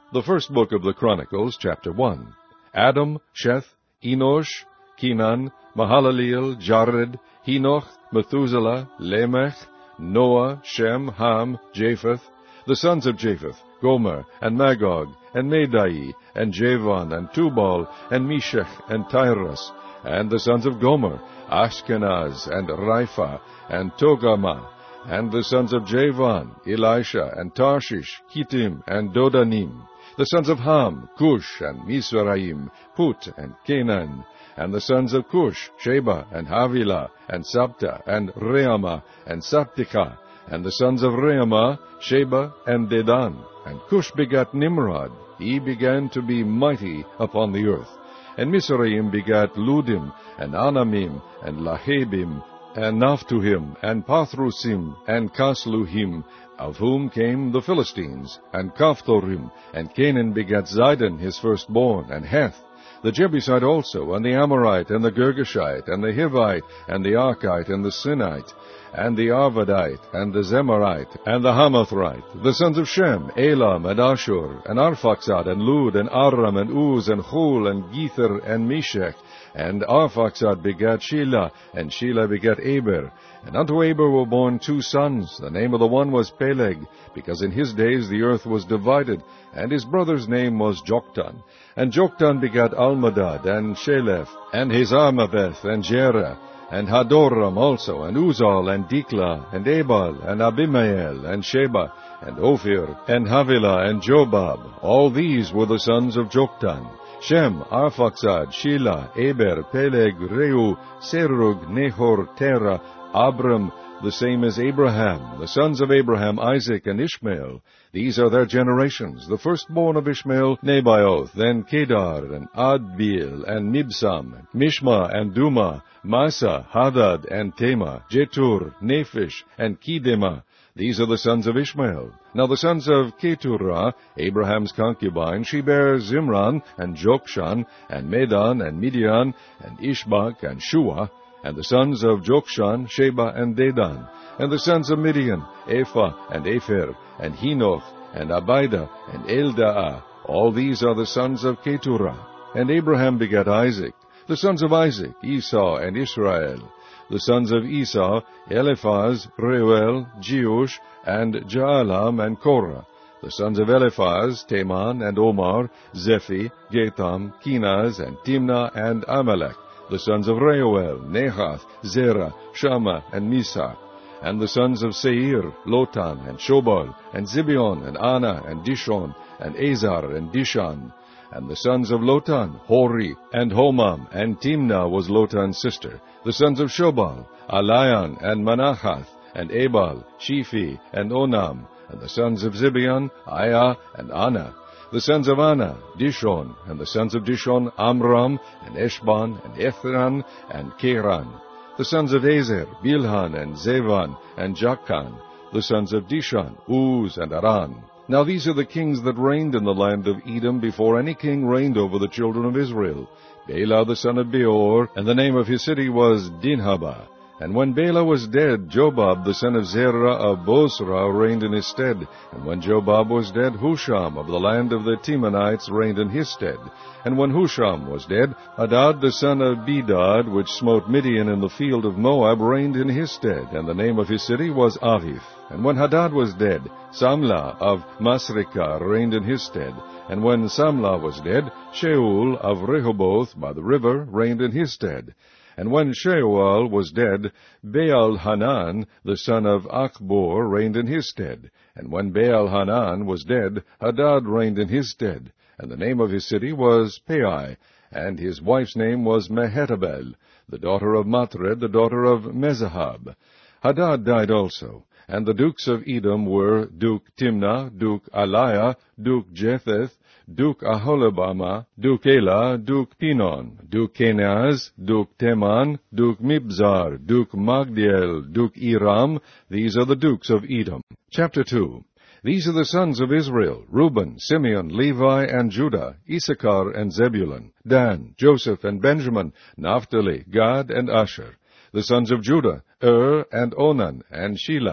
The first book of the Chronicles, chapter 1. Adam, Sheth, Enosh, Kenan, Mahalaleel, Jared, Henoch, Methuselah, Lamech, Noah, Shem, Ham, Japheth, the sons of Japheth, Gomer, and Magog, and Madai, and Javan, and Tubal, and Meshech, and Tyrus, and the sons of Gomer, Ashkenaz, and Ripha, and Togarmah, and the sons of Javan, Elisha, and Tarshish, Kittim, and Dodanim, the sons of Ham, Cush, and Mizraim, Put, and Canaan, and the sons of Cush, Sheba, and Havilah, and Sabta, and Reamah, and Sabtecha, and the sons of Reamah, Sheba, and Dedan. And Cush begat Nimrod. He began to be mighty upon the earth. And Mizraim begat Ludim, and Anamim, and Lahabim, and Naphtuhim, and Pathrusim, and Casluhim, of whom came the Philistines, and Caphtorim, and Canaan begat Zidon his firstborn, and Heth, the Jebusite also, and the Amorite, and the Girgashite, and the Hivite, and the Archite, and the Sinite, and the Arvadite, and the Zemarite, and the Hamathite, the sons of Shem, Elam, and Ashur, and Arphaxad, and Lud, and Aram, and Uz, and Hul, and Gether, and Meshech. And Arphaxad begat Shelah, and Shelah begat Eber. And unto Eber were born 2 sons. The name of the one was Peleg, because in his days the earth was divided, and his brother's name was Joktan. And Joktan begat Almadad, and Sheleph, and Hazarmaveth, and Jerah, and Hadoram also, and Uzal, and Diklah, and Ebal, and Abimael, and Sheba, and Ophir, and Havilah, and Jobab. All these were the sons of Joktan. Shem, Arphaxad, Shelah, Eber, Peleg, Reu, Serug, Nahor, Terah, Abram, the same as Abraham, the sons of Abraham, Isaac, and Ishmael. These are their generations. The firstborn of Ishmael, Nebaioth, then Kedar, and Adbeel, and Mibsam, Mishma, and Duma, Massa, Hadad, and Tema, Jetur, Nephish, and Kedema. These are the sons of Ishmael. Now the sons of Keturah, Abraham's concubine, she bare Zimran, and Jokshan, and Medan, and Midian, and Ishbak, and Shua. And the sons of Jokshan, Sheba, and Dedan. And the sons of Midian, Ephah, and Epher, and Henoch, and Abida, and Eldaah. All these are the sons of Keturah. And Abraham begat Isaac. The sons of Isaac, Esau, and Israel. The sons of Esau, Eliphaz, Reuel, Jeush, and Jaalam, and Korah. The sons of Eliphaz, Teman, and Omar, Zephi, Gatham, Kenaz, and Timnah, and Amalek. The sons of Reuel, Nahath, Zerah, Shammah, and Misa. And the sons of Seir, Lotan, and Shobal, and Zibeon, and Anna, and Dishon, and Azar, and Dishan. And the sons of Lotan, Hori, and Homam, and Timnah was Lotan's sister. The sons of Shobal, Alian, and Manahath, and Ebal, Shephi, and Onam. And the sons of Zibeon, Aiah, and Anna. The sons of Anna, Dishon, and the sons of Dishon, Amram, and Eshban, and Ethran, and Keran. The sons of Ezer, Bilhan, and Zevan, and Jachan. The sons of Dishan, Uz, and Aran. Now these are the kings that reigned in the land of Edom before any king reigned over the children of Israel. Bela the son of Beor, and the name of his city was Dinhabah. And when Bela was dead, Jobab the son of Zerah of Bosra reigned in his stead. And when Jobab was dead, Husham of the land of the Temanites reigned in his stead. And when Husham was dead, Hadad the son of Bedad, which smote Midian in the field of Moab, reigned in his stead. And the name of his city was Avith. And when Hadad was dead, Samlah of Masrekah reigned in his stead. And when Samlah was dead, Shaul of Rehoboth by the river reigned in his stead. And when Sheuel was dead, Baal-Hanan, the son of Achbor, reigned in his stead. And when Baal-Hanan was dead, Hadad reigned in his stead. And the name of his city was Pai, and his wife's name was Mehetabel, the daughter of Matred, the daughter of Mezahab. Hadad died also. And the dukes of Edom were Duke Timnah, Duke Aliah, Duke Jetheth, Duke Aholibamah, Duke Elah, Duke Pinon, Duke Kenaz, Duke Teman, Duke Mibzar, Duke Magdiel, Duke Iram. These are the dukes of Edom. Chapter 2. These are the sons of Israel, Reuben, Simeon, Levi, and Judah, Issachar and Zebulun, Dan, Joseph and Benjamin, Naphtali, Gad and Asher. The sons of Judah, and Onan, and Shelah.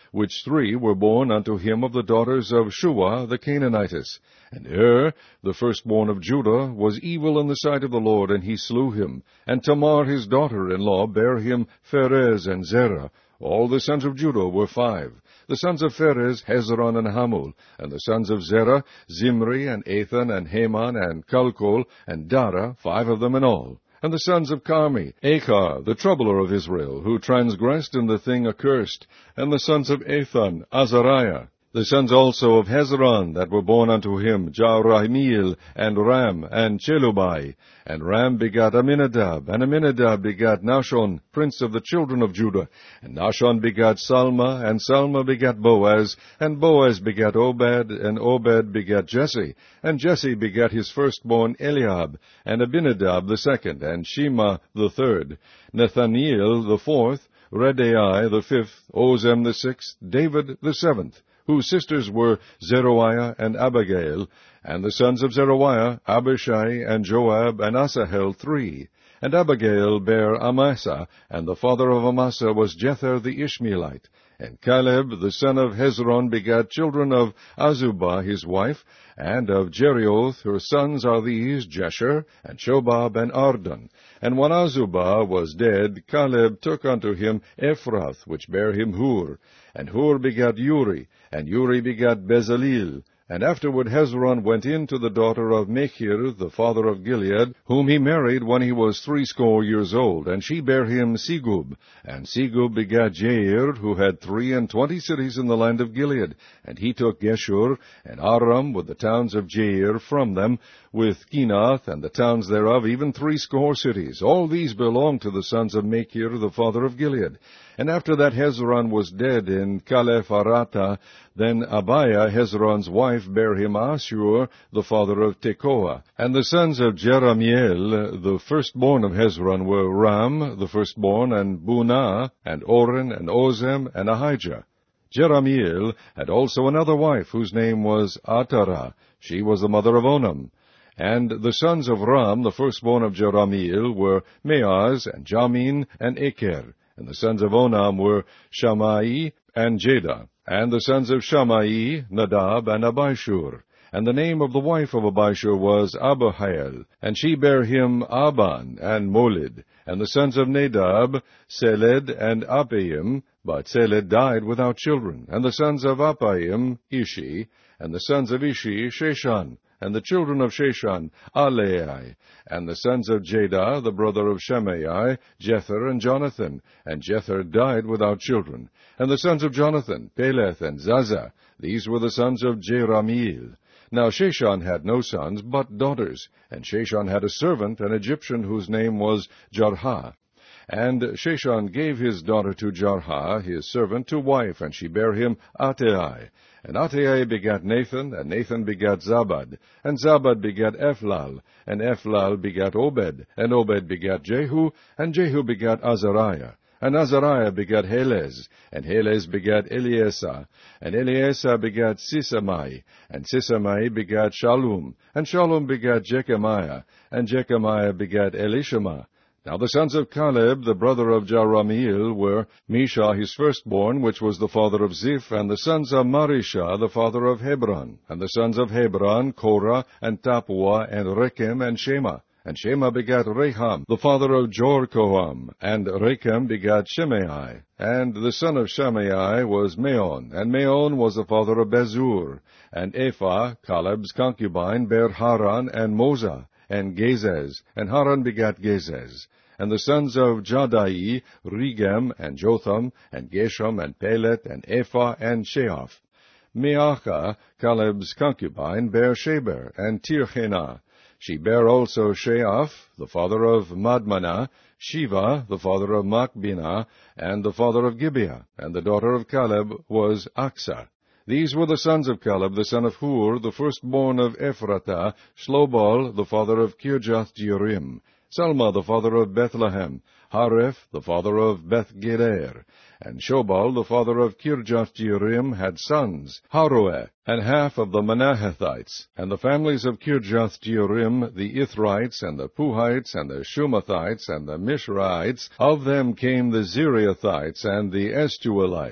which 3 were born unto him of the daughters of Shua the Canaanitess. And the firstborn of Judah, was evil in the sight of the Lord, and he slew him. And Tamar his daughter-in-law bare him Pharez and Zerah. All the sons of Judah were 5. The sons of Pharez, Hezron and Hamul. And the sons of Zerah, Zimri, and Ethan, and Heman, and Calcol, and Dara, 5 of them in all. And the sons of Carmi, Achar, the troubler of Israel, who transgressed in the thing accursed. And the sons of Ethan, Azariah. The sons also of Hezron that were born unto him, Jarahmeel, and Ram, and Chelubai. And Ram begat Aminadab, and Aminadab begat Nahshon, prince of the children of Judah. And Nahshon begat Salma, and Salma begat Boaz, and Boaz begat Obed, and Obed begat Jesse. And Jesse begat his firstborn Eliab, and Abinadab the second, and Shema the third, Nathaniel the fourth, Redai the fifth, Ozem the sixth, David the seventh, whose sisters were Zeruiah and Abigail. And the sons of Zeruiah, Abishai, and Joab, and Asahel 3. And Abigail bare Amasa, and the father of Amasa was Jether the Ishmaelite. And Caleb the son of Hezron begat children of Azubah his wife, and of Jerioth her sons are these, Jesher, and Shobab, and Ardon. And when Azubah was dead, Caleb took unto him Ephrath, which bare him Hur. And Hur begat Uri, and Uri begat Bezaleel. And afterward Hezron went in to the daughter of Machir, the father of Gilead, whom he married when he was 80 years old, and she bare him Segub. And Segub begat Jair, who had 23 cities in the land of Gilead. And he took Geshur, and Aram, with the towns of Jair from them, with Kenath, and the towns thereof, even 80 cities. All these belonged to the sons of Machir, the father of Gilead. And after that Hezron was dead in Caliph-Arata, then Abiah, Hezron's wife, bare him Ashur, the father of Tekoa. And the sons of Jeramiel, the firstborn of Hezron, were Ram, the firstborn, and Bunah, and Oren, and Ozem, and Ahijah. Jeramiel had also another wife, whose name was Atara. She was the mother of Onam. And the sons of Ram, the firstborn of Jeramiel, were Meaz, and Jamin, and Eker. And the sons of Onam were Shammai and Jeda. And the sons of Shammai, Nadab and Abishur. And the name of the wife of Abishur was Abihail. And she bare him Aban and Molid. And the sons of Nadab, Seled and Appaim. But Seled died without children. And the sons of Appaim, Ishi. And the sons of Ishi, Sheshan. And the children of Sheshan, Alai. And the sons of Jeda, the brother of Shemaiah, Jether and Jonathan. And Jether died without children. And the sons of Jonathan, Peleth and Zaza. These were the sons of Jeramiel. Now Sheshan had no sons, but daughters. And Sheshan had a servant, an Egyptian, whose name was Jarha. And Sheshan gave his daughter to Jarha, his servant, to wife, and she bare him Attai. And Attai begat Nathan, and Nathan begat Zabad. And Zabad begat Ephlal, and Ephlal begat Obed. And Obed begat Jehu, and Jehu begat Azariah. And Azariah begat Helez, and Helez begat Eleasah. And Eleasah begat Sisamai, and Sisamai begat Shallum. And Shallum begat Jechemiah, and Jechemiah begat Elishama. Now the sons of Caleb, the brother of Jeramiel, were Misha his firstborn, which was the father of Ziph, and the sons of Marisha, the father of Hebron. And the sons of Hebron, Korah, and Tapua, and Rechem, and Shema. And Shema begat Reham, the father of Jorkoam, and Rechem begat Shimei. And the son of Shimei was Meon, and Meon was the father of Bezur. And Ephah, Caleb's concubine, bare Haran and Moza, and Gezez, and Haran begat Gezez. And the sons of Jadai, Regem, and Jotham, and Geshem, and Pelet, and Ephah, and Sheaph. Meachah, Caleb's concubine, bare Sheber, and Tirchena. She bare also Sheaph, the father of Madmanah, Shiva, the father of Machbinah, and the father of Gibeah. And the daughter of Caleb was Aksah. These were the sons of Caleb, the son of Hur, the firstborn of Ephratah, Shlobal, the father of Kirjath-jearim, Salma, the father of Bethlehem, Hareph, the father of Beth-Geder. And Shobal, the father of Kirjath-jearim, had sons, Haroeh, and half of the Manahethites. And the families of Kirjath-jearim, the Ithrites, and the Puhites, and the Shumathites, and the Mishraites, of them came the Zeriathites and the Estuelites.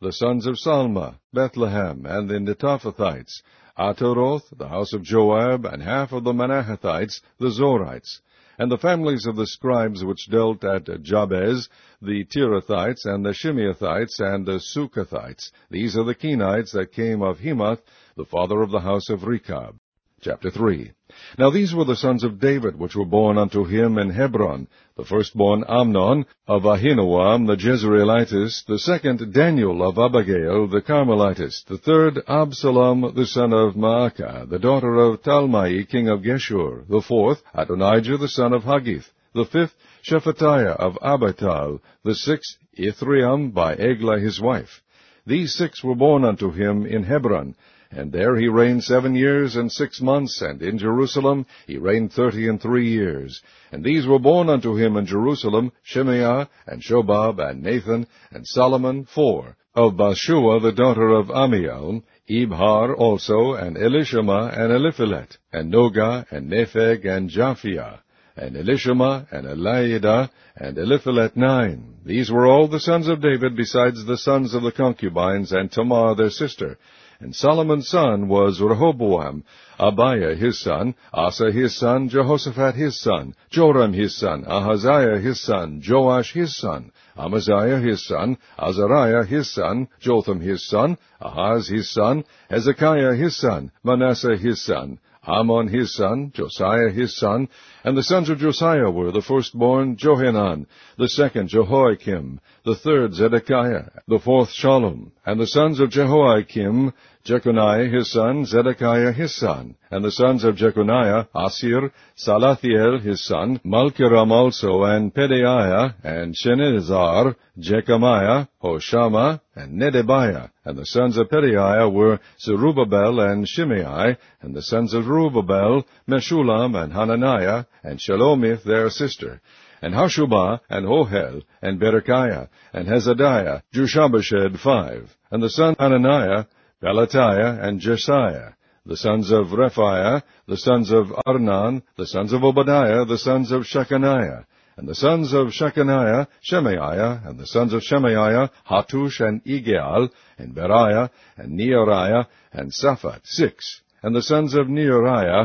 the sons of Salma, Bethlehem, and the Netophathites, Ataroth, the house of Joab, and half of the Manahathites, the Zorites, and the families of the scribes which dwelt at Jabez, the Tirathites, and the Shimeathites, and the Sukathites. These are the Kenites that came of Hemath, the father of the house of Rechab. Chapter 3. Now these were the sons of David, which were born unto him in Hebron: the firstborn Amnon, of Ahinoam the Jezreelitess; the second Daniel of Abigail the Carmelitess; the third Absalom the son of Maacah, the daughter of Talmai king of Geshur; the fourth Adonijah the son of Haggith; the fifth Shephatiah of Abital; the sixth Ithream by Eglah his wife. These six were born unto him in Hebron. And there he reigned 7 years and 6 months, and in Jerusalem he reigned 33 years. And these were born unto him in Jerusalem, Shemaiah, and Shobab, and Nathan, and Solomon, 4. Of Bathshua the daughter of Amiel, Ibhar also, and Elishama, and Eliphelet, and Noga, and Nepheg, and Japhia, and Elishama, and Eliada, and Eliphelet, 9. These were all the sons of David, besides the sons of the concubines, and Tamar their sister. And Solomon's son was Rehoboam, Abiah his son, Asa his son, Jehoshaphat his son, Joram his son, Ahaziah his son, Joash his son, Amaziah his son, Azariah his son, Jotham his son, Ahaz his son, Hezekiah his son, Manasseh his son, Amon his son, Josiah his son. And the sons of Josiah were: the firstborn Johanan, the second Jehoiakim, the third Zedekiah, the fourth Shallum. And the sons of Jehoiakim, Jeconiah his son, Zedekiah his son. And the sons of Jeconiah, Asir, Salathiel his son, Malkiram also, and Pedaiah, and Shenezar, Jechamiah, Hoshama, and Nedebiah. And the sons of Pedaiah were Zerubbabel and Shimei. And the sons of Zerubbabel, Meshullam, and Hananiah, and Shelomith their sister, and Hashubah, and Hohel, and Berechiah, and Hezadiah, Jushabashad, 5. And the son of Hananiah, Pelatiah, and Jesiah. The sons of Rephiah, the sons of Arnan, the sons of Obadiah, the sons of Shechaniah. And the sons of Shechaniah, Shemaiah, and the sons of Shemaiah, Hattush, and Igeal, and Beriah, and Neariah, and Saphat, 6. And the sons of Neariah,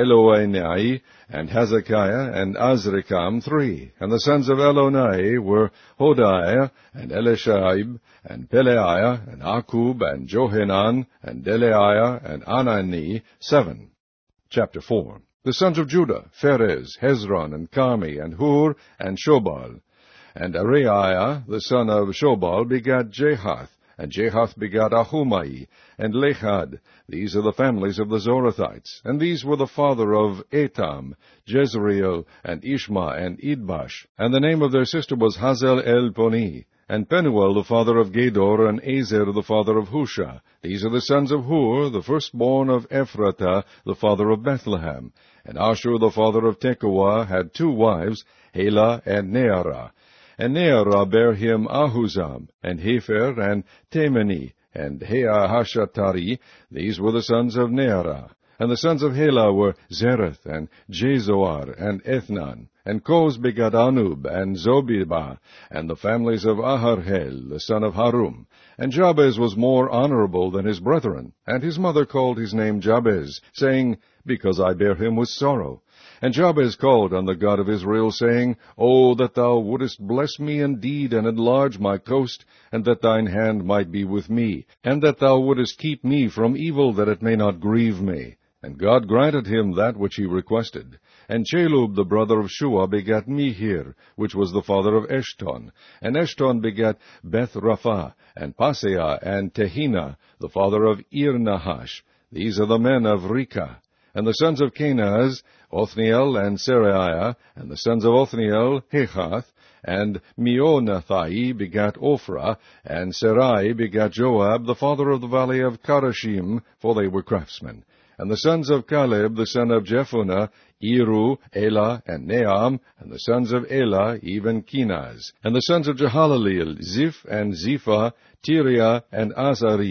Eloenai, and Hezekiah, and Azrikam, 3. And the sons of Elonai were Hodiah, and Elishaib, and Peleiah, and Akub, and Johanan, and Delaiah, and Anani, 7. Chapter 4. The sons of Judah, Pharez, Hezron, and Carmi, and Hur, and Shobal. And Areiah, the son of Shobal, begat Jahath, and Jahath begat Ahumai, and Lehad. These are the families of the Zorathites. And these were the father of Etam, Jezreel, and Ishma, and Idbash. And the name of their sister was Hazel el-Poni. And Penuel the father of Gedor, and Ezer the father of Husha. These are the sons of Hur, the firstborn of Ephratah, the father of Bethlehem. And Ashur the father of Tekoa had 2 wives, Helah and Nearah. And Nearah bare him Ahuzam, and Hefer, and Temeni, and Heahashatari. These were the sons of Nearah. And the sons of Helah were Zereth, and Jezoar, and Ethnan. And Koz begat Anub, and Zobibah, and the families of Aharhel, the son of Harum. And Jabez was more honorable than his brethren, and his mother called his name Jabez, saying, Because I bare him with sorrow. And Jabez called on the God of Israel, saying, O that thou wouldest bless me indeed, and enlarge my coast, and that thine hand might be with me, and that thou wouldest keep me from evil, that it may not grieve me. And God granted him that which he requested. And Chelub the brother of Shua begat Mihir, which was the father of Eshton. And Eshton begat Beth-Rapha, and Paseah, and Tehina, the father of Ir-Nahash. These are the men of Rechah. And the sons of Kenaz, Othniel, and Seraiah. And the sons of Othniel, Hechath. And Meonathai begat Ophrah, and Sarai begat Joab, the father of the valley of Karashim, for they were craftsmen. And the sons of Caleb, the son of Jephunneh, Eru, Elah, and Naam. And the sons of Elah, even Kenaz. And the sons of Jehalaleel, Ziph, and Ziphah, Tiriah, and Azareel.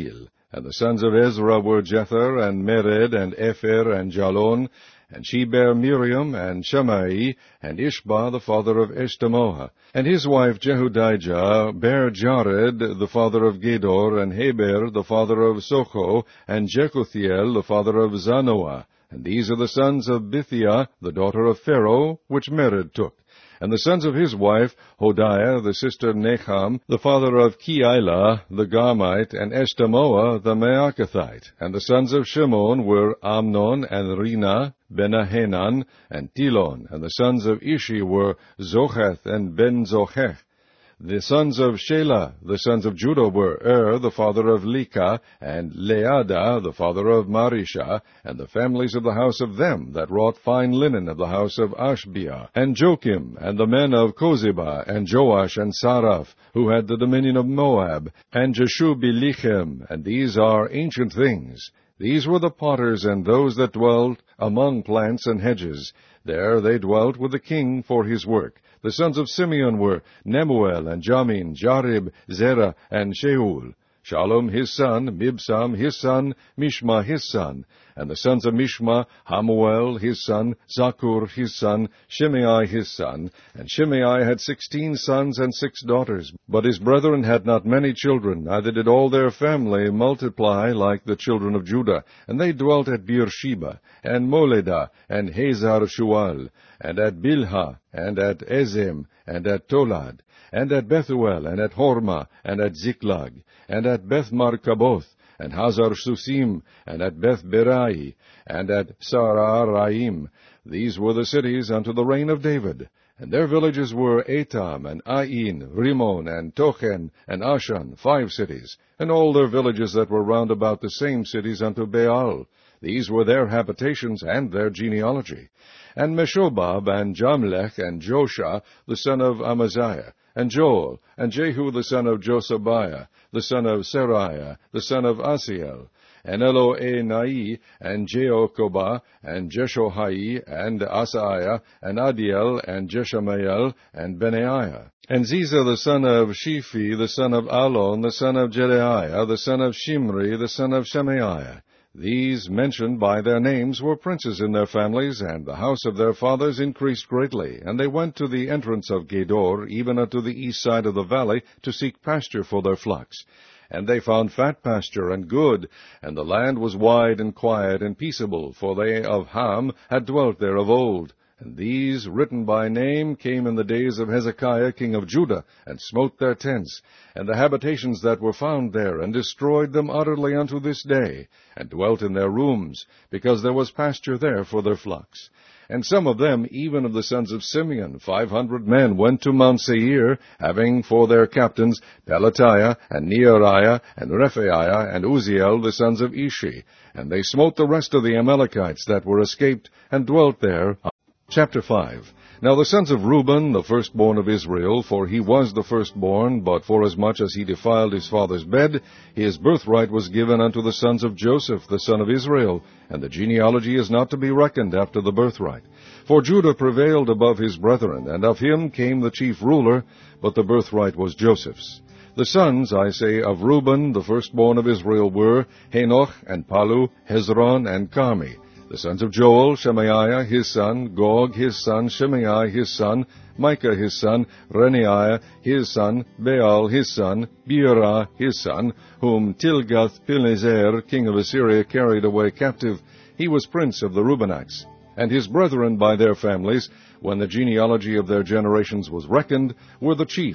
And the sons of Ezra were Jether, and Mered, and Epher, and Jalon. And she bare Miriam, and Shammai, and Ishba, the father of Eshtemoa. And his wife Jehudijah bare Jared, the father of Gedor, and Heber, the father of Socho, and Jekuthiel, the father of Zanoah. And these are the sons of Bithiah, the daughter of Pharaoh, which Mered took. And the sons of his wife, Hodiah, the sister Necham, the father of Keilah, the Garmite, and Eshtemoa, the Maacathite. And the sons of Shimon were Amnon, and Rina, Benahanan, and Tilon. And the sons of Ishi were Zocheth, and Ben-Zochech. The sons of Shelah, the sons of Judah, were the father of Leka, and Leada, the father of Marisha, and the families of the house of them that wrought fine linen of the house of Ashbia, and Joachim, and the men of Kozeba, and Joash, and Saraph, who had the dominion of Moab, and Jeshubi-Lechem, and these are ancient things. These were the potters and those that dwelt among plants and hedges. There they dwelt with the king for his work. The sons of Simeon were Nemuel, and Jamin, Jarib, Zerah, and Sheul. Shalom his son, Mibsam his son, Mishma his son. And the sons of Mishma, Hamuel his son, Zakur his son, Shimei his son. And Shimei had 16 sons and 6 daughters. But his brethren had not many children, neither did all their family multiply like the children of Judah. And they dwelt at Beersheba, and Moledah, and Hazar Shual, and at Bilhah, and at Ezem, and at Tolad, and at Bethuel, and at Hormah, and at Ziklag, and at Beth-Markaboth, and Hazar Susim, and at Beth-Berai, and at Sararaim. These were the cities unto the reign of David. And their villages were Etam, and Ain, Rimmon, and Tochen, and Ashan, 5 cities, and all their villages that were round about the same cities unto Baal. These were their habitations and their genealogy. And Meshobab, and Jamlech, and Josha, the son of Amaziah, and Joel, and Jehu the son of Josabiah, the son of Seraiah, the son of Asiel, and Eloenai, and Jeokobah, and Jeshohai, and Asaiah, and Adiel, and Jeshamael, and Benaiah. And Ziza the son of Shiphi, the son of Alon, the son of Jedaiah, the son of Shimri, the son of Shemaiah. These, mentioned by their names, were princes in their families, and the house of their fathers increased greatly. And they went to the entrance of Gedor, even unto the east side of the valley, to seek pasture for their flocks. And they found fat pasture and good, and the land was wide and quiet and peaceable, for they of Ham had dwelt there of old. And these, written by name, came in the days of Hezekiah king of Judah, and smote their tents, and the habitations that were found there, and destroyed them utterly unto this day, and dwelt in their rooms, because there was pasture there for their flocks. And some of them, even of the sons of Simeon, 500 men, went to Mount Seir, having for their captains Pelatiah, and Neariah, and Rephaiah, and Uzziel, the sons of Ishi. And they smote the rest of the Amalekites that were escaped, and dwelt there. Chapter 5. Now the sons of Reuben, the firstborn of Israel, for he was the firstborn, but forasmuch as he defiled his father's bed, his birthright was given unto the sons of Joseph, the son of Israel, and the genealogy is not to be reckoned after the birthright. For Judah prevailed above his brethren, and of him came the chief ruler, but the birthright was Joseph's. The sons, I say, of Reuben, the firstborn of Israel, were Henoch, and Palu, Hezron, and Carmi. The sons of Joel, Shemaiah his son, Gog his son, Shimei his son, Micah his son, Renaiah his son, Baal his son, Beerah his son, whom Tilgath-Pilneser, king of Assyria, carried away captive. He was prince of the Reubenites. And his brethren by their families, when the genealogy of their generations was reckoned, were the chief,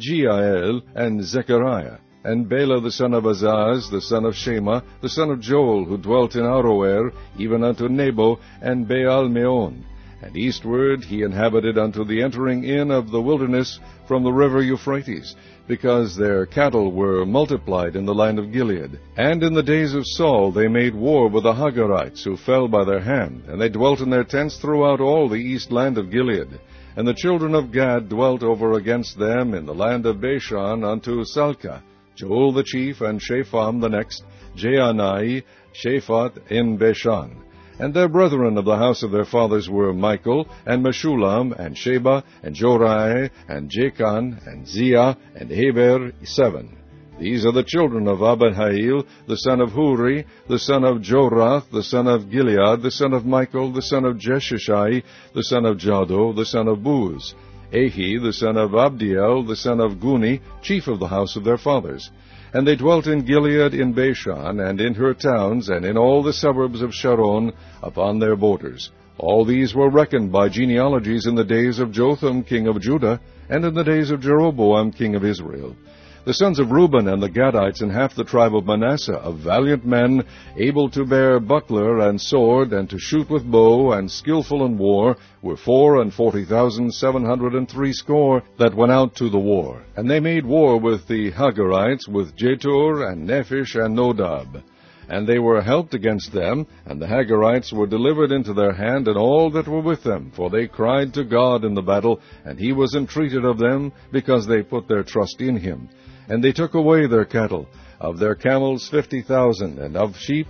Jeiel and Zechariah. And Bela the son of Azaz, the son of Shema, the son of Joel, who dwelt in Aroer, even unto Nebo, and Baal-Meon. And eastward he inhabited unto the entering in of the wilderness from the river Euphrates, because their cattle were multiplied in the land of Gilead. And in the days of Saul they made war with the Hagarites, who fell by their hand, and they dwelt in their tents throughout all the east land of Gilead. And the children of Gad dwelt over against them in the land of Bashan unto Salcah. Joel the chief, and Shapham the next, Jeanai, Shaphat in Bashan. And their brethren of the house of their fathers were Michael, and Meshulam, and Sheba, and Jorai, and Jachan, and Ziah, and Heber, 7. These are the children of Abihail, the son of Huri, the son of Jorath, the son of Gilead, the son of Michael, the son of Jeshishai, the son of Jado, the son of Buz, Ahi, the son of Abdiel, the son of Guni, chief of the house of their fathers. And they dwelt in Gilead, in Bashan, and in her towns, and in all the suburbs of Sharon, upon their borders. All these were reckoned by genealogies in the days of Jotham king of Judah, and in the days of Jeroboam king of Israel. The sons of Reuben and the Gadites and half the tribe of Manasseh, of valiant men, able to bear buckler and sword, and to shoot with bow, and skillful in war, were 40,703 that went out to the war. And they made war with the Hagarites, with Jetur, and Nephish, and Nodab. And they were helped against them, and the Hagarites were delivered into their hand, and all that were with them, for they cried to God in the battle, and he was entreated of them, because they put their trust in him. And they took away their cattle, of their camels 50,000, and of sheep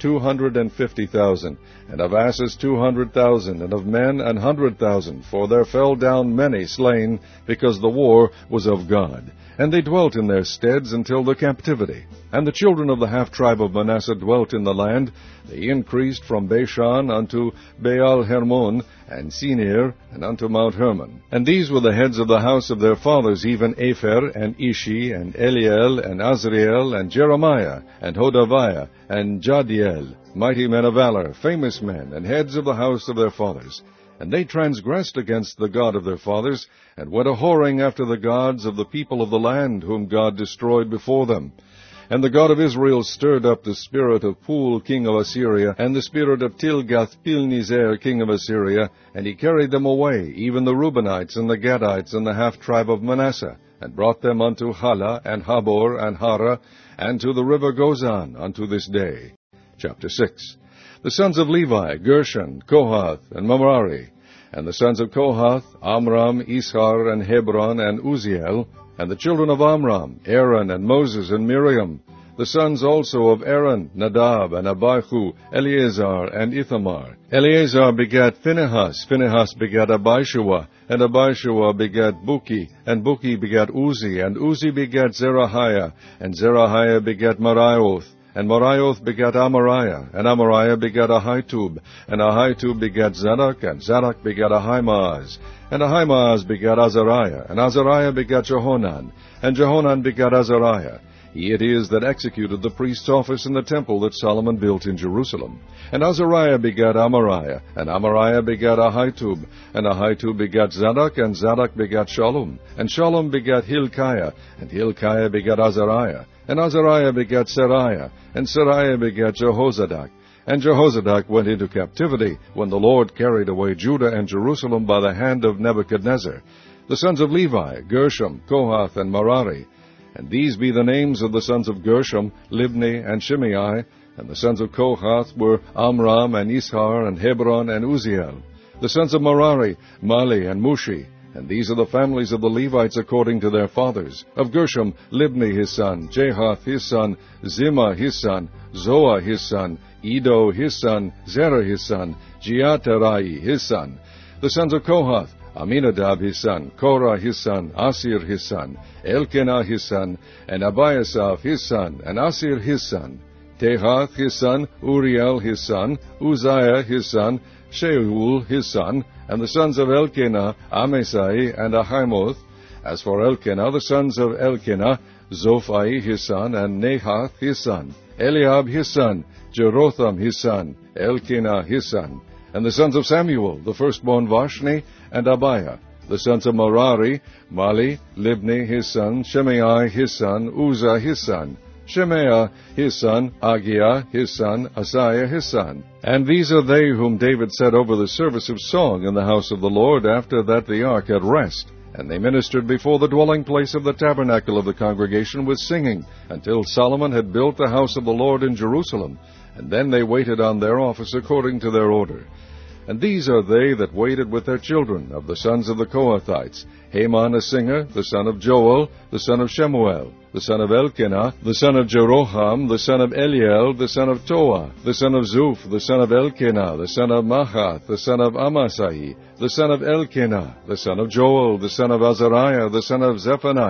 250,000, and of asses 200,000, and of men 100,000, for there fell down many slain, because the war was of God. And they dwelt in their steads until the captivity. And the children of the half-tribe of Manasseh dwelt in the land. They increased from Bashan unto Baal-Hermon, and Sinir, and unto Mount Hermon. And these were the heads of the house of their fathers, even Epher, and Ishi, and Eliel, and Azriel, and Jeremiah, and Hodaviah, and Jadiel, mighty men of valor, famous men, and heads of the house of their fathers. And they transgressed against the God of their fathers, and went a-whoring after the gods of the people of the land, whom God destroyed before them. And the God of Israel stirred up the spirit of Pul, king of Assyria, and the spirit of Tilgath-Pilneser, king of Assyria, and he carried them away, even the Reubenites, and the Gadites, and the half-tribe of Manasseh, and brought them unto Hala, and Habor, and Hara, and to the river Gozan, unto this day. Chapter 6. The sons of Levi, Gershon, Kohath, and Merari. And the sons of Kohath, Amram, Ishar, and Hebron, and Uziel. And the children of Amram, Aaron, and Moses, and Miriam. The sons also of Aaron, Nadab, and Abihu, Eleazar, and Ithamar. Eleazar begat Phinehas, Phinehas begat Abishua, and Abishua begat Buki, and Buki begat Uzi, and Uzi begat Zerahiah, and Zerahiah begat Marioth. And Marioth begat Amariah, and Amariah begat Ahitub, and Ahitub begat Zadok, and Zadok begat Ahimaaz, and Ahimaaz begat Azariah, and Azariah begat Jehonan, and Jehonan begat Azariah. He it is that executed the priest's office in the temple that Solomon built in Jerusalem. And Azariah begat Amariah, and Amariah begat Ahitub, and Ahitub begat Zadok, and Zadok begat Shallum, and Shallum begat Hilkiah, and Hilkiah begat Azariah, and Azariah begat Seraiah, and Seraiah begat Jehozadak. And Jehozadak went into captivity when the Lord carried away Judah and Jerusalem by the hand of Nebuchadnezzar. The sons of Levi, Gershom, Kohath, and Merari. And these be the names of the sons of Gershom, Libni, and Shimei. And the sons of Kohath were Amram, and Ishar, and Hebron, and Uziel. The sons of Merari, Mali, and Mushi. And these are the families of the Levites according to their fathers. Of Gershom, Libni his son, Jahath his son, Zimmah his son, Zoah his son, Edo his son, Zerah his son, Jeaterai his son. The sons of Kohath, Aminadab his son, Korah his son, Asir his son, Elkanah his son, and Abiasaph his son, and Asir his son. Tehath his son, Uriel his son, Uzziah his son, Sheul his son, and the sons of Elkanah, Amasai, and Ahimoth. As for Elkanah, the sons of Elkanah, Zophai his son, and Nahath his son, Eliab his son, Jerotham his son, Elkanah his son. And the sons of Samuel, the firstborn Vashni, and Abiah. The sons of Merari, Mali, Libni his son, Shimei his son, Uzzah his son, Shemaiah his son, Agiah his son, Asaiah his son. And these are they whom David set over the service of song in the house of the Lord, after that the ark had rest. And they ministered before the dwelling place of the tabernacle of the congregation with singing, until Solomon had built the house of the Lord in Jerusalem. And then they waited on their office according to their order. And these are they that waited with their children, of the sons of the Kohathites, Heman a singer, the son of Joel, the son of Shemuel, the son of Elkanah, the son of Jeroham, the son of Eliel, the son of Toah, the son of Zuph, the son of Elkanah, the son of Mahath, the son of Amasai, the son of Elkanah, the son of Joel, the son of Azariah, the son of Zephaniah,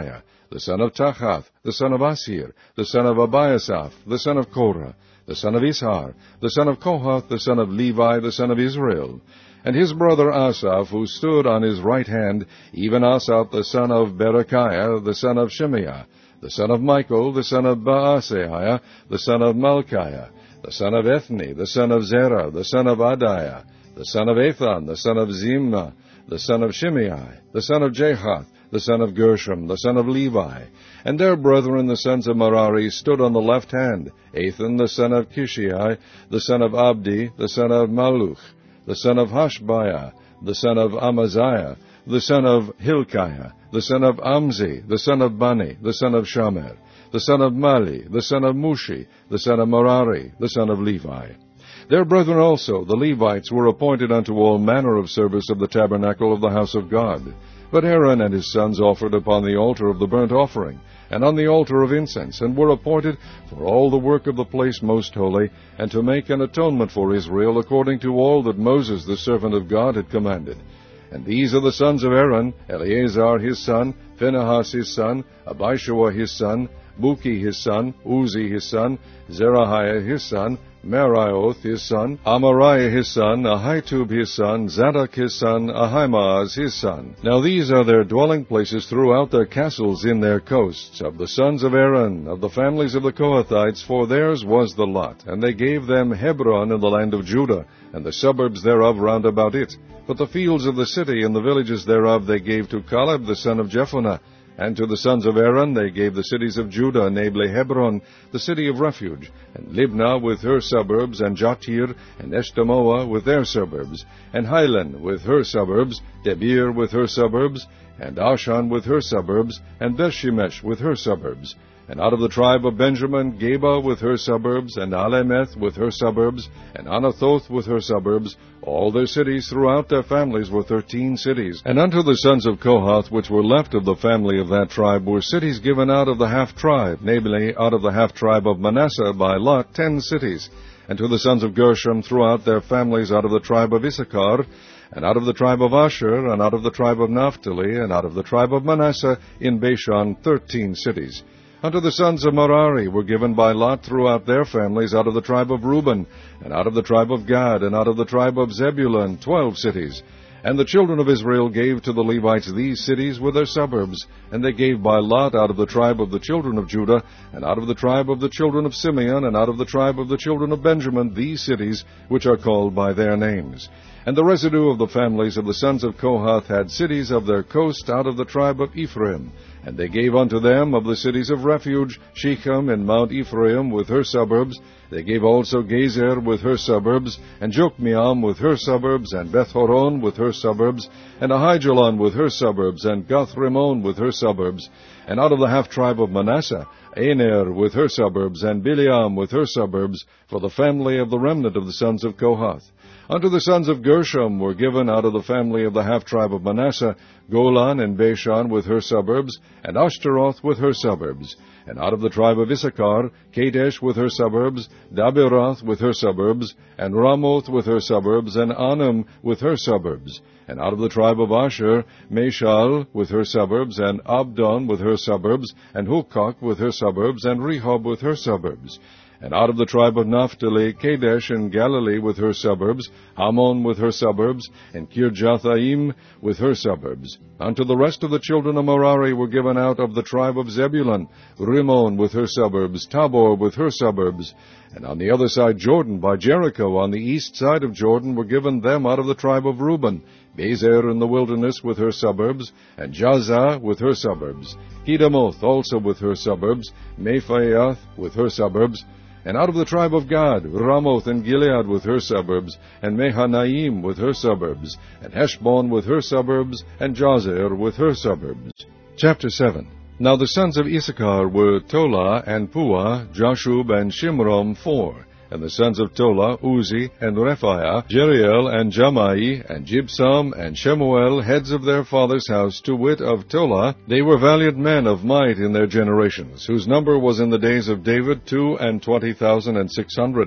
the son of Tahath, the son of Asir, the son of Abiasaph, the son of Korah, the son of Ishar, the son of Kohath, the son of Levi, the son of Israel. And his brother Asaph, who stood on his right hand, even Asaph the son of Berechiah, the son of Shemaiah, the son of Michael, the son of Baaseiah, the son of Malchiah, the son of Ethni, the son of Zerah, the son of Adiah, the son of Ethan, the son of Zimna, the son of Shimei, the son of Jahath, the son of Gershom, the son of Levi. And their brethren, the sons of Merari, stood on the left hand, Ethan, the son of Kishai, the son of Abdi, the son of Maluch, the son of Hashbiah, the son of Amaziah, the son of Hilkiah, the son of Amzi, the son of Bani, the son of Shamer, the son of Mali, the son of Mushi, the son of Merari, the son of Levi. Their brethren also, the Levites, were appointed unto all manner of service of the tabernacle of the house of God. But Aaron and his sons offered upon the altar of the burnt offering, and on the altar of incense, and were appointed for all the work of the place most holy, and to make an atonement for Israel, according to all that Moses the servant of God had commanded. And these are the sons of Aaron: Eleazar his son, Phinehas his son, Abishua his son, Buki his son, Uzi his son, Zerahiah his son, Merioth his son, Amariah his son, Ahitub his son, Zadok his son, Ahimaaz his son. Now these are their dwelling places throughout their castles in their coasts, of the sons of Aaron, of the families of the Kohathites, for theirs was the lot. And they gave them Hebron in the land of Judah, and the suburbs thereof round about it. But the fields of the city and the villages thereof they gave to Caleb the son of Jephunneh. And to the sons of Aaron they gave the cities of Judah, namely Hebron, the city of refuge, and Libnah with her suburbs, and Jatir, and Eshtemoa with their suburbs, and Hilen with her suburbs, Debir with her suburbs, and Ashan with her suburbs, and Bethshemesh with her suburbs. And out of the tribe of Benjamin, Geba with her suburbs, and Alemeth with her suburbs, and Anathoth with her suburbs. All their cities throughout their families were 13 cities. And unto the sons of Kohath, which were left of the family of that tribe, were cities given out of the half-tribe, namely, out of the half-tribe of Manasseh by lot 10 cities. And to the sons of Gershom throughout their families out of the tribe of Issachar, and out of the tribe of Asher, and out of the tribe of Naphtali, and out of the tribe of Manasseh in Bashan 13 cities. Unto the sons of Merari were given by lot throughout their families out of the tribe of Reuben, and out of the tribe of Gad, and out of the tribe of Zebulun 12 cities. And the children of Israel gave to the Levites these cities with their suburbs, and they gave by lot out of the tribe of the children of Judah, and out of the tribe of the children of Simeon, and out of the tribe of the children of Benjamin these cities, which are called by their names. And the residue of the families of the sons of Kohath had cities of their coast out of the tribe of Ephraim. And they gave unto them of the cities of refuge Shechem and Mount Ephraim with her suburbs. They gave also Gezer with her suburbs, and Jokmeam with her suburbs, and Beth-horon with her suburbs, and Ahijalon with her suburbs, and Gath-rimmon with her suburbs. And out of the half-tribe of Manasseh, Aner with her suburbs, and Bileam with her suburbs, for the family of the remnant of the sons of Kohath. Unto the sons of Gershom were given out of the family of the half-tribe of Manasseh, Golan and Bashan with her suburbs, and Ashtaroth with her suburbs. And out of the tribe of Issachar, Kadesh with her suburbs, Daberoth with her suburbs, and Ramoth with her suburbs, and Anam with her suburbs. And out of the tribe of Asher, Mashal with her suburbs, and Abdon with her suburbs, and Hukok with her suburbs, and Rehob with her suburbs. And out of the tribe of Naphtali, Kadesh in Galilee with her suburbs, Hammon with her suburbs, and Kirjathaim with her suburbs. Unto the rest of the children of Merari were given out of the tribe of Zebulun, Rimmon with her suburbs, Tabor with her suburbs. And on the other side Jordan, by Jericho, on the east side of Jordan, were given them out of the tribe of Reuben, Bezer in the wilderness with her suburbs, and Jazah with her suburbs, Kedemoth also with her suburbs, Mephaath with her suburbs. And out of the tribe of Gad, Ramoth and Gilead with her suburbs, and Mahanaim with her suburbs, and Heshbon with her suburbs, and Jazer with her suburbs. Chapter 7. Now the sons of Issachar were Tola and Puah, Jashub and Shimrom 4. And the sons of Tola, Uzi, and Rephaiah, Jeriel, and Jamai, and Jibsam, and Shemuel, heads of their father's house, to wit of Tola. They were valiant men of might in their generations, whose number was in the days of David 22,600.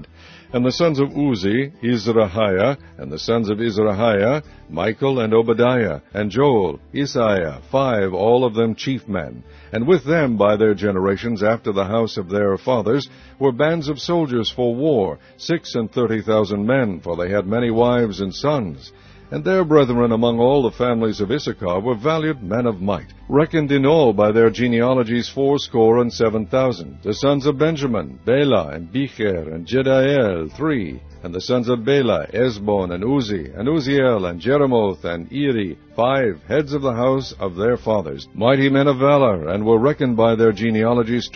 And the sons of Uzi, Izrahiah, and the sons of Izrahiah, Michael and Obadiah, and Joel, Isaiah, 5, all of them chief men. And with them by their generations after the house of their fathers were bands of soldiers for war, 36,000 men, for they had many wives and sons. And their brethren among all the families of Issachar were valiant men of might, reckoned in all by their genealogies 7,000. The sons of Benjamin, Bela, and Becher, and Jediael, 3. And the sons of Bela, Esbon, and Uzi, and Uziel, and Jeremoth, and Eri, 5, heads of the house of their fathers, mighty men of valor, and were reckoned by their genealogies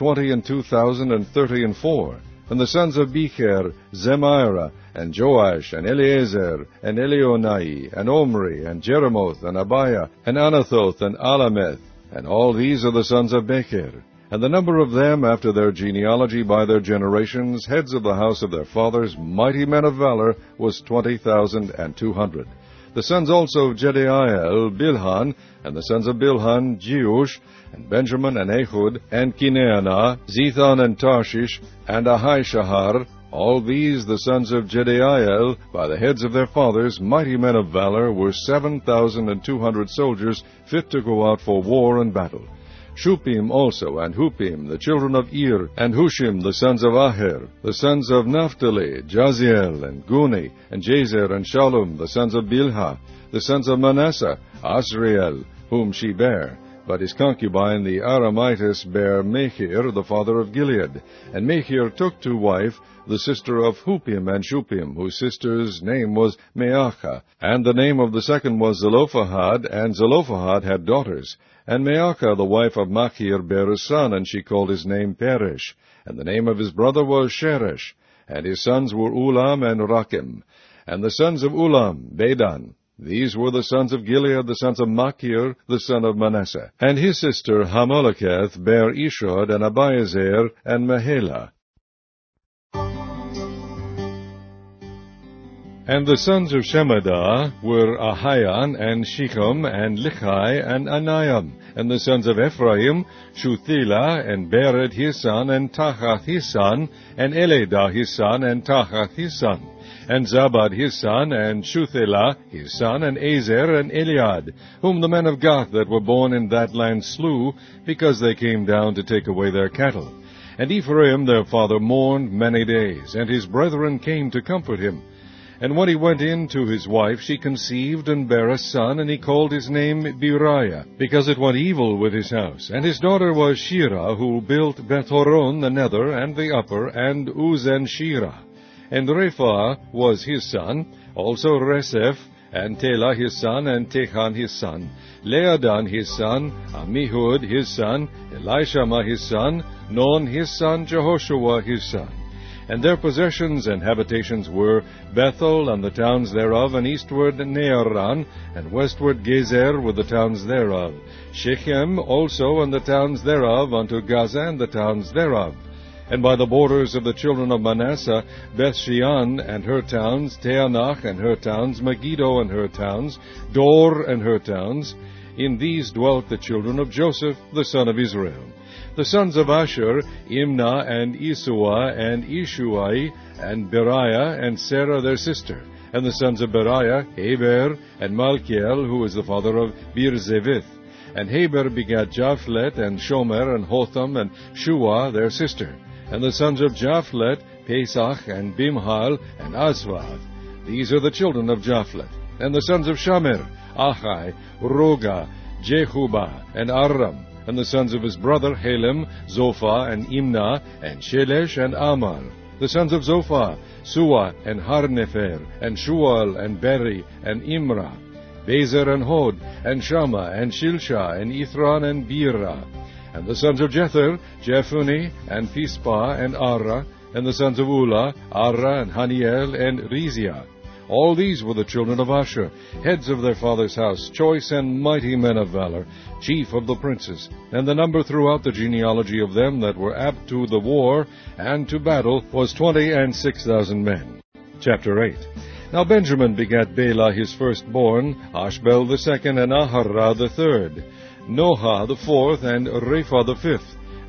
20,034. And the sons of Becher, Zemira, and Joash, and Eleazar, and Elionai, and Omri, and Jeremoth, and Abiah, and Anathoth, and Alameth. And all these are the sons of Becher. And the number of them after their genealogy by their generations, heads of the house of their fathers, mighty men of valor, was 20,200. The sons also of Jediael, Bilhan, and the sons of Bilhan, Jeush, and Benjamin, and Ehud, and Kineanah, Zethon, and Tarshish, and Ahishahar. All these, the sons of Jediael, by the heads of their fathers, mighty men of valor, were 7,200 soldiers, fit to go out for war and battle. Shupim also, and Hupim, the children of Ir, and Hushim, the sons of Aher, the sons of Naphtali, Jaziel, and Guni, and Jazer, and Shallum, the sons of Bilhah, the sons of Manasseh, Asriel, whom she bare. But his concubine, the Aramitess, bare Machir, the father of Gilead. And Machir took to wife the sister of Hupim and Shupim, whose sister's name was Meachah. And the name of the second was Zelophehad, and Zelophehad had daughters. And Meachah, the wife of Machir, bare a son, and she called his name Peresh. And the name of his brother was Sheresh. And his sons were Ulam and Rakim. And the sons of Ulam, Bedan. These were the sons of Gilead, the sons of Machir, the son of Manasseh. And his sister Hameleketh bare Ishod, and Abiezer, and Mahelah. And the sons of Shemadah were Ahian, and Shechem, and Lichai, and Aniam. And the sons of Ephraim, Shuthelah, and Bered his son, and Tahath his son, and Eledah his son, and Tahath his son. And Zabad his son, and Shuthelah his son, and Ezer, and Eliad, whom the men of Gath that were born in that land slew, because they came down to take away their cattle. And Ephraim their father mourned many days, and his brethren came to comfort him. And when he went in to his wife, she conceived and bare a son, and he called his name Beriah, because it went evil with his house. And his daughter was Shirah, who built Bethhoron the nether, and the upper, and Uzen Shirah. And Rephah was his son, also Reseph, and Telah his son, and Techan his son, Leadan his son, Amihud his son, Elishama his son, Non his son, Jehoshua his son. And their possessions and habitations were Bethel and the towns thereof, and eastward Nearan, and westward Gezer with the towns thereof, Shechem also and the towns thereof, unto Gaza and the towns thereof. And by the borders of the children of Manasseh, Bethshean and her towns, Teanach and her towns, Megiddo and her towns, Dor and her towns. In these dwelt the children of Joseph, the son of Israel. The sons of Asher, Imnah, and Isua, and Ishuai, and Beriah, and Sarah their sister. And the sons of Beriah, Heber, and Malchiel, who was the father of Birzevith. And Heber begat Japhlet, and Shomer, and Hotham, and Shua their sister. And the sons of Japhlet, Pesach, and Bimhal, and Asvath. These are the children of Japhlet. And the sons of Shamer, Achai, Roga, Jehubah, and Aram. And the sons of his brother Helem, Zophah, and Imnah, and Shelesh, and Amal. The sons of Zophah, Suah, and Harnefer, and Shual, and Beri, and Imrah. Bezer, and Hod, and Shammah, and Shilshah, and Ithran, and Beerah. And the sons of Jether, Jephuni, and Pispah, and Arah. And the sons of Ulah, Arah, and Haniel, and Reziah. All these were the children of Asher, heads of their father's house, choice and mighty men of valor, chief of the princes. And the number throughout the genealogy of them that were apt to the war and to battle was 26,000 men. Chapter 8. Now Benjamin begat Bela his firstborn, Ashbel the second, and Aharah the third, Noha the fourth, and Rapha the fifth.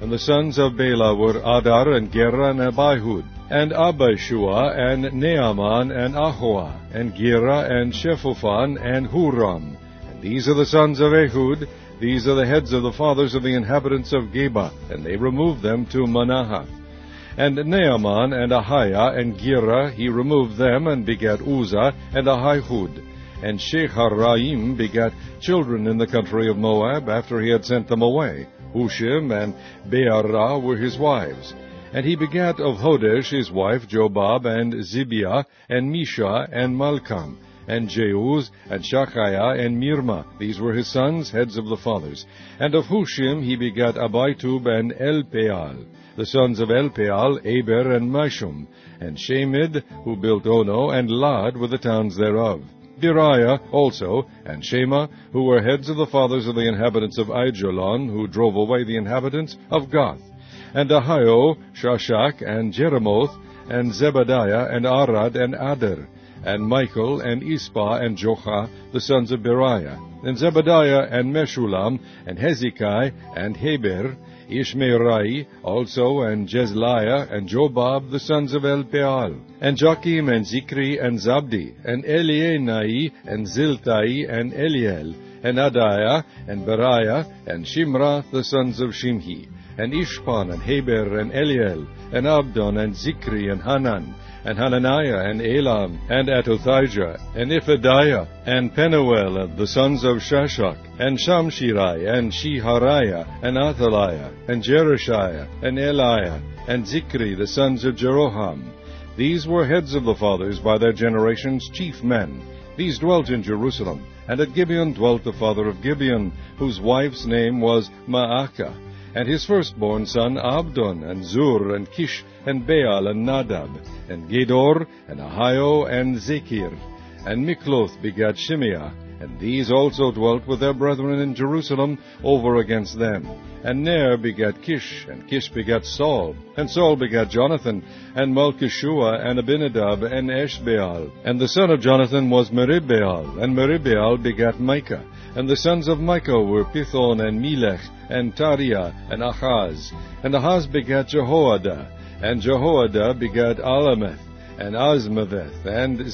And the sons of Bela were Adar, and Gera, and Abihud, and Abishua, and Naaman, and Ahoah, and Gera, and Shephuphan, and Huram. And these are the sons of Ehud. These are the heads of the fathers of the inhabitants of Geba, and they removed them to Manahath. And Naaman, and Ahiah, and Gera, he removed them, and begat Uzzah, and Ahihud. And Shecharaim begat children in the country of Moab, after he had sent them away. Hushim and Beerah were his wives. And he begat of Hodesh his wife Jobab, and Zibiah, and Misha, and Malcham, and Jeuz, and Shachiah, and Mirma. These were his sons, heads of the fathers. And of Hushim he begat Abitub, and Elpeal. The sons of Elpeal, Aber, and Mishum, and Shemid, who built Ono, and Lad with the towns thereof. Beriah also, and Shema, who were heads of the fathers of the inhabitants of Aijalon, who drove away the inhabitants of Gath. And Ahio, Shashak, and Jeremoth, and Zebadiah, and Arad, and Ader, and Michael, and Ispah, and Jocha, the sons of Beriah. And Zebadiah, and Meshulam, and Hezekiah, and Heber, Ishmerai also, and Jezliah, and Jobab, the sons of Elpeal, and Joachim, and Zikri, and Zabdi, and Elienai, and Ziltai, and Eliel, and Adiah, and Beriah, and Shimrath, the sons of Shimhi, and Ishpan, and Heber, and Eliel, and Abdon, and Zikri, and Hanan, and Hananiah, and Elam, and Atothijah, and Iphadiah, and Penuel, the sons of Shashak, and Shamshirai, and Shehariah, and Athaliah, and Jereshiah, and Eliah, and Zikri, the sons of Jeroham. These were heads of the fathers by their generations, chief men. These dwelt in Jerusalem. And at Gibeon dwelt the father of Gibeon, whose wife's name was Maacah, and his firstborn son Abdon, and Zur, and Kish, and Baal, and Nadab, and Gedor, and Ahio, and Zechir. And Mikloth begat Shimeah, and these also dwelt with their brethren in Jerusalem over against them. And Ner begat Kish, and Kish begat Saul, and Saul begat Jonathan, and Malchishua, and Abinadab, and Eshbaal. And the son of Jonathan was Meribbaal, and Meribbaal begat Micah. And the sons of Micah were Pithon, and Melech, and Tariah, and Achaz. And Ahaz begat Jehoiada, and Jehoiada begat Alameth, and Azmaveth, and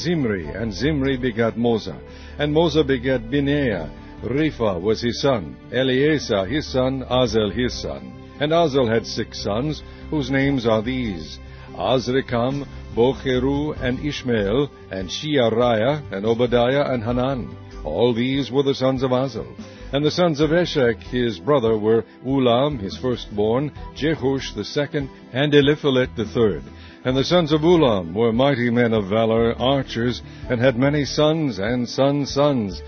Zimri begat Moza. And Moza begat Binea. Repha was his son, Eleazar his son, Azel his son. And Azel had 6 sons, whose names are these: Azrikam, Bocheru, and Ishmael, and Sheariah, and Obadiah, and Hanan. All these were the sons of Azel. And the sons of Eshek his brother were Ulam his firstborn, Jehush the second, and Eliphalet the third. And the sons of Ulam were mighty men of valor, archers, and had many sons and sons,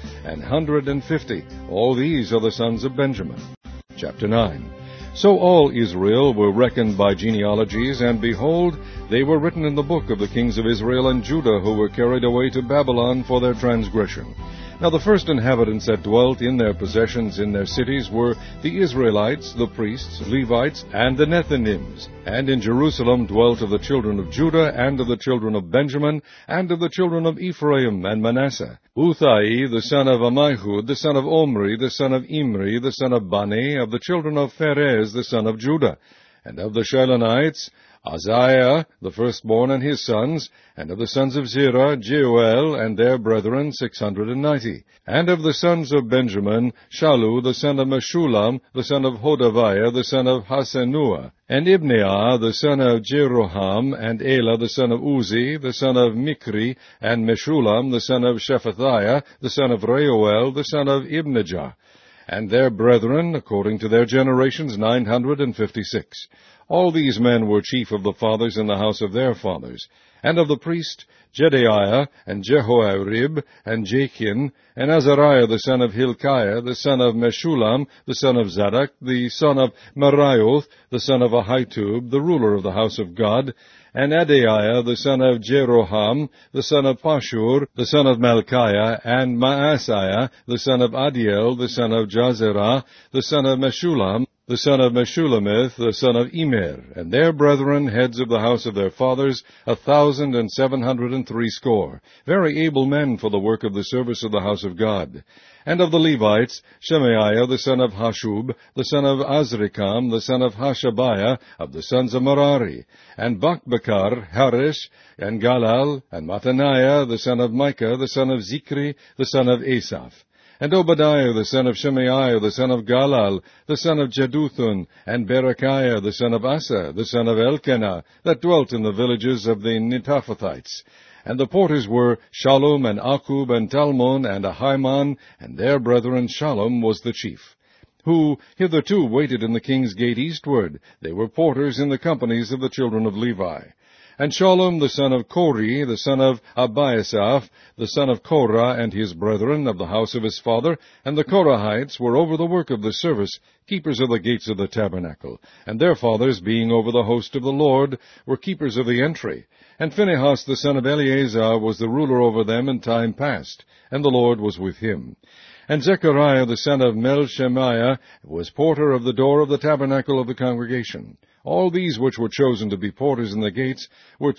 150. All these are the sons of Benjamin. Chapter 9. So all Israel were reckoned by genealogies, and behold, they were written in the book of the kings of Israel and Judah, who were carried away to Babylon for their transgression. Now the first inhabitants that dwelt in their possessions in their cities were the Israelites, the priests, Levites, and the Nethinims. And in Jerusalem dwelt of the children of Judah, and of the children of Benjamin, and of the children of Ephraim and Manasseh, Uthai the son of Ammihud, the son of Omri, the son of Imri, the son of Bani, of the children of Pharez, the son of Judah. And of the Shilonites, Uzziah the firstborn and his sons, and of the sons of Zerah, Jeuel and their brethren 690. And of the sons of Benjamin, Shalu the son of Meshulam, the son of Hodaviah, the son of Hasenuah, and Ibneah the son of Jeroham, and Elah the son of Uzi, the son of Mikri, and Meshulam the son of Shephathiah, the son of Reuel, the son of Ibnijah, and their brethren, according to their generations, 956. All these men were chief of the fathers in the house of their fathers. And of the priest, Jedaiah, and Jehoiarib, and Jachin, and Azariah the son of Hilkiah, the son of Meshulam, the son of Zadok, the son of Merioth, the son of Ahitub, the ruler of the house of God, and Adaiah the son of Jeroham, the son of Pashur, the son of Malchiah, and Maaseiah, the son of Adiel, the son of Jazerah, the son of Meshulam, the son of Meshulamith, the son of Immer, and their brethren, heads of the house of their fathers, 1,000. 1,760, very able men for the work of the service of the house of God. And of the Levites, Shemaiah the son of Hashub, the son of Azrikam, the son of Hashabiah, of the sons of Merari, and Bakbakar, Harish, and Galal, and Mattaniah the son of Micah, the son of Zikri, the son of Asaph. And Obadiah the son of Shemaiah, the son of Galal, the son of Jeduthun, and Berechiah the son of Asa, the son of Elkanah, that dwelt in the villages of the Netophathites. And the porters were Shallum, and Akub, and Talmon, and Ahiman, and their brethren Shallum was the chief, who hitherto waited in the king's gate eastward. They were porters in the companies of the children of Levi. And Shallum the son of Kori, the son of Abiasaph, the son of Korah, and his brethren of the house of his father, and the Korahites were over the work of the service, keepers of the gates of the tabernacle, and their fathers, being over the host of the Lord, were keepers of the entry. And Phinehas the son of Eleazar was the ruler over them in time past, and the Lord was with him. And Zechariah the son of Melchemiah was porter of the door of the tabernacle of the congregation. All these which were chosen to be porters in the gates were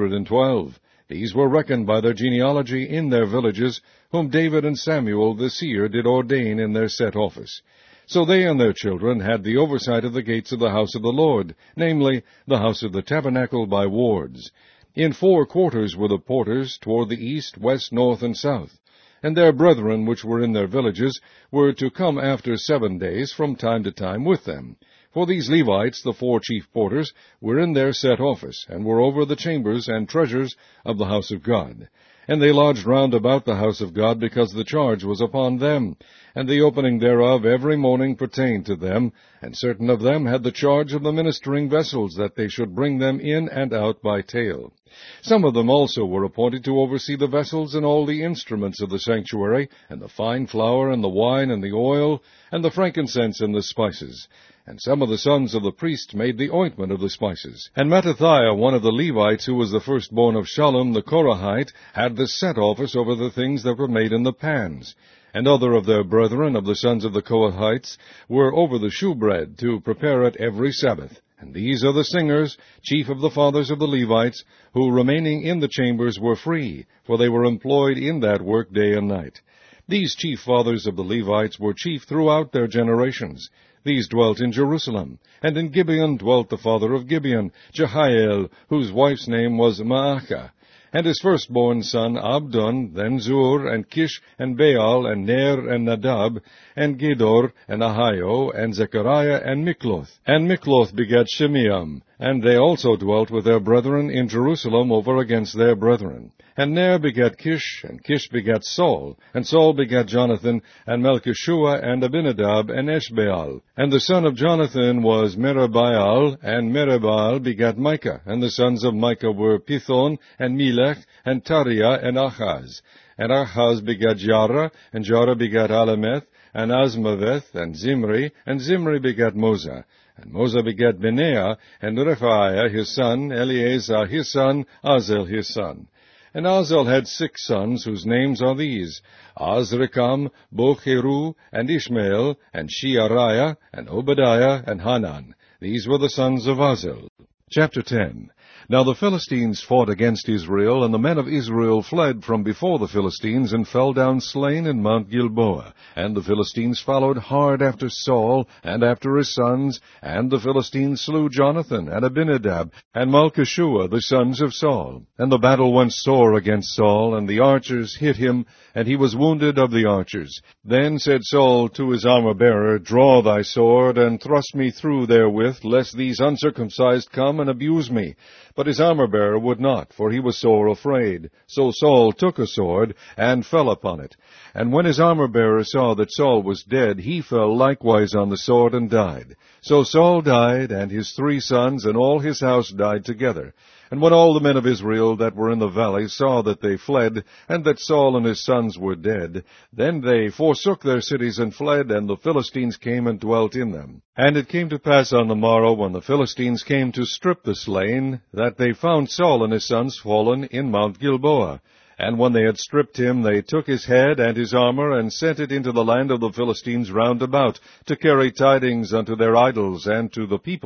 212. These were reckoned by their genealogy in their villages, whom David and Samuel the seer did ordain in their set office. So they and their children had the oversight of the gates of the house of the Lord, namely, the house of the tabernacle by wards. In 4 quarters were the porters, toward the east, west, north, and south. And their brethren which were in their villages were to come after 7 days from time to time with them. For these Levites, the 4 chief porters, were in their set office, and were over the chambers and treasures of the house of God. And they lodged round about the house of God, because the charge was upon them, and the opening thereof every morning pertained to them, and certain of them had the charge of the ministering vessels, that they should bring them in and out by tale. Some of them also were appointed to oversee the vessels and all the instruments of the sanctuary, and the fine flour, and the wine, and the oil, and the frankincense, and the spices. And some of the sons of the priest made the ointment of the spices. And Mattithiah, one of the Levites, who was the firstborn of Shallum the Korahite, had the set office over the things that were made in the pans. And other of their brethren of the sons of the Kohathites were over the shewbread, to prepare it every Sabbath. And these are the singers, chief of the fathers of the Levites, who remaining in the chambers were free, for they were employed in that work day and night. These chief fathers of the Levites were chief throughout their generations. These dwelt in Jerusalem, and in Gibeon dwelt the father of Gibeon, Jehiel, whose wife's name was Maachah, and his firstborn son Abdon, then Zur, and Kish, and Baal, and Ner, and Nadab, and Gedor, and Ahio, and Zechariah, and Mikloth. And Mikloth begat Shimeam, and they also dwelt with their brethren in Jerusalem over against their brethren. And Ner begat Kish, and Kish begat Saul, and Saul begat Jonathan, and Melchishua, and Abinadab, and Eshbaal. And the son of Jonathan was Merabaal, and Merabaal begat Micah, and the sons of Micah were Pithon, and Melech, and Tariah, and Achaz. And Achaz begat Jarah, and Jarah begat Alameth, and Azmaveth, and Zimri begat Moza. And Moza begat Benaiah, and Rephaiah his son, Eleazar his son, Azel his son. And Azel had 6 sons, whose names are these: Azrikam, Bocheru, and Ishmael, and Sheariah, and Obadiah, and Hanan. These were the sons of Azel. Chapter 10. Now the Philistines fought against Israel, and the men of Israel fled from before the Philistines, and fell down slain in Mount Gilboa. And the Philistines followed hard after Saul, and after his sons, and the Philistines slew Jonathan, and Abinadab, and Malchishua, the sons of Saul. And the battle went sore against Saul, and the archers hit him, and he was wounded of the archers. Then said Saul to his armor-bearer, Draw thy sword, and thrust me through therewith, lest these uncircumcised come and abuse me. But his armor-bearer would not, for he was sore afraid. So Saul took a sword, and fell upon it. And when his armor-bearer saw that Saul was dead, he fell likewise on the sword, and died. So Saul died, and his 3 sons, and all his house died together. And when all the men of Israel that were in the valley saw that they fled, and that Saul and his sons were dead, then they forsook their cities and fled, and the Philistines came and dwelt in them. And it came to pass on the morrow, when the Philistines came to strip the slain, that they found Saul and his sons fallen in Mount Gilboa. And when they had stripped him, they took his head and his armor, and sent it into the land of the Philistines round about, to carry tidings unto their idols and to the people.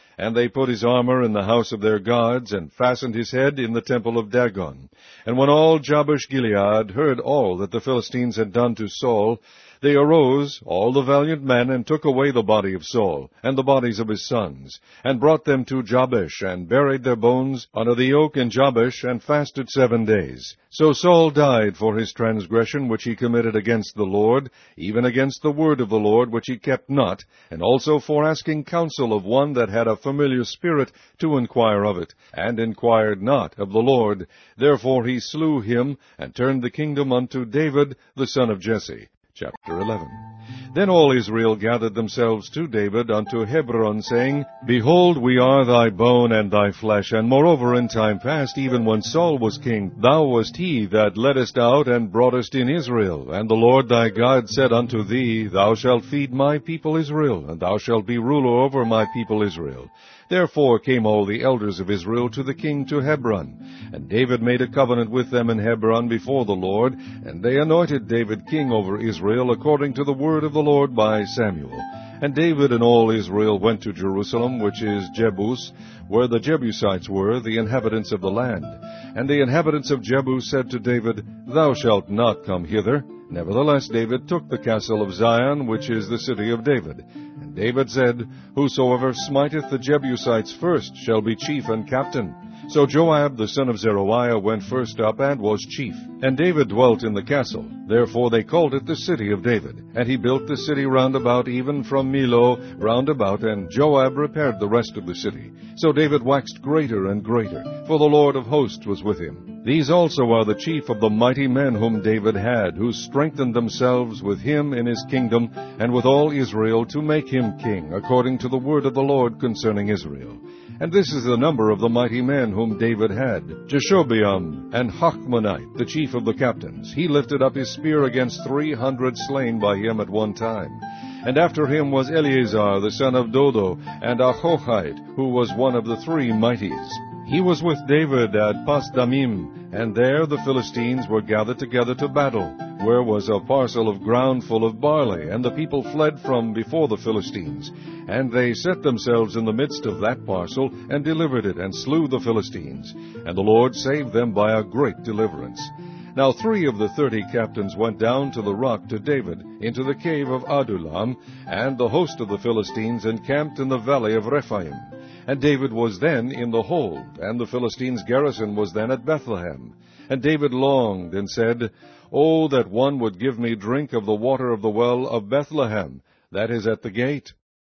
And they put his armor in the house of their gods, and fastened his head in the temple of Dagon. And when all Jabesh-Gilead heard all that the Philistines had done to Saul, they arose, all the valiant men, and took away the body of Saul, and the bodies of his sons, and brought them to Jabesh, and buried their bones under the oak in Jabesh, and fasted 7 days. So Saul died for his transgression which he committed against the Lord, even against the word of the Lord which he kept not, and also for asking counsel of one that had a familiar spirit to inquire of it, and inquired not of the Lord. Therefore he slew him, and turned the kingdom unto David the son of Jesse. Chapter 11. Then all Israel gathered themselves to David unto Hebron, saying, Behold, we are thy bone and thy flesh, and moreover in time past, even when Saul was king, thou wast he that leddest out and broughtest in Israel. And the Lord thy God said unto thee, Thou shalt feed my people Israel, and thou shalt be ruler over my people Israel. Therefore came all the elders of Israel to the king to Hebron. And David made a covenant with them in Hebron before the Lord, and they anointed David king over Israel, according to the word of the Lord by Samuel. And David and all Israel went to Jerusalem, which is Jebus, where the Jebusites were, the inhabitants of the land. And the inhabitants of Jebus said to David, Thou shalt not come hither. Nevertheless David took the castle of Zion, which is the city of David. And David said, Whosoever smiteth the Jebusites first shall be chief and captain. So Joab the son of Zeruiah went first up, and was chief. And David dwelt in the castle. Therefore they called it the city of David. And he built the city round about, even from Millo round about, and Joab repaired the rest of the city. So David waxed greater and greater, for the Lord of hosts was with him. These also are the chief of the mighty men whom David had, who strengthened themselves with him in his kingdom, and with all Israel, to make him king, according to the word of the Lord concerning Israel. And this is the number of the mighty men whom David had: Jeshobeam and Hachmonite, the chief of the captains. He lifted up his spear against 300 slain by him at one time. And after him was Eleazar the son of Dodo, and Ahohite, who was one of the 3 mighties. He was with David at Pasdamim, and there the Philistines were gathered together to battle, where was a parcel of ground full of barley, and the people fled from before the Philistines. And they set themselves in the midst of that parcel, and delivered it, and slew the Philistines. And the Lord saved them by a great deliverance. Now 3 of the 30 captains went down to the rock to David, into the cave of Adullam, and the host of the Philistines encamped in the valley of Rephaim. And David was then in the hold, and the Philistines' garrison was then at Bethlehem. And David longed, and said, O that one would give me drink of the water of the well of Bethlehem, that is at the gate.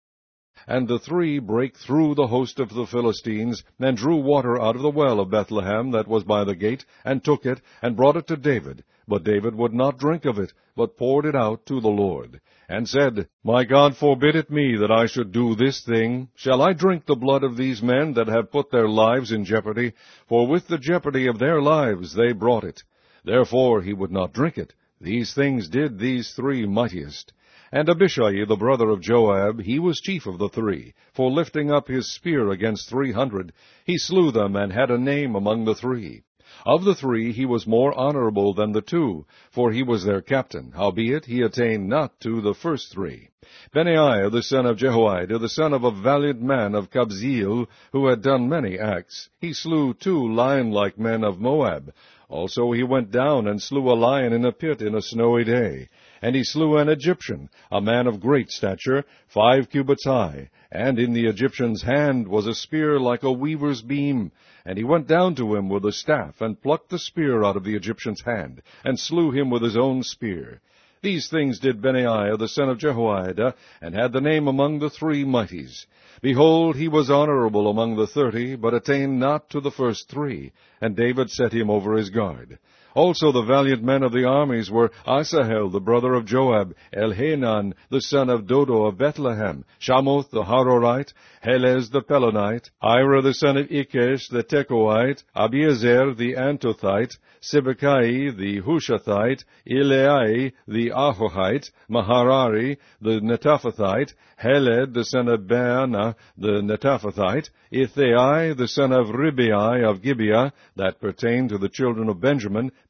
And the 3 brake through the host of the Philistines, and drew water out of the well of Bethlehem that was by the gate, and took it, and brought it to David. But David would not drink of it, but poured it out to the Lord, and said, My God forbid it me that I should do this thing. Shall I drink the blood of these men that have put their lives in jeopardy? For with the jeopardy of their lives they brought it. Therefore he would not drink it. These things did these 3 mightiest. And Abishai the brother of Joab, he was chief of the 3, for lifting up his spear against 300, he slew them, and had a name among the 3. Of the 3 he was more honorable than the 2, for he was their captain, howbeit he attained not to the first 3. Benaiah the son of Jehoiada, the son of a valiant man of Kabzeel, who had done many acts, he slew 2 lion-like men of Moab. Also he went down and slew a lion in a pit in a snowy day. And he slew an Egyptian, a man of great stature, 5 cubits high, and in the Egyptian's hand was a spear like a weaver's beam. And he went down to him with a staff, and plucked the spear out of the Egyptian's hand, and slew him with his own spear. These things did Benaiah the son of Jehoiada, and had the name among the 3 mighties. Behold, he was honorable among the 30, but attained not to the first 3, and David set him over his guard. Also the valiant men of the armies were Asahel the brother of Joab, Elhanan the son of Dodo of Bethlehem, Shamoth the Harorite, Helez the Pelonite, Ira the son of Ikesh the Tekoite, Abiezer the Antothite, Sibbecai the Hushathite, Eleai the Ahohite, Maharari the Netophathite, Heled the son of Baana the Netophathite, Ithai the son of Ribai of Gibeah, that pertained to the children of Benjamin,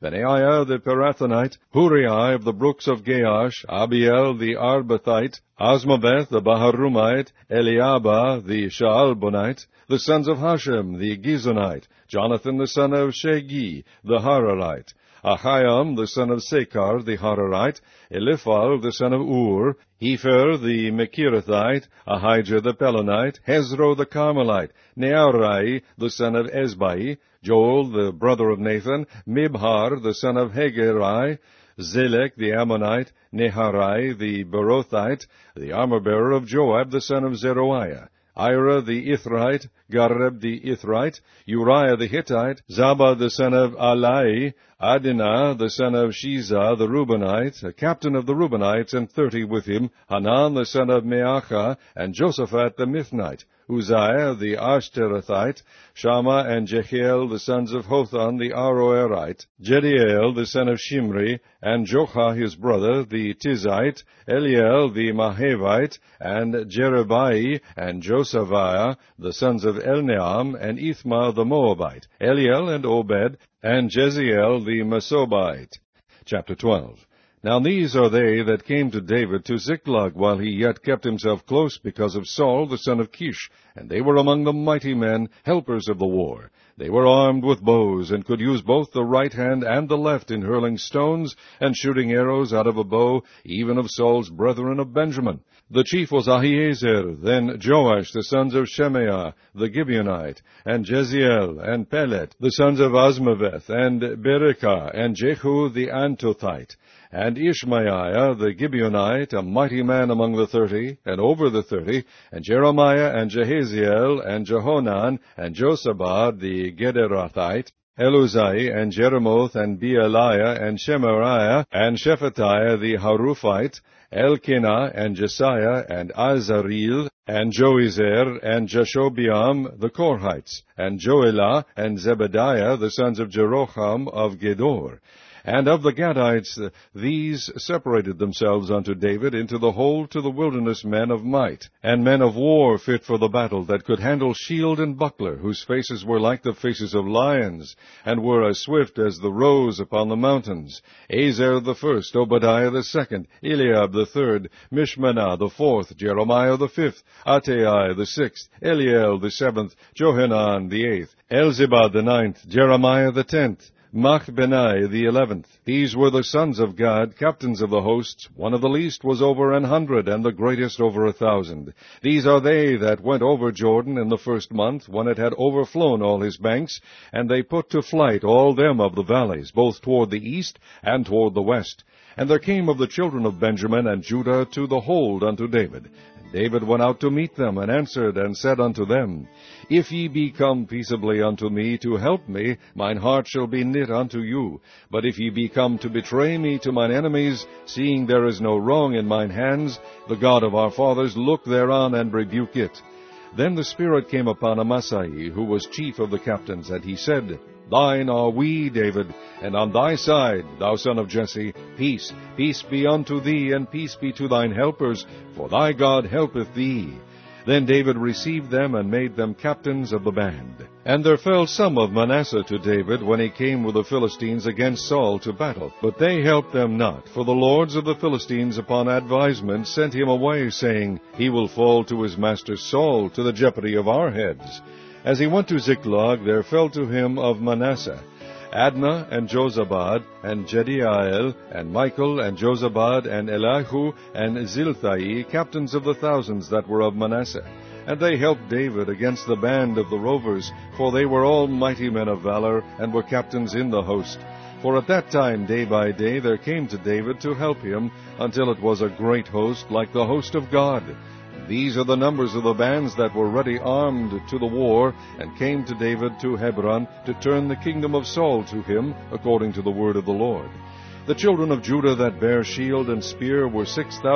Benaiah the Pirathonite, Huriah of the brooks of Gaash, Abiel the Arbathite, Asmaveth the Baharumite, Eliabah the Shaalbonite, the sons of Hashem the Gizonite, Jonathan the son of Shegi the Hararite, Ahiam the son of Sekar the Hararite, Eliphal the son of Ur, Hepher the Mechirathite, Ahijah the Pelonite, Hezro the Carmelite, Nearai the son of Ezbai, Joel the brother of Nathan, Mibhar the son of Hegerai, Zelek the Ammonite, Neharai the Berothite, the armor-bearer of Joab the son of Zeruiah, Ira the Ithrite, Gareb the Ithrite, Uriah the Hittite, Zabad the son of Alai, Adinah the son of Shiza the Reubenite, a captain of the Reubenites, and 30 with him, Hanan the son of Meachah, and Josaphat the Mithnite, Uzziah the Ashterathite, Shammah and Jehiel the sons of Hotham the Aroerite, Jediel the son of Shimri, and Jochah his brother the Tizite, Eliel the Mahavite, and Jerebai and Josaviah the sons of Elneam, and Ithma the Moabite, Eliel and Obed, and Jeziel the Mesobite. Chapter 12. Now these are they that came to David to Ziklag, while he yet kept himself close because of Saul the son of Kish, and they were among the mighty men, helpers of the war. They were armed with bows, and could use both the right hand and the left in hurling stones and shooting arrows out of a bow, even of Saul's brethren of Benjamin. The chief was Ahiezer, then Joash, the sons of Shemaiah, the Gibeonite, and Jeziel, and Pelet, the sons of Asmaveth, and Berekah, and Jehu the Antothite, and Ishmaiah the Gibeonite, a mighty man among the 30, and over the 30, and Jeremiah, and Jehaziel, and Jehonan, and Josabad the Gederathite, Eluzai, and Jeremoth, and Bealiah, and Shemariah, and Shephatiah the Haruphite, Elkanah, and Jesiah, and Azareel, and Joezer, and Jashobeam the Korhites, and Joelah, and Zebediah, the sons of Jeroham of Gedor. And of the Gadites, these separated themselves unto David into the hold to the wilderness men of might, and men of war fit for the battle, that could handle shield and buckler, whose faces were like the faces of lions, and were as swift as the roes upon the mountains. Ezer the first, Obadiah the second, Eliab the third, Mishmanah the fourth, Jeremiah the fifth, Attai the sixth, Eliel the seventh, Johanan the eighth, Elzebad the ninth, Jeremiah the 10th, Machbenai the 11th. These were the sons of Gad, captains of the hosts. One of the least was over 100, and the greatest over 1,000. These are they that went over Jordan in the first month, when it had overflown all his banks, and they put to flight all them of the valleys, both toward the east and toward the west. And there came of the children of Benjamin and Judah to the hold unto David. And David went out to meet them, and answered and said unto them, If ye be come peaceably unto me to help me, mine heart shall be knit unto you. But if ye be come to betray me to mine enemies, seeing there is no wrong in mine hands, the God of our fathers look thereon and rebuke it. Then the Spirit came upon Amasai, who was chief of the captains, and he said, Thine are we, David, and on thy side, thou son of Jesse, peace. Peace be unto thee, and peace be to thine helpers, for thy God helpeth thee. Then David received them, and made them captains of the band. And there fell some of Manasseh to David, when he came with the Philistines against Saul to battle. But they helped them not, for the lords of the Philistines upon advisement sent him away, saying, He will fall to his master Saul, to the jeopardy of our heads. As he went to Ziklag, there fell to him of Manasseh Adnah, and Jozabad, and Jediael, and Michael, and Jozabad, and Elihu, and Zilthai, captains of the thousands that were of Manasseh. And they helped David against the band of the rovers, for they were all mighty men of valor, and were captains in the host. For at that time, day by day, there came to David to help him, until it was a great host, like the host of God. These are the numbers of the bands that were ready armed to the war, and came to David to Hebron, to turn the kingdom of Saul to him, according to the word of the Lord. The children of Judah that bare shield and spear were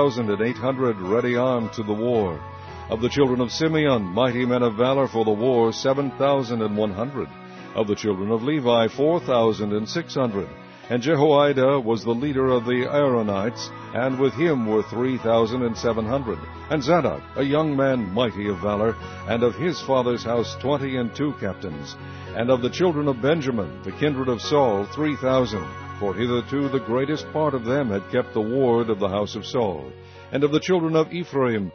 6,800 ready armed to the war. Of the children of Simeon, mighty men of valor for the war, 7,100. Of the children of Levi, 4,600. And Jehoiada was the leader of the Aaronites, and with him were 3,700. And Zadok, a young man mighty of valor, and of his father's house 22 captains. And of the children of Benjamin, the kindred of Saul, 3,000. For hitherto the greatest part of them had kept the ward of the house of Saul. And of the children of Ephraim,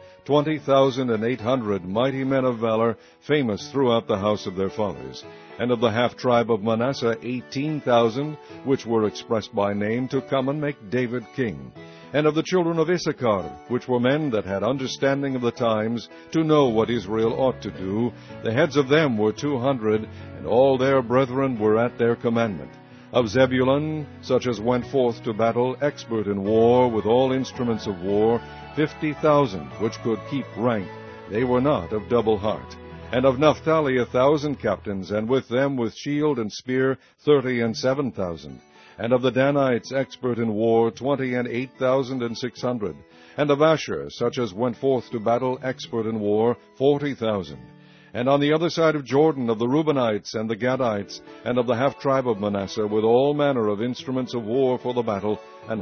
20,800 mighty men of valor, famous throughout the house of their fathers. And of the half-tribe of Manasseh, 18,000, which were expressed by name, to come and make David king. And of the children of Issachar, which were men that had understanding of the times, to know what Israel ought to do, the heads of them were 200, and all their brethren were at their commandment. Of Zebulun, such as went forth to battle, expert in war, with all instruments of war, 50,000, which could keep rank. They were not of double heart. And of Naphtali 1,000 captains, and with them with shield and spear 37,000. And of the Danites, expert in war, 28,600. And of Asher, such as went forth to battle, expert in war, 40,000. And on the other side of Jordan, of the Reubenites and the Gadites, and of the half-tribe of Manasseh, with all manner of instruments of war for the battle,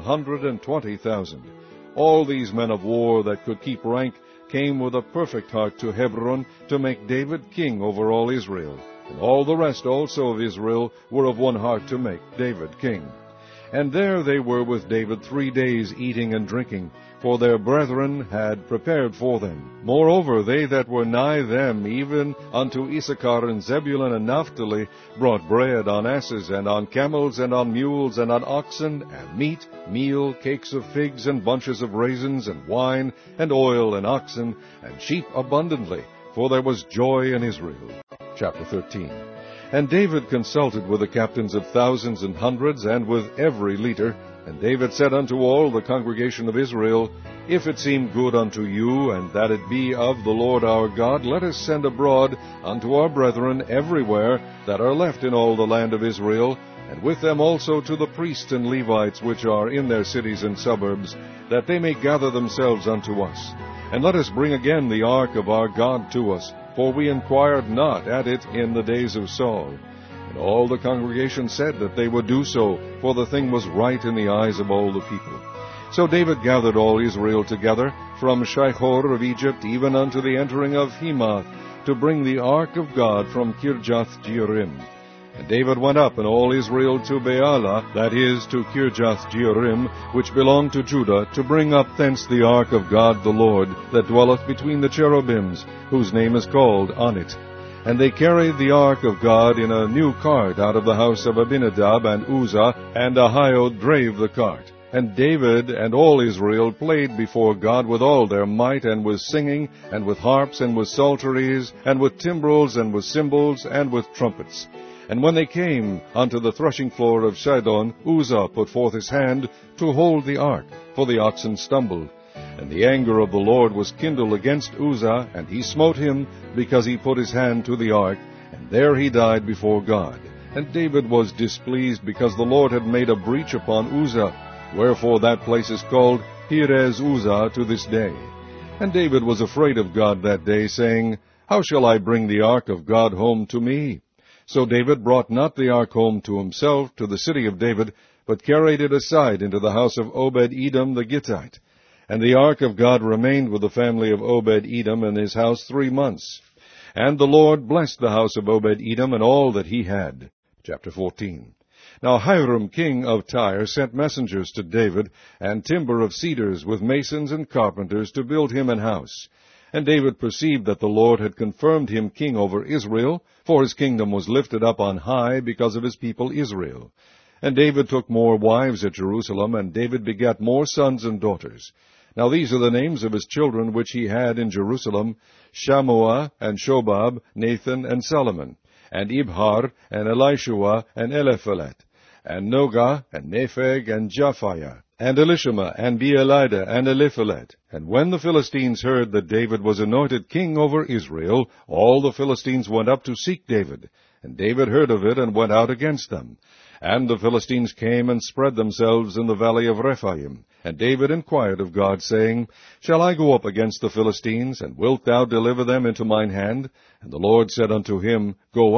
120,000. All these men of war that could keep rank came with a perfect heart to Hebron to make David king over all Israel. And all the rest also of Israel were of one heart to make David king. And there they were with David 3 days eating and drinking, for their brethren had prepared for them. Moreover, they that were nigh them, even unto Issachar and Zebulun and Naphtali, brought bread on asses, and on camels, and on mules, and on oxen, and meat, meal, cakes of figs, and bunches of raisins, and wine, and oil, and oxen, and sheep abundantly, for there was joy in Israel. Chapter 13. And David consulted with the captains of thousands and hundreds, and with every leader. And David said unto all the congregation of Israel, If it seem good unto you, and that it be of the Lord our God, let us send abroad unto our brethren everywhere that are left in all the land of Israel, and with them also to the priests and Levites which are in their cities and suburbs, that they may gather themselves unto us. And let us bring again the ark of our God to us, for we inquired not at it in the days of Saul. And all the congregation said that they would do so, for the thing was right in the eyes of all the people. So David gathered all Israel together, from Shihor of Egypt even unto the entering of Hemath, to bring the ark of God from Kirjath-jearim. And David went up, and all Israel, to Baalah, that is, to Kirjath-jearim, which belonged to Judah, to bring up thence the ark of God the Lord, that dwelleth between the cherubims, whose name is called Onit. And they carried the ark of God in a new cart out of the house of Abinadab and Uzzah, and Ahio drave the cart. And David and all Israel played before God with all their might, and with singing, and with harps, and with psalteries, and with timbrels, and with cymbals, and with trumpets. And when they came unto the threshing floor of Sidon, Uzzah put forth his hand to hold the ark, for the oxen stumbled. And the anger of the Lord was kindled against Uzzah, and he smote him, because he put his hand to the ark, and there he died before God. And David was displeased, because the Lord had made a breach upon Uzzah. Wherefore that place is called Perez Uzzah to this day. And David was afraid of God that day, saying, How shall I bring the ark of God home to me? So David brought not the ark home to himself, to the city of David, but carried it aside into the house of Obed-Edom the Gittite. And the ark of God remained with the family of Obed-Edom in his house 3 months. And the Lord blessed the house of Obed-Edom and all that he had. Chapter 14. Now Hiram king of Tyre sent messengers to David, and timber of cedars with masons and carpenters to build him an house. And David perceived that the Lord had confirmed him king over Israel, for his kingdom was lifted up on high because of his people Israel. And David took more wives at Jerusalem, and David begat more sons and daughters. Now these are the names of his children which he had in Jerusalem: Shammua, and Shobab, Nathan, and Solomon, and Ibhar, and Elishua, and Eliphelet, and Nogah, and Nepheg, and Japhiah, and Elishama, and Beelida, and Eliphelet. And when the Philistines heard that David was anointed king over Israel, all the Philistines went up to seek David. And David heard of it, and went out against them. And the Philistines came and spread themselves in the valley of Rephaim. And David inquired of God, saying, Shall I go up against the Philistines, and wilt thou deliver them into mine hand? And the Lord said unto him, Go up,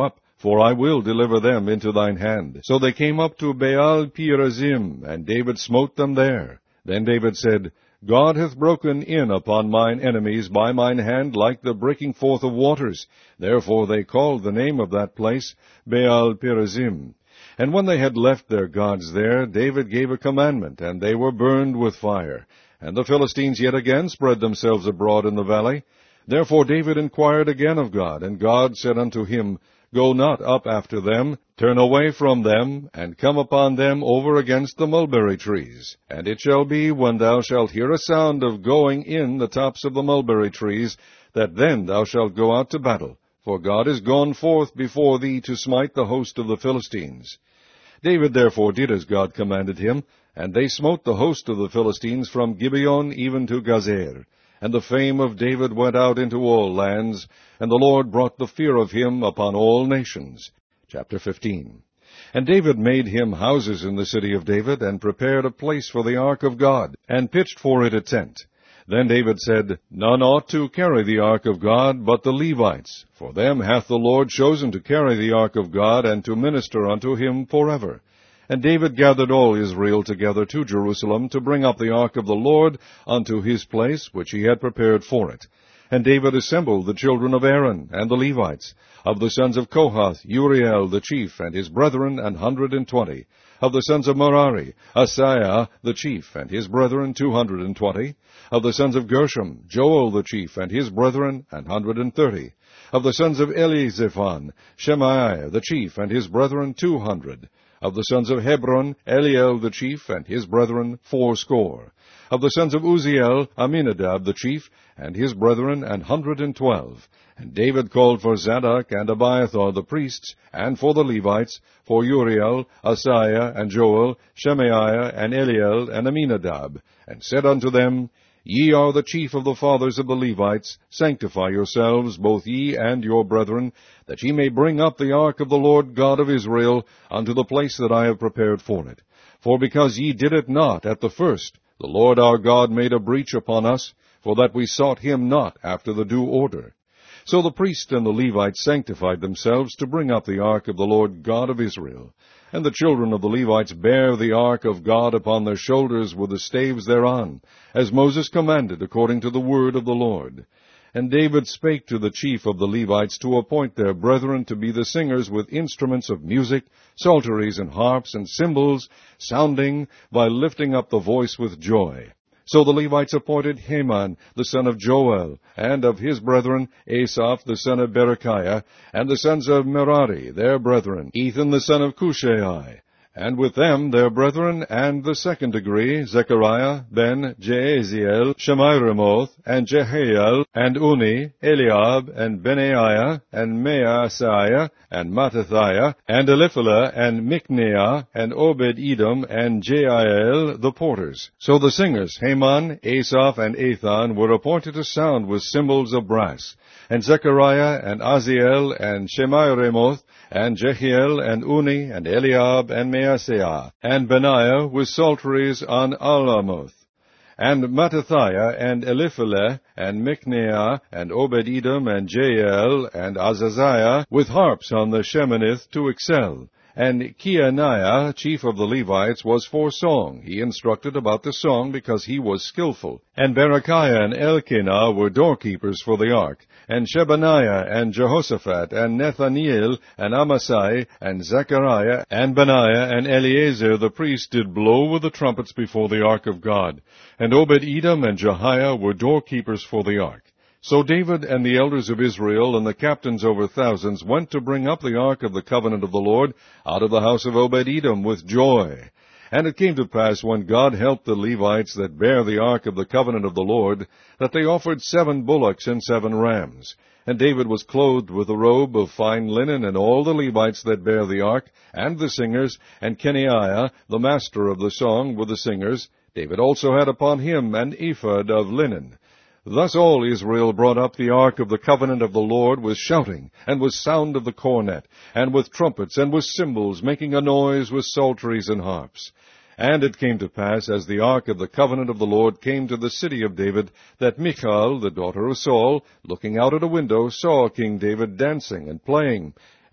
for I will deliver them into thine hand. So they came up to Baal Perazim, and David smote them there. Then David said, God hath broken in upon mine enemies by mine hand like the breaking forth of waters. Therefore they called the name of that place Baal Perazim. And when they had left their gods there, David gave a commandment, and they were burned with fire. And the Philistines yet again spread themselves abroad in the valley. Therefore David inquired again of God, and God said unto him, Go not up after them, turn away from them, and come upon them over against the mulberry trees. And it shall be, when thou shalt hear a sound of going in the tops of the mulberry trees, that then thou shalt go out to battle. For God is gone forth before thee to smite the host of the Philistines. David therefore did as God commanded him, and they smote the host of the Philistines from Gibeon even to Gazer. And the fame of David went out into all lands, and the Lord brought the fear of him upon all nations. Chapter 15. And David made him houses in the city of David, and prepared a place for the ark of God, and pitched for it a tent. Then David said, None ought to carry the ark of God but the Levites, for them hath the Lord chosen to carry the ark of God, and to minister unto him forever. And David gathered all Israel together to Jerusalem, to bring up the ark of the Lord unto his place, which he had prepared for it. And David assembled the children of Aaron, and the Levites. Of the sons of Kohath, Uriel the chief, and his brethren, 120. Of the sons of Merari, Asaiah the chief, and his brethren, 220. Of the sons of Gershom, Joel the chief, and his brethren, 130. Of the sons of Elizaphan, Shemaiah the chief, and his brethren, 200. Of the sons of Hebron, Eliel the chief, and his brethren, 80. Of the sons of Uzziel, Aminadab the chief, and his brethren, 112. And David called for Zadok and Abiathar the priests, and for the Levites, for Uriel, Asaiah, and Joel, Shemaiah, and Eliel, and Aminadab, and said unto them, Ye are the chief of the fathers of the Levites. Sanctify yourselves, both ye and your brethren, that ye may bring up the ark of the Lord God of Israel unto the place that I have prepared for it. For because ye did it not at the first, the Lord our God made a breach upon us, for that we sought him not after the due order. So the priests and the Levites sanctified themselves to bring up the ark of the Lord God of Israel. And the children of the Levites bare the ark of God upon their shoulders with the staves thereon, as Moses commanded according to the word of the Lord. And David spake to the chief of the Levites to appoint their brethren to be the singers with instruments of music, psalteries and harps and cymbals, sounding by lifting up the voice with joy. So the Levites appointed Heman the son of Joel, and of his brethren Asaph the son of Berechiah, and the sons of Merari their brethren, Ethan the son of Cushai, and with them their brethren, and the second degree, Zechariah, Ben, Jaaziel, Shemiramoth, and Jehiel, and Uni, Eliab, and Benaiah, and Maaseiah, and Mattithiah, and Eliphalah, and Micneah, and Obed-Edom, and Jeiel, the porters. So the singers, Heman, Asaph, and Ethan, were appointed to sound with cymbals of brass. And Zechariah, and Aziel, and Shemiramoth, and Jehiel, and Uni, and Eliab, and Maaseiah, and Benaiah with psalteries on Alamoth, and Mattithiah, and Eliphalah, and Micneah, and Obed-Edom, and Jeiel, and Azaziah, with harps on the Sheminith to excel. And Keaniah, chief of the Levites, was for song. He instructed about the song because he was skillful. And Berechiah and Elkanah were doorkeepers for the ark. And Shebaniah, and Jehoshaphat, and Nethaniel, and Amasai, and Zechariah, and Benaiah, and Eleazar the priest did blow with the trumpets before the ark of God. And Obed-Edom and Jehiah were doorkeepers for the ark. So David and the elders of Israel and the captains over thousands went to bring up the ark of the covenant of the Lord out of the house of Obed-Edom with joy. And it came to pass, when God helped the Levites that bare the ark of the covenant of the Lord, that they offered 7 bullocks and 7 rams. And David was clothed with a robe of fine linen, and all the Levites that bare the ark, and the singers, and Kenaiah, the master of the song, with the singers. David also had upon him an ephod of linen. Thus all Israel brought up the ark of the covenant of the Lord with shouting, and with sound of the cornet, and with trumpets, and with cymbals, making a noise with psalteries and harps. And it came to pass, as the ark of the covenant of the Lord came to the city of David, that Michal, the daughter of Saul, looking out at a window, saw King David dancing and playing.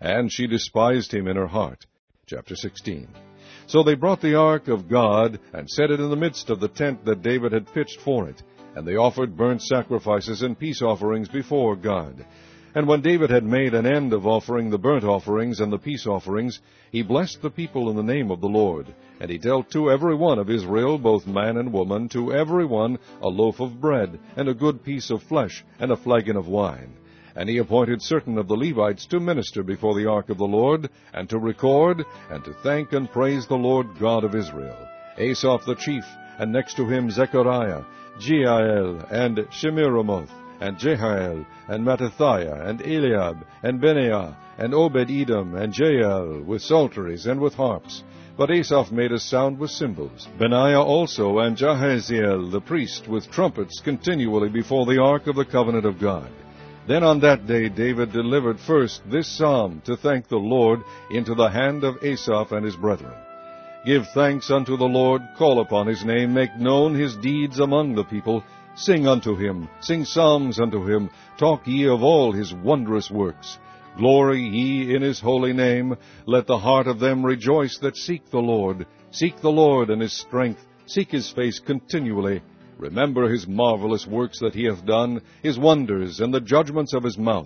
and she despised him in her heart. Chapter 16. So they brought the ark of God, and set it in the midst of the tent that David had pitched for it, and they offered burnt sacrifices and peace offerings before God. And when David had made an end of offering the burnt offerings and the peace offerings, he blessed the people in the name of the Lord. And he dealt to every one of Israel, both man and woman, to every one a loaf of bread, and a good piece of flesh, and a flagon of wine. And he appointed certain of the Levites to minister before the ark of the Lord, and to record, and to thank and praise the Lord God of Israel. Asaph the chief, and next to him Zechariah, Jeiel, and Shemiramoth, and Jehiel, and Mattithiah, and Eliab, and Benaiah, and Obed-Edom, and Jael, with psalteries and with harps. But Asaph made a sound with cymbals. Benaiah also, and Jahaziel the priest, with trumpets continually before the ark of the covenant of God. Then on that day David delivered first this psalm to thank the Lord into the hand of Asaph and his brethren. Give thanks unto the Lord, call upon his name, make known his deeds among the people. Sing unto him, sing psalms unto him, talk ye of all his wondrous works. Glory ye in his holy name. Let the heart of them rejoice that seek the Lord. Seek the Lord and his strength, seek his face continually. Remember his marvelous works that he hath done, his wonders, and the judgments of his mouth.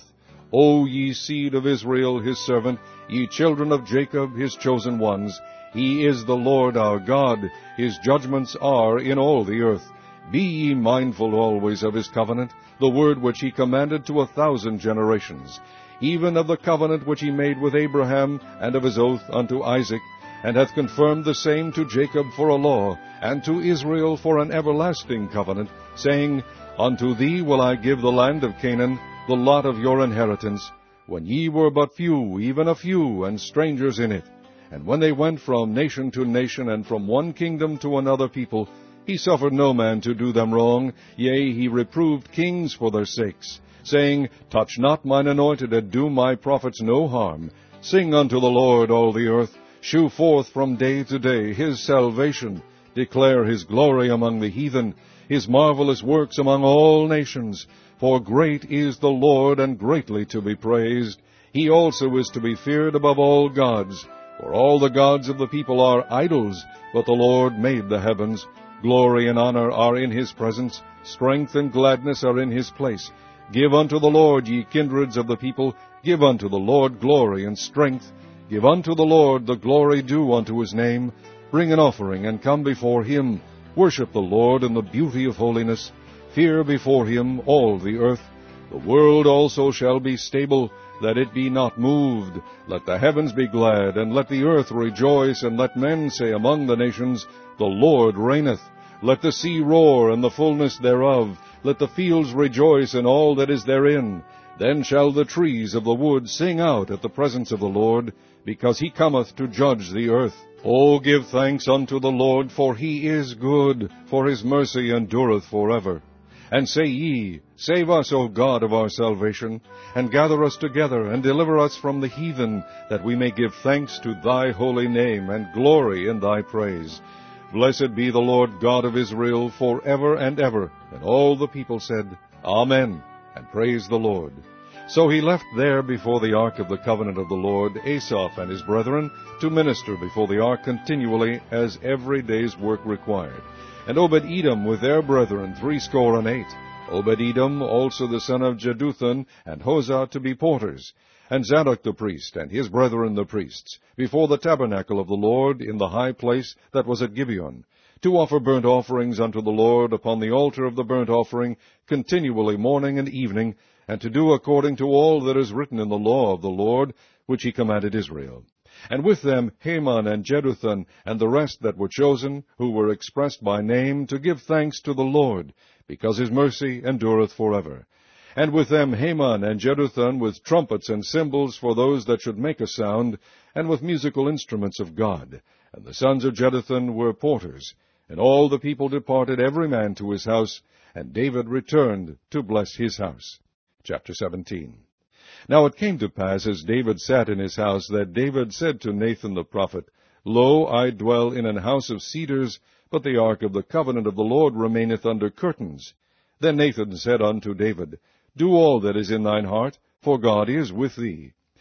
O ye seed of Israel his servant, ye children of Jacob his chosen ones. He is the Lord our God, his judgments are in all the earth. Be ye mindful always of his covenant, the word which he commanded to 1,000 generations, even of the covenant which he made with Abraham, and of his oath unto Isaac, and hath confirmed the same to Jacob for a law, and to Israel for an everlasting covenant, saying, Unto thee will I give the land of Canaan, the lot of your inheritance, when ye were but few, even a few, and strangers in it. And when they went from nation to nation, and from one kingdom to another people, he suffered no man to do them wrong, yea, he reproved kings for their sakes, saying, Touch not mine anointed, and do my prophets no harm. Sing unto the Lord, all the earth. Shew forth from day to day his salvation. Declare his glory among the heathen, his marvelous works among all nations. For great is the Lord, and greatly to be praised. He also is to be feared above all gods. For all the gods of the people are idols, but the Lord made the heavens. Glory and honor are in his presence, strength and gladness are in his place. Give unto the Lord, ye kindreds of the people, give unto the Lord glory and strength. Give unto the Lord the glory due unto his name. Bring an offering, and come before him. Worship the Lord in the beauty of holiness. Fear before him all the earth. The world also shall be stable, that it be not moved. Let the heavens be glad, and let the earth rejoice, and let men say among the nations, The Lord reigneth. Let the sea roar, and the fullness thereof. Let the fields rejoice, and all that is therein. Then shall the trees of the wood sing out at the presence of the Lord, because he cometh to judge the earth. O give thanks unto the Lord, for he is good, for his mercy endureth forever. And say ye, Save us, O God of our salvation, and gather us together, and deliver us from the heathen, that we may give thanks to thy holy name, and glory in thy praise. Blessed be the Lord God of Israel forever and ever. And all the people said, Amen, and praised the Lord. So he left there before the ark of the covenant of the Lord Asaph and his brethren, to minister before the ark continually, as every day's work required. And Obed-Edom with their brethren 68. Obed-Edom also the son of Jeduthun, and Hosah to be porters. And Zadok the priest, and his brethren the priests, before the tabernacle of the Lord, in the high place that was at Gibeon, to offer burnt offerings unto the Lord upon the altar of the burnt offering, continually morning and evening, and to do according to all that is written in the law of the Lord, which he commanded Israel. And with them Heman and Jeduthun, and the rest that were chosen, who were expressed by name, to give thanks to the Lord, because his mercy endureth forever. And with them Heman and Jeduthun, with trumpets and cymbals for those that should make a sound, and with musical instruments of God. And the sons of Jeduthun were porters. And all the people departed every man to his house, and David returned to bless his house. Chapter 17. Now it came to pass, as David sat in his house, that David said to Nathan the prophet, Lo, I dwell in an house of cedars, but the ark of the covenant of the Lord remaineth under curtains. Then Nathan said unto David, Do all that is in thine heart, for God is with thee.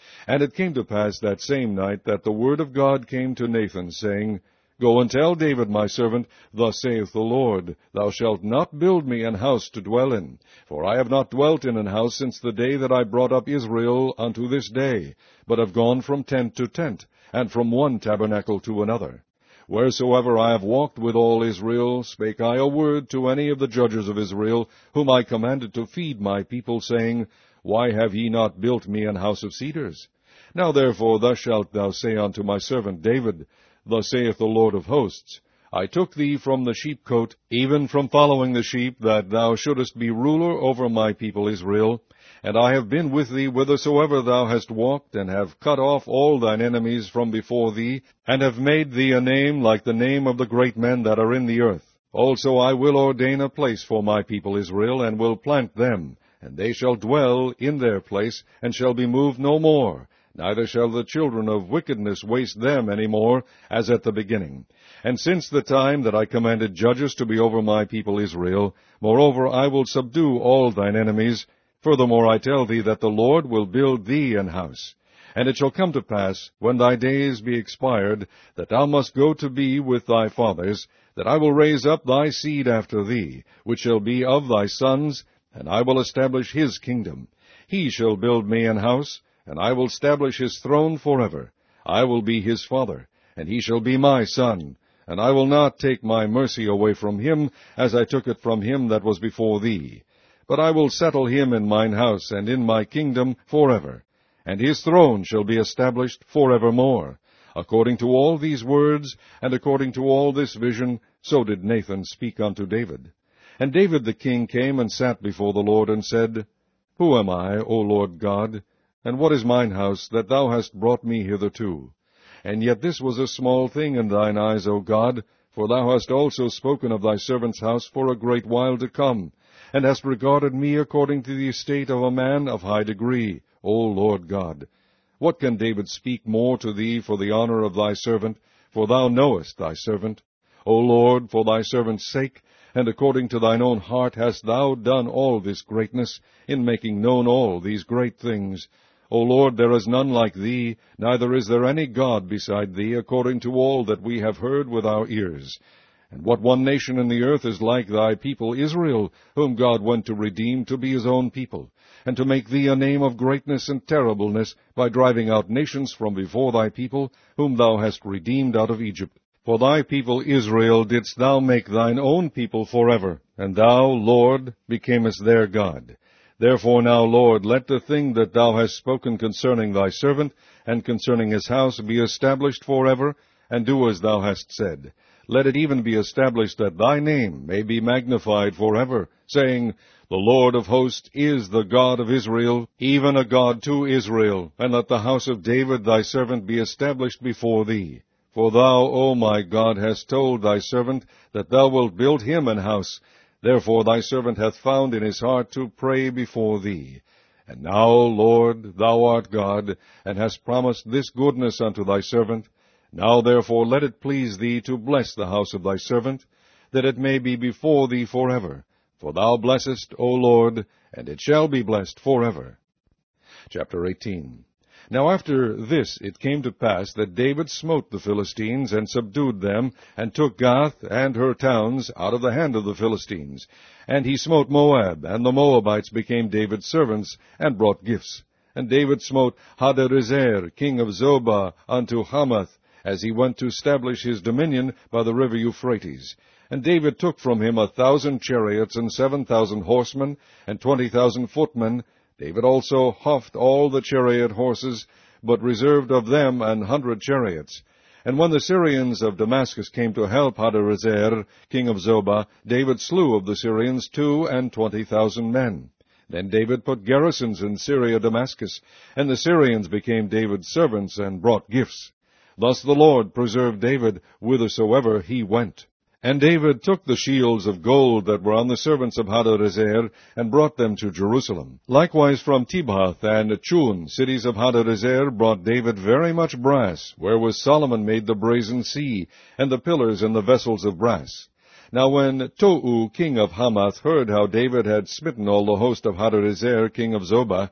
And it came to pass that same night that the word of God came to Nathan, saying, Go and tell David my servant, Thus saith the Lord, Thou shalt not build me an house to dwell in. For I have not dwelt in an house since the day that I brought up Israel unto this day, but have gone from tent to tent, and from one tabernacle to another. Wheresoever I have walked with all Israel, spake I a word to any of the judges of Israel, whom I commanded to feed my people, saying, Why have ye not built me an house of cedars? Now therefore thus shalt thou say unto my servant David, Thus saith the Lord of hosts, I took thee from the sheepcote, even from following the sheep, that thou shouldest be ruler over my people Israel. And I have been with thee whithersoever thou hast walked, and have cut off all thine enemies from before thee, and have made thee a name like the name of the great men that are in the earth. Also I will ordain a place for my people Israel, and will plant them, and they shall dwell in their place, and shall be moved no more. Neither shall the children of wickedness waste them any more, as at the beginning. And since the time that I commanded judges to be over my people Israel, moreover I will subdue all thine enemies. Furthermore I tell thee that the Lord will build thee an house. And it shall come to pass, when thy days be expired, that thou must go to be with thy fathers, that I will raise up thy seed after thee, which shall be of thy sons, and I will establish his kingdom. He shall build me an house, and I will establish his throne forever. I will be his father, and he shall be my son. And I will not take my mercy away from him, as I took it from him that was before thee. But I will settle him in mine house, and in my kingdom forever. And his throne shall be established forevermore. According to all these words, and according to all this vision, so did Nathan speak unto David. And David the king came and sat before the Lord, and said, Who am I, O Lord God? And what is mine house, that thou hast brought me hitherto? And yet this was a small thing in thine eyes, O God, for thou hast also spoken of thy servant's house for a great while to come, and hast regarded me according to the estate of a man of high degree, O Lord God. What can David speak more to thee for the honor of thy servant? For thou knowest thy servant. O Lord, for thy servant's sake, and according to thine own heart hast thou done all this greatness, in making known all these great things. O Lord, there is none like thee, neither is there any God beside thee, according to all that we have heard with our ears. And what one nation in the earth is like thy people Israel, whom God went to redeem to be his own people, and to make thee a name of greatness and terribleness, by driving out nations from before thy people, whom thou hast redeemed out of Egypt. For thy people Israel didst thou make thine own people forever, and thou, Lord, becamest their God. Therefore now, Lord, let the thing that thou hast spoken concerning thy servant, and concerning his house, be established forever, and do as thou hast said. Let it even be established that thy name may be magnified forever, saying, The Lord of hosts is the God of Israel, even a God to Israel. And let the house of David thy servant be established before thee. For thou, O my God, hast told thy servant that thou wilt build him an house. Therefore thy servant hath found in his heart to pray before thee. And now, Lord, thou art God, and hast promised this goodness unto thy servant. Now therefore let it please thee to bless the house of thy servant, that it may be before thee forever. For thou blessest, O Lord, and it shall be blessed forever. Chapter 18. Now after this it came to pass that David smote the Philistines, and subdued them, and took Gath and her towns out of the hand of the Philistines. And he smote Moab, and the Moabites became David's servants, and brought gifts. And David smote Hadarezer, king of Zobah, unto Hamath, as he went to establish his dominion by the river Euphrates. And David took from him 1,000 chariots, and 7,000 horsemen, and 20,000 footmen. David also houghed all the chariot horses, but reserved of them 100 chariots. And when the Syrians of Damascus came to help Hadarezer, king of Zobah, David slew of the Syrians 22,000 men. Then David put garrisons in Syria Damascus, and the Syrians became David's servants, and brought gifts. Thus the Lord preserved David whithersoever he went. And David took the shields of gold that were on the servants of Hadarezer, and brought them to Jerusalem. Likewise from Tibhath and Chun, cities of Hadarezer, brought David very much brass, wherewith Solomon made the brazen sea, and the pillars and the vessels of brass. Now when Tou, king of Hamath, heard how David had smitten all the host of Hadarezer, king of Zobah,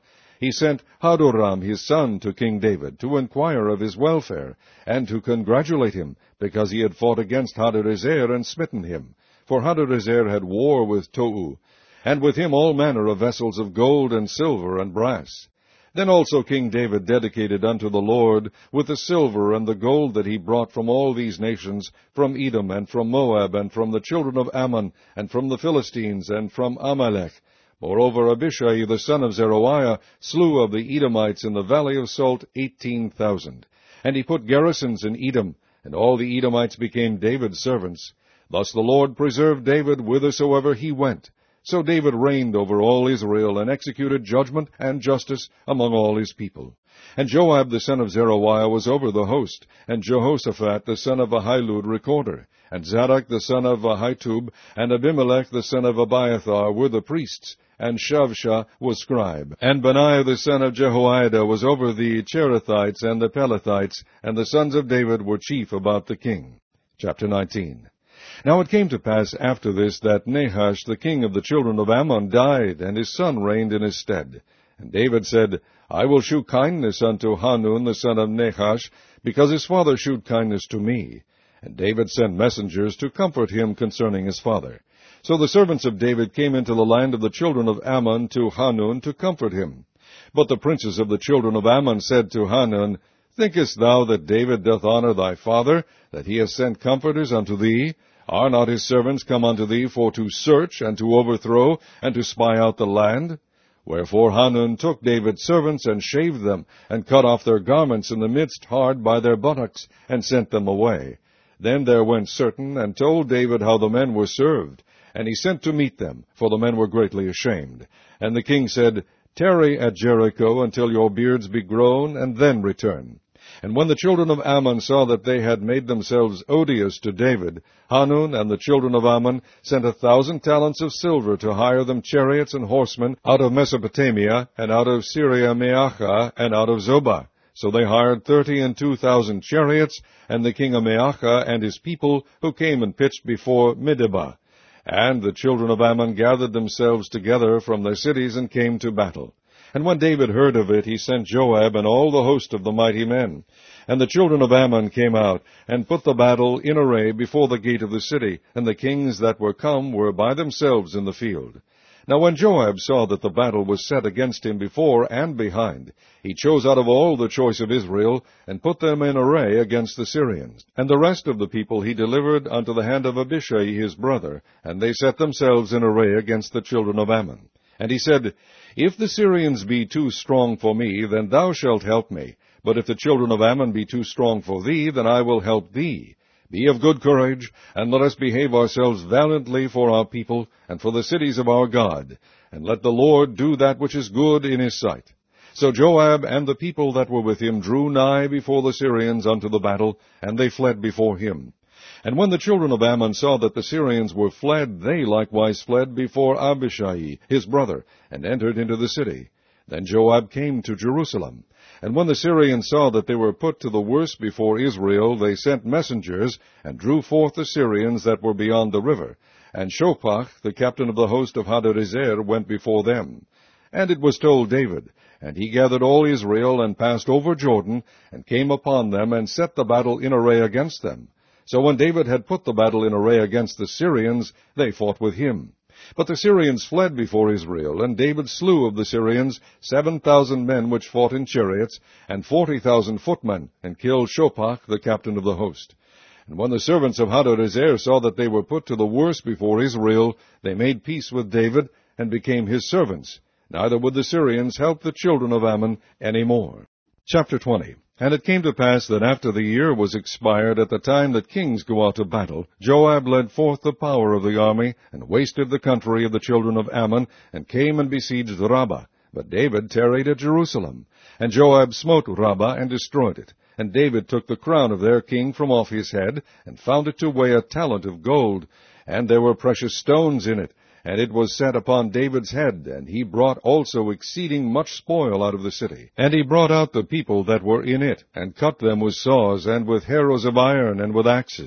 he sent Hadoram his son to King David, to inquire of his welfare, and to congratulate him, because he had fought against Hadarezer and smitten him. For Hadarezer had war with Tou, and with him all manner of vessels of gold and silver and brass. Then also King David dedicated unto the Lord with the silver and the gold that he brought from all these nations, from Edom, and from Moab, and from the children of Ammon, and from the Philistines, and from Amalek. Moreover, Abishai the son of Zeruiah slew of the Edomites in the valley of Salt 18,000. And he put garrisons in Edom, and all the Edomites became David's servants. Thus the Lord preserved David whithersoever he went. So David reigned over all Israel, and executed judgment and justice among all his people. And Joab the son of Zeruiah was over the host, and Jehoshaphat the son of Ahilud recorder, and Zadok the son of Ahitub, and Abimelech the son of Abiathar were the priests, and Shavsha was scribe. And Benaiah the son of Jehoiada was over the Cherethites and the Pelethites, and the sons of David were chief about the king. Chapter 19. Now it came to pass after this that Nahash the king of the children of Ammon died, and his son reigned in his stead. And David said, I will shew kindness unto Hanun the son of Nahash, because his father shewed kindness to me. And David sent messengers to comfort him concerning his father. So the servants of David came into the land of the children of Ammon to Hanun to comfort him. But the princes of the children of Ammon said to Hanun, Thinkest thou that David doth honor thy father, that he hath sent comforters unto thee? Are not his servants come unto thee for to search, and to overthrow, and to spy out the land? Wherefore Hanun took David's servants, and shaved them, and cut off their garments in the midst hard by their buttocks, and sent them away. Then there went certain, and told David how the men were served. And he sent to meet them, for the men were greatly ashamed. And the king said, Tarry at Jericho until your beards be grown, and then return. And when the children of Ammon saw that they had made themselves odious to David, Hanun and the children of Ammon sent 1,000 talents of silver to hire them chariots and horsemen out of Mesopotamia, and out of Syria Meacha, and out of Zobah. So they hired 32,000 chariots, and the king of Meacha and his people, who came and pitched before Mideba. And the children of Ammon gathered themselves together from their cities, and came to battle. And when David heard of it, he sent Joab and all the host of the mighty men. And the children of Ammon came out, and put the battle in array before the gate of the city, and the kings that were come were by themselves in the field. Now when Joab saw that the battle was set against him before and behind, he chose out of all the choice of Israel, and put them in array against the Syrians. And the rest of the people he delivered unto the hand of Abishai his brother, and they set themselves in array against the children of Ammon. And he said, If the Syrians be too strong for me, then thou shalt help me. But if the children of Ammon be too strong for thee, then I will help thee. Be of good courage, and let us behave ourselves valiantly for our people, and for the cities of our God. And let the Lord do that which is good in his sight. So Joab and the people that were with him drew nigh before the Syrians unto the battle, and they fled before him. And when the children of Ammon saw that the Syrians were fled, they likewise fled before Abishai his brother, and entered into the city. Then Joab came to Jerusalem. And when the Syrians saw that they were put to the worse before Israel, they sent messengers, and drew forth the Syrians that were beyond the river. And Shophach, the captain of the host of Hadarezer, went before them. And it was told David, and he gathered all Israel, and passed over Jordan, and came upon them, and set the battle in array against them. So when David had put the battle in array against the Syrians, they fought with him. But the Syrians fled before Israel, and David slew of the Syrians 7,000 men which fought in chariots, and 40,000 footmen, and killed Shophach, the captain of the host. And when the servants of Hadarezer saw that they were put to the worse before Israel, they made peace with David, and became his servants. Neither would the Syrians help the children of Ammon any more. Chapter 20. And it came to pass that after the year was expired, at the time that kings go out to battle, Joab led forth the power of the army, and wasted the country of the children of Ammon, and came and besieged Rabbah. But David tarried at Jerusalem. And Joab smote Rabbah, and destroyed it. And David took the crown of their king from off his head, and found it to weigh 1 talent of gold. And there were precious stones in it, and it was set upon David's head, and he brought also exceeding much spoil out of the city. And he brought out the people that were in it, and cut them with saws, and with harrows of iron, and with axes.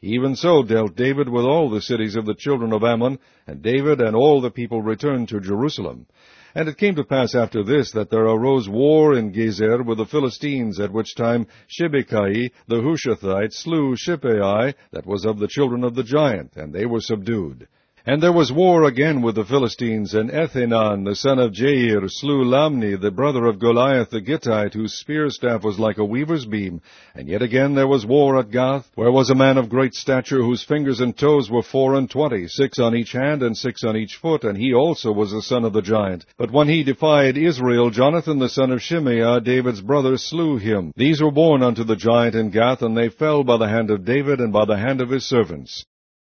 Even so dealt David with all the cities of the children of Ammon, and David and all the people returned to Jerusalem. And it came to pass after this, that there arose war in Gezer with the Philistines, at which time Shibbekai the Hushathite slew Shippai, that was of the children of the giant, and they were subdued. And there was war again with the Philistines, and Elhanan the son of Jair slew Lamni the brother of Goliath the Gittite, whose spear staff was like a weaver's beam. And yet again there was war at Gath, where was a man of great stature, whose fingers and toes were 24, 6 on each hand and 6 on each foot, and he also was the son of the giant. But when he defied Israel, Jonathan the son of Shimeah, David's brother, slew him. These were born unto the giant in Gath, and they fell by the hand of David and by the hand of his servants.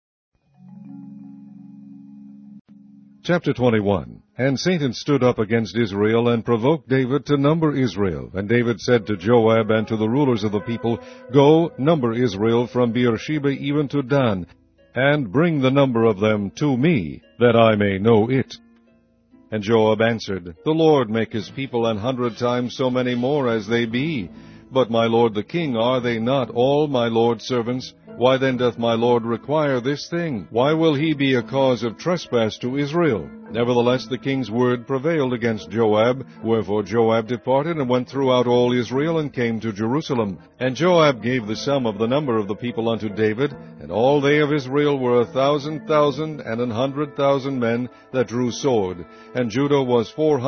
Chapter 21. And Satan stood up against Israel, and provoked David to number Israel. And David said to Joab and to the rulers of the people, Go, number Israel from Beersheba even to Dan, and bring the number of them to me, that I may know it. And Joab answered, The Lord make his people 100 times so many more as they be. But my lord the king, are they not all my lord's servants? Why then doth my lord require this thing? Why will he be a cause of trespass to Israel? Nevertheless the king's word prevailed against Joab, wherefore Joab departed and went throughout all Israel, and came to Jerusalem. And Joab gave the sum of the number of the people unto David, and all they of Israel were 1,000,000 and 100,000 men that drew sword, and Judah was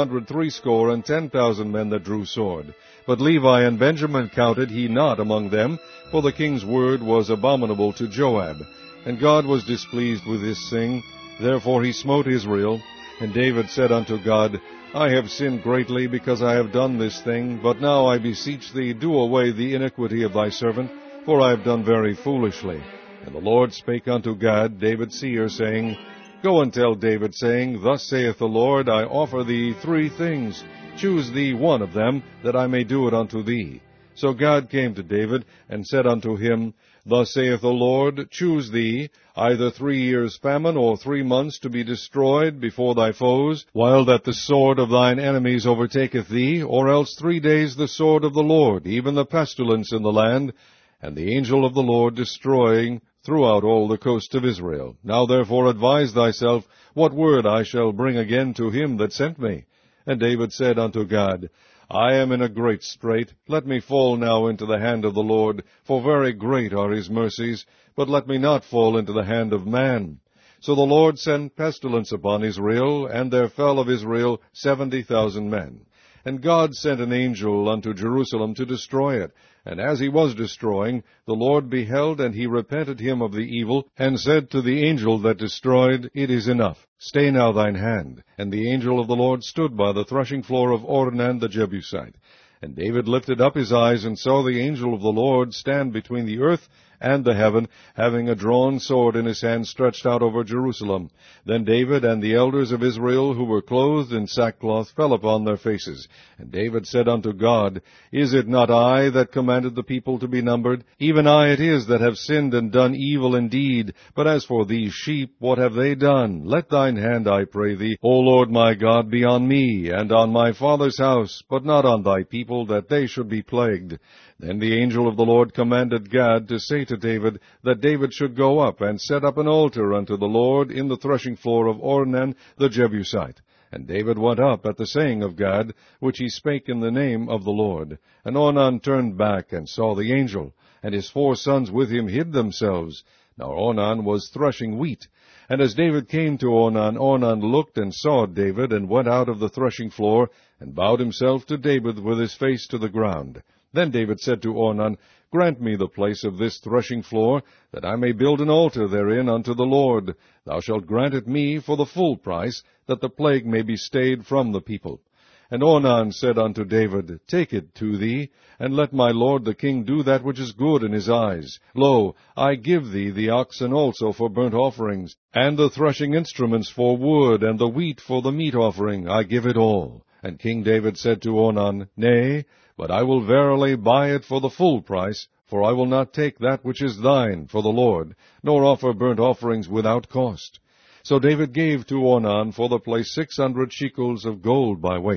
460,010 men that drew sword. But Levi and Benjamin counted he not among them, for the king's word was abominable to Joab. And God was displeased with this thing, therefore he smote Israel. And David said unto God, I have sinned greatly, because I have done this thing. But now I beseech thee, do away the iniquity of thy servant, for I have done very foolishly. And the Lord spake unto Gad, David's seer, saying, Go and tell David, saying, Thus saith the Lord, I offer thee 3 things. Choose thee one of them, that I may do it unto thee. So God came to David, and said unto him, Thus saith the Lord, Choose thee either 3 years' famine, or 3 months to be destroyed before thy foes, while that the sword of thine enemies overtaketh thee, or else 3 days the sword of the Lord, even the pestilence in the land, and the angel of the Lord destroying throughout all the coast of Israel. Now therefore advise thyself what word I shall bring again to him that sent me. And David said unto God, I am in a great strait. Let me fall now into the hand of the Lord, for very great are his mercies, but let me not fall into the hand of man. So the Lord sent pestilence upon Israel, and there fell of Israel 70,000 men. And God sent an angel unto Jerusalem to destroy it. And as he was destroying, the Lord beheld, and he repented him of the evil, and said to the angel that destroyed, It is enough. Stay now thine hand. And the angel of the Lord stood by the threshing floor of Ornan the Jebusite. And David lifted up his eyes, and saw the angel of the Lord stand between the earth and the heaven, having a drawn sword in his hand stretched out over Jerusalem. Then David and the elders of Israel, who were clothed in sackcloth, fell upon their faces. And David said unto God, Is it not I that commanded the people to be numbered? Even I it is that have sinned and done evil indeed. But as for these sheep, what have they done? Let thine hand, I pray thee, O Lord my God, be on me, and on my father's house, but not on thy people, that they should be plagued. Then the angel of the Lord commanded Gad to say to David, that David should go up and set up an altar unto the Lord in the threshing floor of Ornan the Jebusite. And David went up at the saying of Gad, which he spake in the name of the Lord. And Ornan turned back and saw the angel, and his 4 sons with him hid themselves. Now Ornan was threshing wheat. And as David came to Ornan, Ornan looked and saw David, and went out of the threshing floor, and bowed himself to David with his face to the ground. Then David said to Ornan, Grant me the place of this threshing floor, that I may build an altar therein unto the Lord. Thou shalt grant it me for the full price, that the plague may be stayed from the people. And Ornan said unto David, Take it to thee, and let my lord the king do that which is good in his eyes. Lo, I give thee the oxen also for burnt offerings, and the threshing instruments for wood, and the wheat for the meat offering. I give it all. And King David said to Ornan, Nay, but I will verily buy it for the full price, for I will not take that which is thine for the Lord, nor offer burnt offerings without cost. So David gave to Ornan for the place 600 shekels of gold by weight.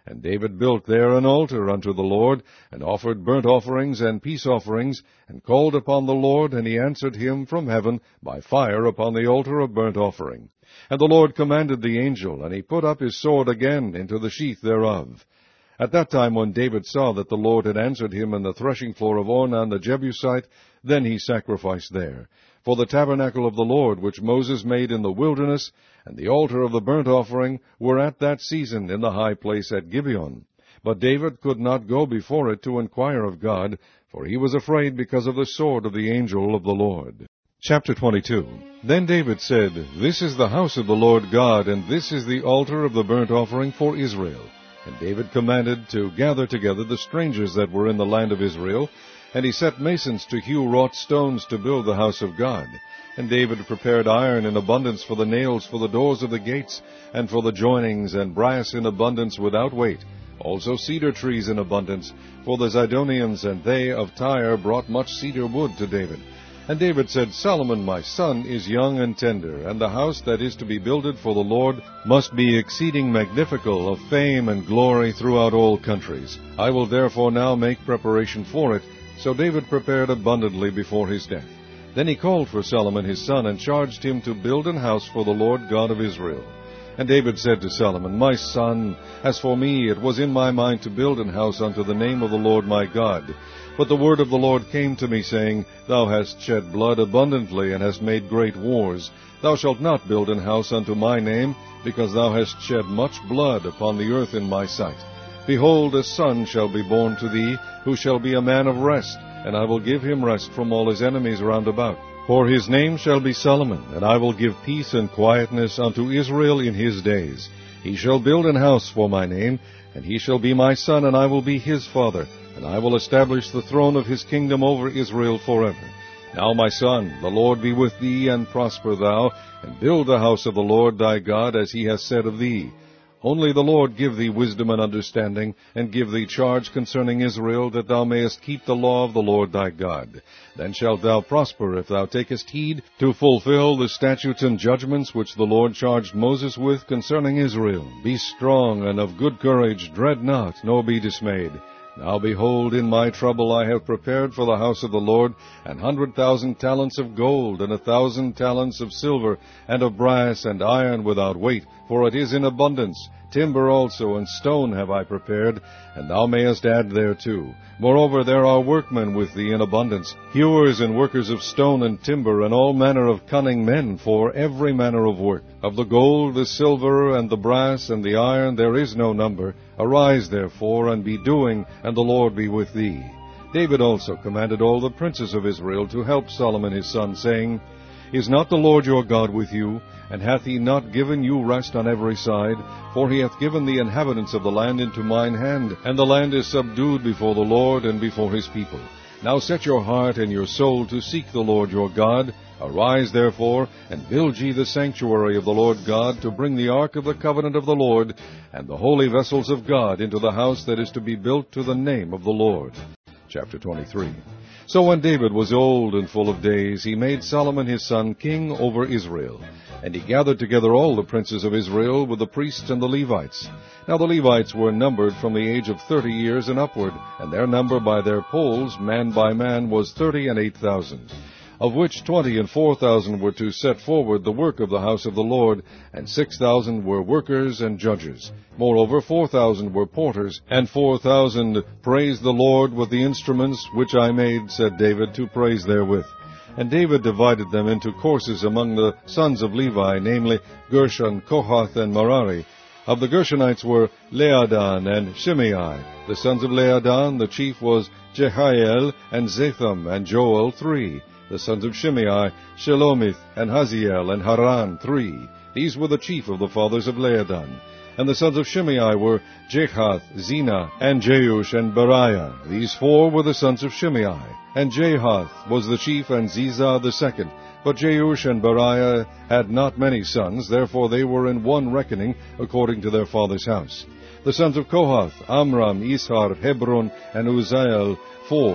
And David built there an altar unto the Lord, and offered burnt offerings and peace offerings, and called upon the Lord, and he answered him from heaven by fire upon the altar of burnt offering. And the Lord commanded the angel, and he put up his sword again into the sheath thereof. At that time when David saw that the Lord had answered him in the threshing floor of Ornan the Jebusite, then he sacrificed there. For the tabernacle of the Lord, which Moses made in the wilderness, and the altar of the burnt offering, were at that season in the high place at Gibeon. But David could not go before it to inquire of God, for he was afraid because of the sword of the angel of the Lord. Chapter 22. Then David said, This is the house of the Lord God, and this is the altar of the burnt offering for Israel. And David commanded to gather together the strangers that were in the land of Israel, and he set masons to hew wrought stones to build the house of God. And David prepared iron in abundance for the nails for the doors of the gates, and for the joinings, and brass in abundance without weight, also cedar trees in abundance, for the Zidonians and they of Tyre brought much cedar wood to David. And David said, Solomon my son is young and tender, and the house that is to be builded for the Lord must be exceeding magnifical, of fame and glory throughout all countries. I will therefore now make preparation for it. So David prepared abundantly before his death. Then he called for Solomon his son, and charged him to build an house for the Lord God of Israel. And David said to Solomon, My son, as for me, it was in my mind to build an house unto the name of the Lord my God. But the word of the Lord came to me, saying, Thou hast shed blood abundantly, and hast made great wars. Thou shalt not build an house unto my name, because thou hast shed much blood upon the earth in my sight. Behold, a son shall be born to thee, who shall be a man of rest, and I will give him rest from all his enemies round about. For his name shall be Solomon, and I will give peace and quietness unto Israel in his days. He shall build an house for my name, and he shall be my son, and I will be his father, and I will establish the throne of his kingdom over Israel forever. Now, my son, the Lord be with thee, and prosper thou, and build the house of the Lord thy God, as he has said of thee. Only the Lord give thee wisdom and understanding, and give thee charge concerning Israel, that thou mayest keep the law of the Lord thy God. Then shalt thou prosper, if thou takest heed to fulfill the statutes and judgments which the Lord charged Moses with concerning Israel. Be strong and of good courage, dread not, nor be dismayed. Now behold, in my trouble I have prepared for the house of the Lord 100,000 talents of gold, and 1,000 talents of silver, and of brass and iron without weight, for it is in abundance. Timber also and stone have I prepared, and thou mayest add thereto. Moreover, there are workmen with thee in abundance, hewers and workers of stone and timber, and all manner of cunning men for every manner of work. Of the gold, the silver, and the brass, and the iron there is no number. Arise, therefore, and be doing, and the Lord be with thee. David also commanded all the princes of Israel to help Solomon his son, saying, Is not the Lord your God with you? And hath he not given you rest on every side? For he hath given the inhabitants of the land into mine hand, and the land is subdued before the Lord and before his people. Now set your heart and your soul to seek the Lord your God. Arise, therefore, and build ye the sanctuary of the Lord God, to bring the ark of the covenant of the Lord, and the holy vessels of God into the house that is to be built to the name of the Lord. Chapter 23. So when David was old and full of days, he made Solomon his son king over Israel. And he gathered together all the princes of Israel with the priests and the Levites. Now the Levites were numbered from the age of 30 years and upward, and their number by their polls, man by man, was 30 and 8,000. Of which 20 and 4,000 were to set forward the work of the house of the Lord, and 6,000 were workers and judges. Moreover, 4,000 were porters, and 4,000 praised the Lord with the instruments which I made, said David, to praise therewith. And David divided them into courses among the sons of Levi, namely Gershon, Kohath, and Merari. Of the Gershonites were Leadan and Shimei. The sons of Leadan, the chief was Jehiel, and Zatham, and Joel, 3. The sons of Shimei, Shelomith, and Haziel, and Haran, 3. These were the chief of the fathers of Leadan. And the sons of Shimei were Jehath, Zina, and Jeush, and Beriah. These 4 were the sons of Shimei. And Jehath was the chief, and Ziza the second. But Jeush and Beriah had not many sons, therefore they were in one reckoning, according to their father's house. The sons of Kohath, Amram, Ishar, Hebron, and Uzziel, 4.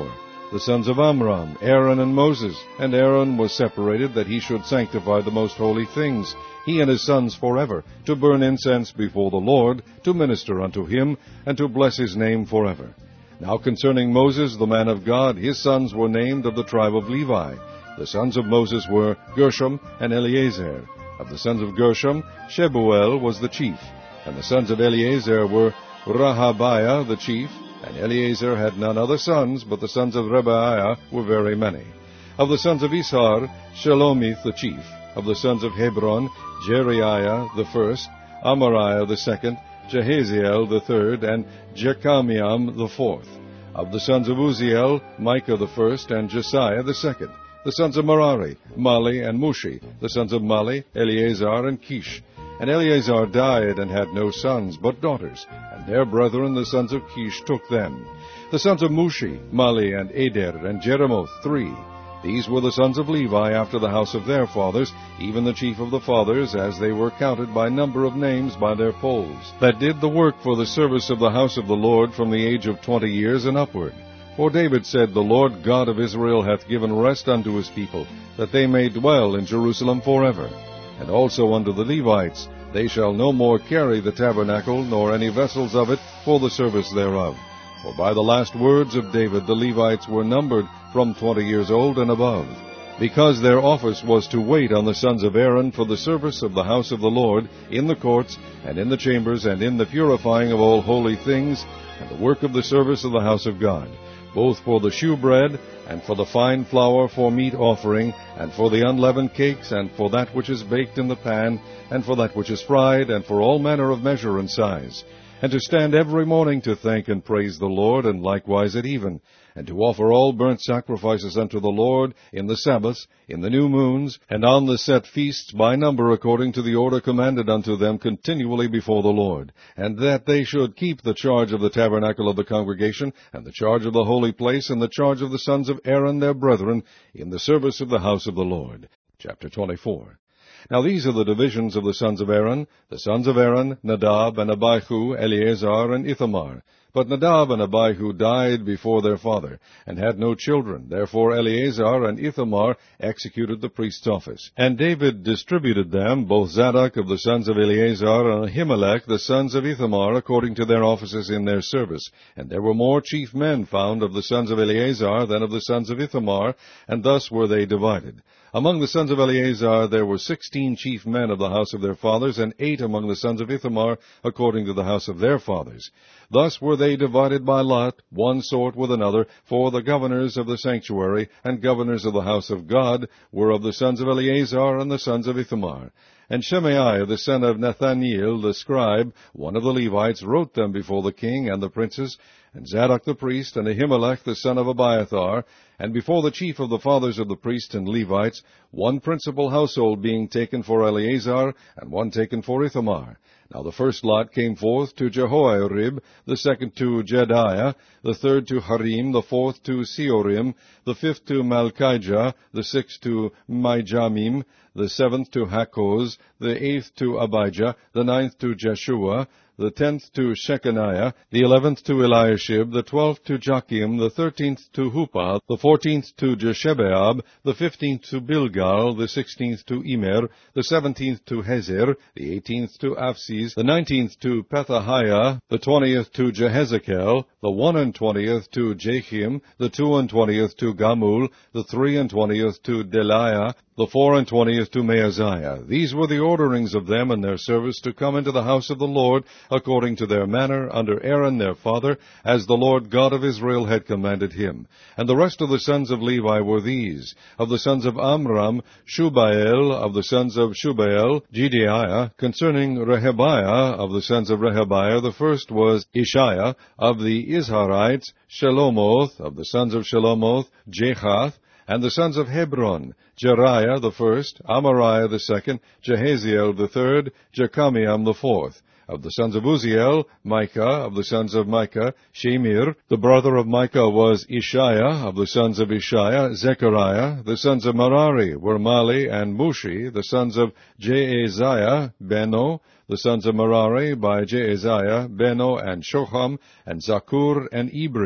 The sons of Amram, Aaron and Moses. And Aaron was separated that he should sanctify the most holy things, he and his sons forever, to burn incense before the Lord, to minister unto him, and to bless his name forever. Now concerning Moses, the man of God, his sons were named of the tribe of Levi. The sons of Moses were Gershom and Eleazar. Of the sons of Gershom, Shebuel was the chief. And the sons of Eleazar were Rehabiah the chief, and Eleazar had none other sons, but the sons of Rebiah were very many. Of the sons of Ishar, Shelomith the chief. Of the sons of Hebron, Jeriah the first, Amariah the second, Jehaziel the third, and Jechamiam the fourth. Of the sons of Uzziel, Micah the first, and Jesiah the second. The sons of Merari, Mali and Mushi. The sons of Mali, Eleazar and Kish. And Eleazar died and had no sons, but daughters, and their brethren the sons of Kish took them. The sons of Mushi, Mali and Eder and Jeremoth, 3. These were the sons of Levi after the house of their fathers, even the chief of the fathers, as they were counted by number of names by their polls, that did the work for the service of the house of the Lord from the age of 20 years and upward. For David said, The Lord God of Israel hath given rest unto his people, that they may dwell in Jerusalem forever. And also unto the Levites, they shall no more carry the tabernacle, nor any vessels of it, for the service thereof. For by the last words of David the Levites were numbered from 20 years old and above, because their office was to wait on the sons of Aaron for the service of the house of the Lord, in the courts, and in the chambers, and in the purifying of all holy things, and the work of the service of the house of God, both for the shewbread, and for the fine flour for meat offering, and for the unleavened cakes, and for that which is baked in the pan, and for that which is fried, and for all manner of measure and size, and to stand every morning to thank and praise the Lord, and likewise at even, and to offer all burnt sacrifices unto the Lord in the Sabbaths, in the new moons, and on the set feasts by number according to the order commanded unto them continually before the Lord, and that they should keep the charge of the tabernacle of the congregation, and the charge of the holy place, and the charge of the sons of Aaron their brethren, in the service of the house of the Lord. Chapter 24. Now these are the divisions of the sons of Aaron. The sons of Aaron, Nadab and Abihu, Eleazar and Ithamar. But Nadab and Abihu died before their father, and had no children. Therefore Eleazar and Ithamar executed the priest's office. And David distributed them, both Zadok of the sons of Eleazar, and Ahimelech the sons of Ithamar, according to their offices in their service. And there were more chief men found of the sons of Eleazar than of the sons of Ithamar, and thus were they divided. Among the sons of Eleazar there were 16 chief men of the house of their fathers, and 8 among the sons of Ithamar, according to the house of their fathers. Thus were they divided by lot, one sort with another, for the governors of the sanctuary and governors of the house of God were of the sons of Eleazar and the sons of Ithamar. And Shemaiah the son of Nathaniel the scribe, one of the Levites, wrote them before the king and the princes, and Zadok the priest, and Ahimelech the son of Abiathar, and before the chief of the fathers of the priests and Levites, one principal household being taken for Eleazar, and one taken for Ithamar. Now the first lot came forth to Jehoiarib, the second to Jedaiah, the third to Harim, the fourth to Seorim, the fifth to Malchijah, the sixth to Mijamim, the seventh to Hakkoz, the eighth to Abijah, the ninth to Jeshua, the 10th to Shechaniah, the 11th to Eliashib, the 12th to Joachim, the 13th to Huppah, the 14th to Jeshebeab, the 15th to Bilgal, the 16th to Immer, the 17th to Hezer, the 18th to Apsis, the 19th to Pethahiah, the 20th to Jehezekel, the 21st to Jachim, the 22nd to Gamul, the 23rd to Deliah, the 24th to Maaziah. These were the orderings of them in their service to come into the house of the Lord, according to their manner, under Aaron their father, as the Lord God of Israel had commanded him. And the rest of the sons of Levi were these: of the sons of Amram, Shubael; of the sons of Shubael, Jediah. Concerning Rehabiah, of the sons of Rehabiah, the first was Ishiah; of the Izharites, Shelomoth; of the sons of Shelomoth, Jehath; and the sons of Hebron, Jeriah the first, Amariah the second, Jehaziel the third, Jechamiam the fourth. Of the sons of Uzziel, Micah; of the sons of Micah, Shemir. The brother of Micah was Ishiah; of the sons of Ishiah, Zechariah. The sons of Merari were Mali and Mushi. The sons of Jaaziah, Beno. The sons of Merari by Jaaziah, Beno and Shoham, and Zakur and Ibri.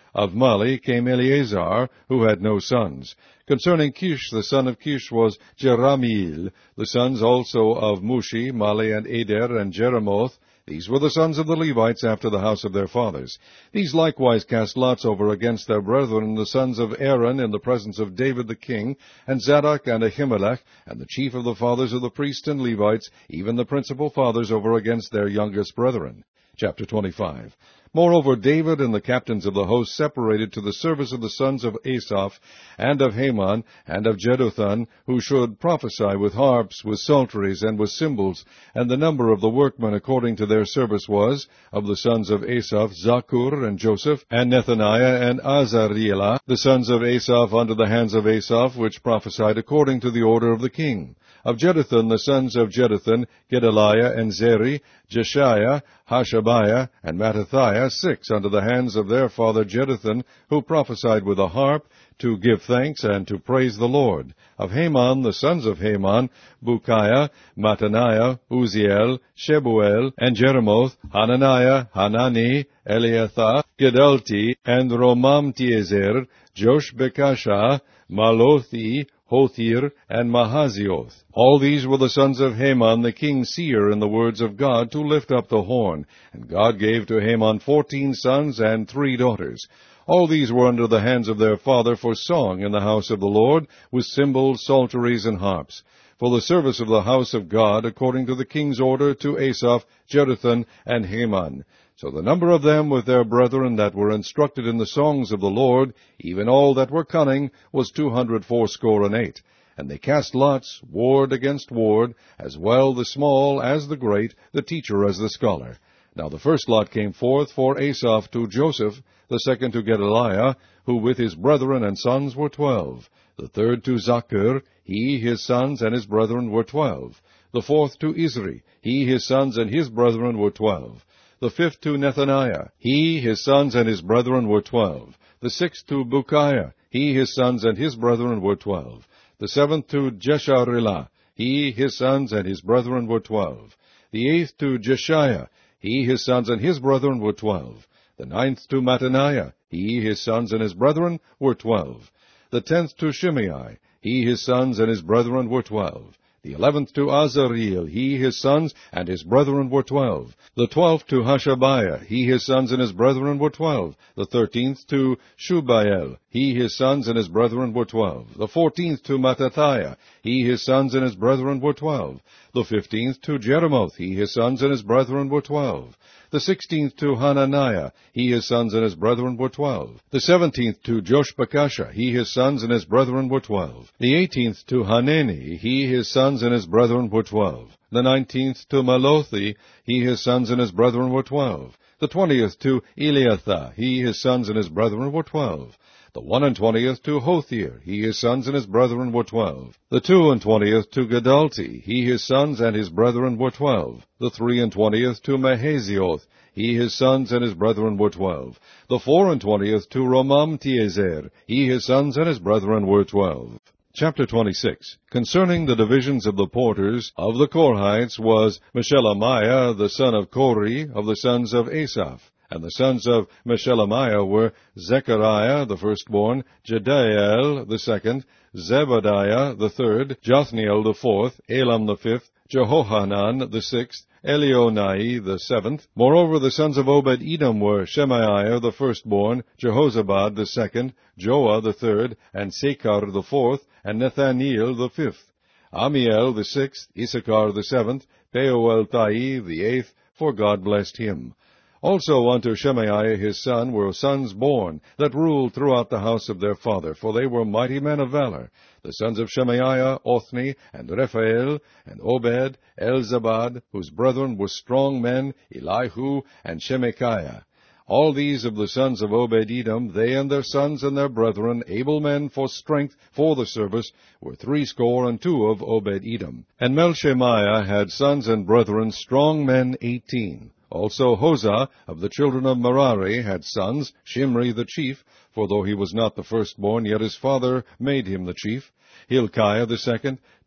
Of Mali came Eleazar, who had no sons. Concerning Kish, the son of Kish was Jerahmeel. The sons also of Mushi, Mali, and Eder, and Jeremoth. These were the sons of the Levites after the house of their fathers. These likewise cast lots over against their brethren, the sons of Aaron, in the presence of David the king, and Zadok and Ahimelech, and the chief of the fathers of the priests and Levites, even the principal fathers, over against their youngest brethren. Chapter 25. Moreover, David and the captains of the host separated to the service of the sons of Asaph, and of Heman, and of Jeduthun, who should prophesy with harps, with psalteries, and with cymbals. And the number of the workmen according to their service was, of the sons of Asaph, Zaccur, and Joseph, and Nethaniah, and Azarielah, the sons of Asaph unto the hands of Asaph, which prophesied according to the order of the king. Of Jeduthun, the sons of Jeduthun, Gedaliah, and Zeri, Jeshiah, Hashabiah, and Mattathiah, 6 unto the hands of their father Jeduthun, who prophesied with a harp, to give thanks and to praise the Lord. Of Heman, the sons of Heman, Bukiah, Mattaniah, Uziel, Shebuel, and Jeremoth, Hananiah, Hanani, Eliathah, Gedalti, and Romamtiezer, Joshbekashah, Malothi, Hothir, and Mahazioth. All these were the sons of Heman the king's seer in the words of God, to lift up the horn. And God gave to Heman 14 sons and 3 daughters. All these were under the hands of their father for song in the house of the Lord, with cymbals, psalteries, and harps, for the service of the house of God, according to the king's order, to Asaph, Jeduthun, and Heman. So the number of them with their brethren that were instructed in the songs of the Lord, even all that were cunning, was 268. And they cast lots, ward against ward, as well the small as the great, the teacher as the scholar. Now the first lot came forth for Asaph to Joseph, the second to Gedaliah, who with his brethren and sons were 12. The third to Zaccur, he, his sons, and his brethren were 12. The fourth to Isri, he, his sons, and his brethren were 12. The fifth to Nethaniah, he, his sons, and his brethren were 12. The sixth to Bukiah, he, his sons, and his brethren were 12. The seventh to Jesharelah, he, his sons, and his brethren were 12. The eighth to Jeshiah, he, his sons, and his brethren were 12. The ninth to Mattaniah, he, his sons, and his brethren were 12. The 10th to Shimei, he, his sons, and his brethren were 12. The 11th to Azareel, he, his sons, and his brethren were 12. The 12th to Hashabiah, he, his sons, and his brethren were 12. The 13th to Shubael, he, his sons, and his brethren were 12. The 14th to Mattathiah, he, his sons, and his brethren were 12. The 15th to Jeremoth, he, his sons, and his brethren were 12. The 16th to Hananiah, he, his sons, and his brethren were 12. The 17th to Joshbekashah, he, his sons, and his brethren were 12. The 18th to Hanani, he, his sons, and his brethren were 12. The 19th to Malothi, he, his sons, and his brethren were 12. The 20th to Eliathah, he, his sons, and his brethren were 12. The 21st to Hothir, he, his sons, and his brethren were 12. The 22nd to Gedalti, he, his sons, and his brethren were 12. The 23rd to Mahazioth, he, his sons, and his brethren were 12. The 24th to Romamtiezer, he, his sons, and his brethren were 12. Chapter 26. Concerning the divisions of the porters of the Korhites was Meshelemiah the son of Kori, of the sons of Asaph. And the sons of Meshelemiah were Zechariah the firstborn, Jediael the second, Zebadiah the third, Jothniel the fourth, Elam the fifth, Jehohanan the sixth, Elionai the seventh. Moreover, the sons of Obed-Edom were Shemaiah the firstborn, Jehozabad the second, Joah the third, and Sechar the fourth, and Nethaneel the fifth. Amiel the sixth, Issachar the seventh, Peueltai the eighth, for God blessed him. Also unto Shemaiah his son were sons born, that ruled throughout the house of their father, for they were mighty men of valor. The sons of Shemaiah, Othni, and Rephael, and Obed, Elzabad, whose brethren were strong men, Elihu, and Shemachiah. All these of the sons of Obed-Edom, they and their sons and their brethren, able men for strength for the service, were 62 of Obed-Edom. And Melshemiah had sons and brethren, strong men 18. Also Hosah of the children of Merari had sons, Shimri the chief, for though he was not the firstborn, yet his father made him the chief, Hilkiah the second,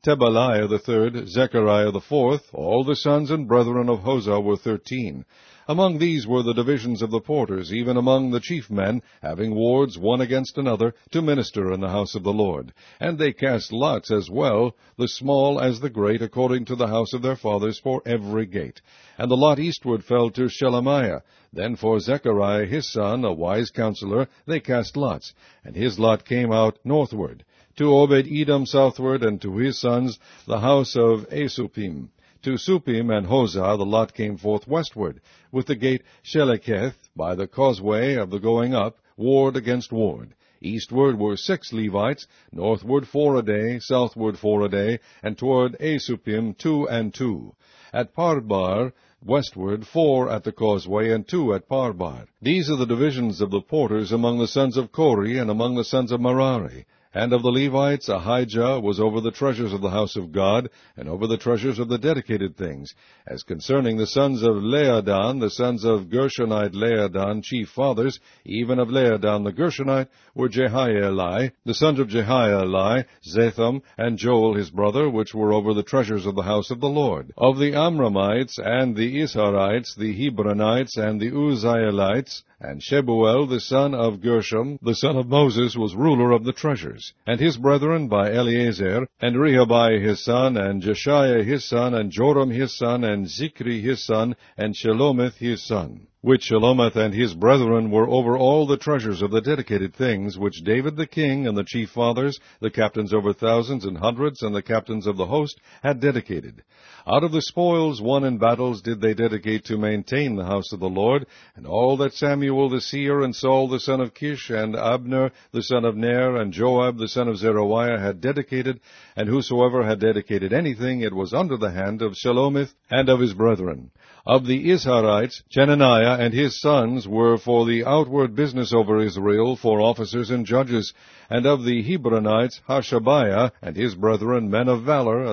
Tebaliah the third, Zechariah the fourth. All the sons and brethren of Hosah were 13. Among these were the divisions of the porters, even among the chief men, having wards one against another, to minister in the house of the Lord. And they cast lots as well, the small as the great, according to the house of their fathers, for every gate. And the lot eastward fell to Shelemiah. Then for Zechariah his son, a wise counselor, they cast lots, and his lot came out northward. To Obed-Edom southward, and to his sons, the house of Asupim. To Supim and Hosah the lot came forth westward, with the gate Sheleketh, by the causeway of the going up, ward against ward. Eastward were 6 Levites, northward 4 a day, southward 4 a day, and toward Asupim 2 and 2. At Parbar, westward 4 at the causeway, and 2 at Parbar. These are the divisions of the porters among the sons of Kori, and among the sons of Merari. And of the Levites, Ahijah was over the treasures of the house of God, and over the treasures of the dedicated things. As concerning the sons of Laadan, the sons of Gershonite Laadan, chief fathers, even of Laadan the Gershonite, were Jehieli, the sons of Jehieli, Zatham, and Joel his brother, which were over the treasures of the house of the Lord. Of the Amramites, and the Isharites, the Hebronites, and the Uzzielites, and Shebuel the son of Gershom, the son of Moses, was ruler of the treasures. And his brethren by Eleazar, and Rehabiah his son, and Jeshiah his son, and Joram his son, and Zichri his son, and Shelomith his son. Which Shelomith and his brethren were over all the treasures of the dedicated things, which David the king, and the chief fathers, the captains over thousands and hundreds, and the captains of the host, had dedicated. Out of the spoils won in battles did they dedicate to maintain the house of the Lord, and all that Samuel the seer, and Saul the son of Kish, and Abner the son of Ner, and Joab the son of Zeruiah had dedicated, and whosoever had dedicated anything, it was under the hand of Shelomith and of his brethren. Of the Isharites, Chenaniah and his sons were for the outward business over Israel, for officers and judges. And of the Hebronites, Hashabiah and his brethren, men of valor,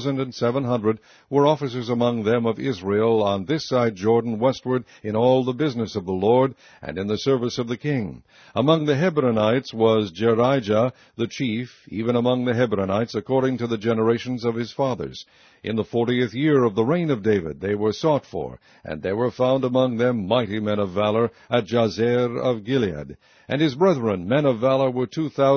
1,700, were officers among them of Israel on this side Jordan westward, in all the business of the Lord, and in the service of the king. Among the Hebronites was Jerijah the chief, even among the Hebronites, according to the generations of his fathers. In the 40th year of the reign of David they were sought for, and there were found among them mighty men of valor at Jazer of Gilead. And his brethren, men of valor, were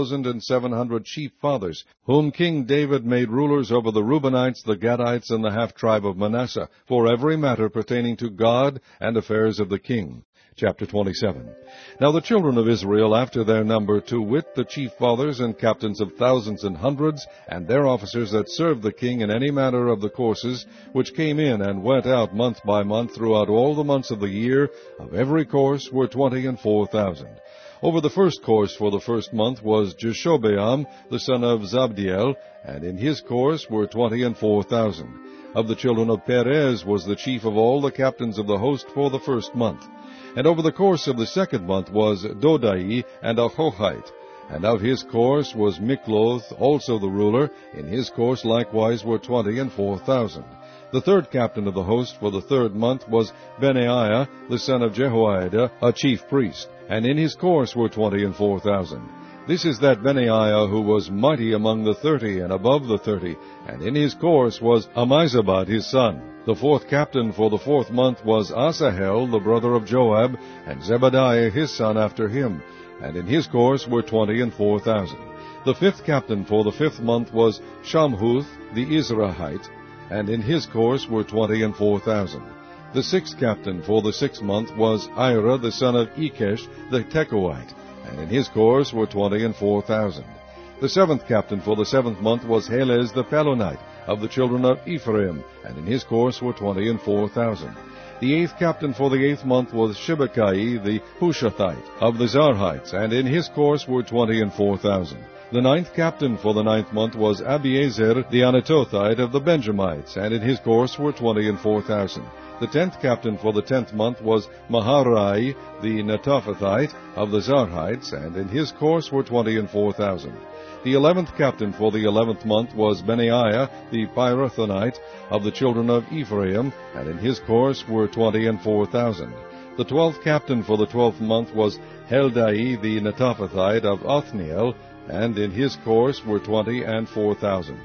2,700 chief fathers, whom King David made rulers over the Reubenites, the Gadites, and the half-tribe of Manasseh, for every matter pertaining to God and affairs of the king. Chapter 27. Now the children of Israel after their number, to wit, the chief fathers and captains of thousands and hundreds, and their officers that served the king in any manner of the courses, which came in and went out month by month throughout all the months of the year, of every course were 24,000. Over the first course for the first month was Jeshobeam, the son of Zabdiel, and in his course were 24,000. Of the children of Perez was the chief of all the captains of the host for the first month. And over the course of the second month was Dodai and Ahohite. And of his course was Mikloth, also the ruler. In his course likewise were 24,000. The third captain of the host for the third month was Benaiah, the son of Jehoiada, a chief priest. And in his course were 24,000. This is that Benaiah who was mighty among the 30 and above the 30, and in his course was Ammizabad his son. The fourth captain for the fourth month was Asahel, the brother of Joab, and Zebadiah his son after him, and in his course were 24,000. The fifth captain for the fifth month was Shamhuth the Izrahite, and in his course were 24,000. The sixth captain for the sixth month was Ira the son of Ikesh the Tekoite, and in his course were 24,000. The seventh captain for the seventh month was Helez the Pelonite, of the children of Ephraim, and in his course were 24,000. The eighth captain for the eighth month was Shibbekai the Hushathite, of the Zarhites, and in his course were 24,000. The ninth captain for the ninth month was Abiezer the Anatothite, of the Benjamites, and in his course were 24,000. The 10th captain for the 10th month was Maharai the Netophathite, of the Zarhites, and in his course were 24,000. The 11th captain for the 11th month was Benaiah the Pirathonite, of the children of Ephraim, and in his course were 24,000. The 12th captain for the 12th month was Heldai the Netophathite, of Othniel, and in his course were 24,000.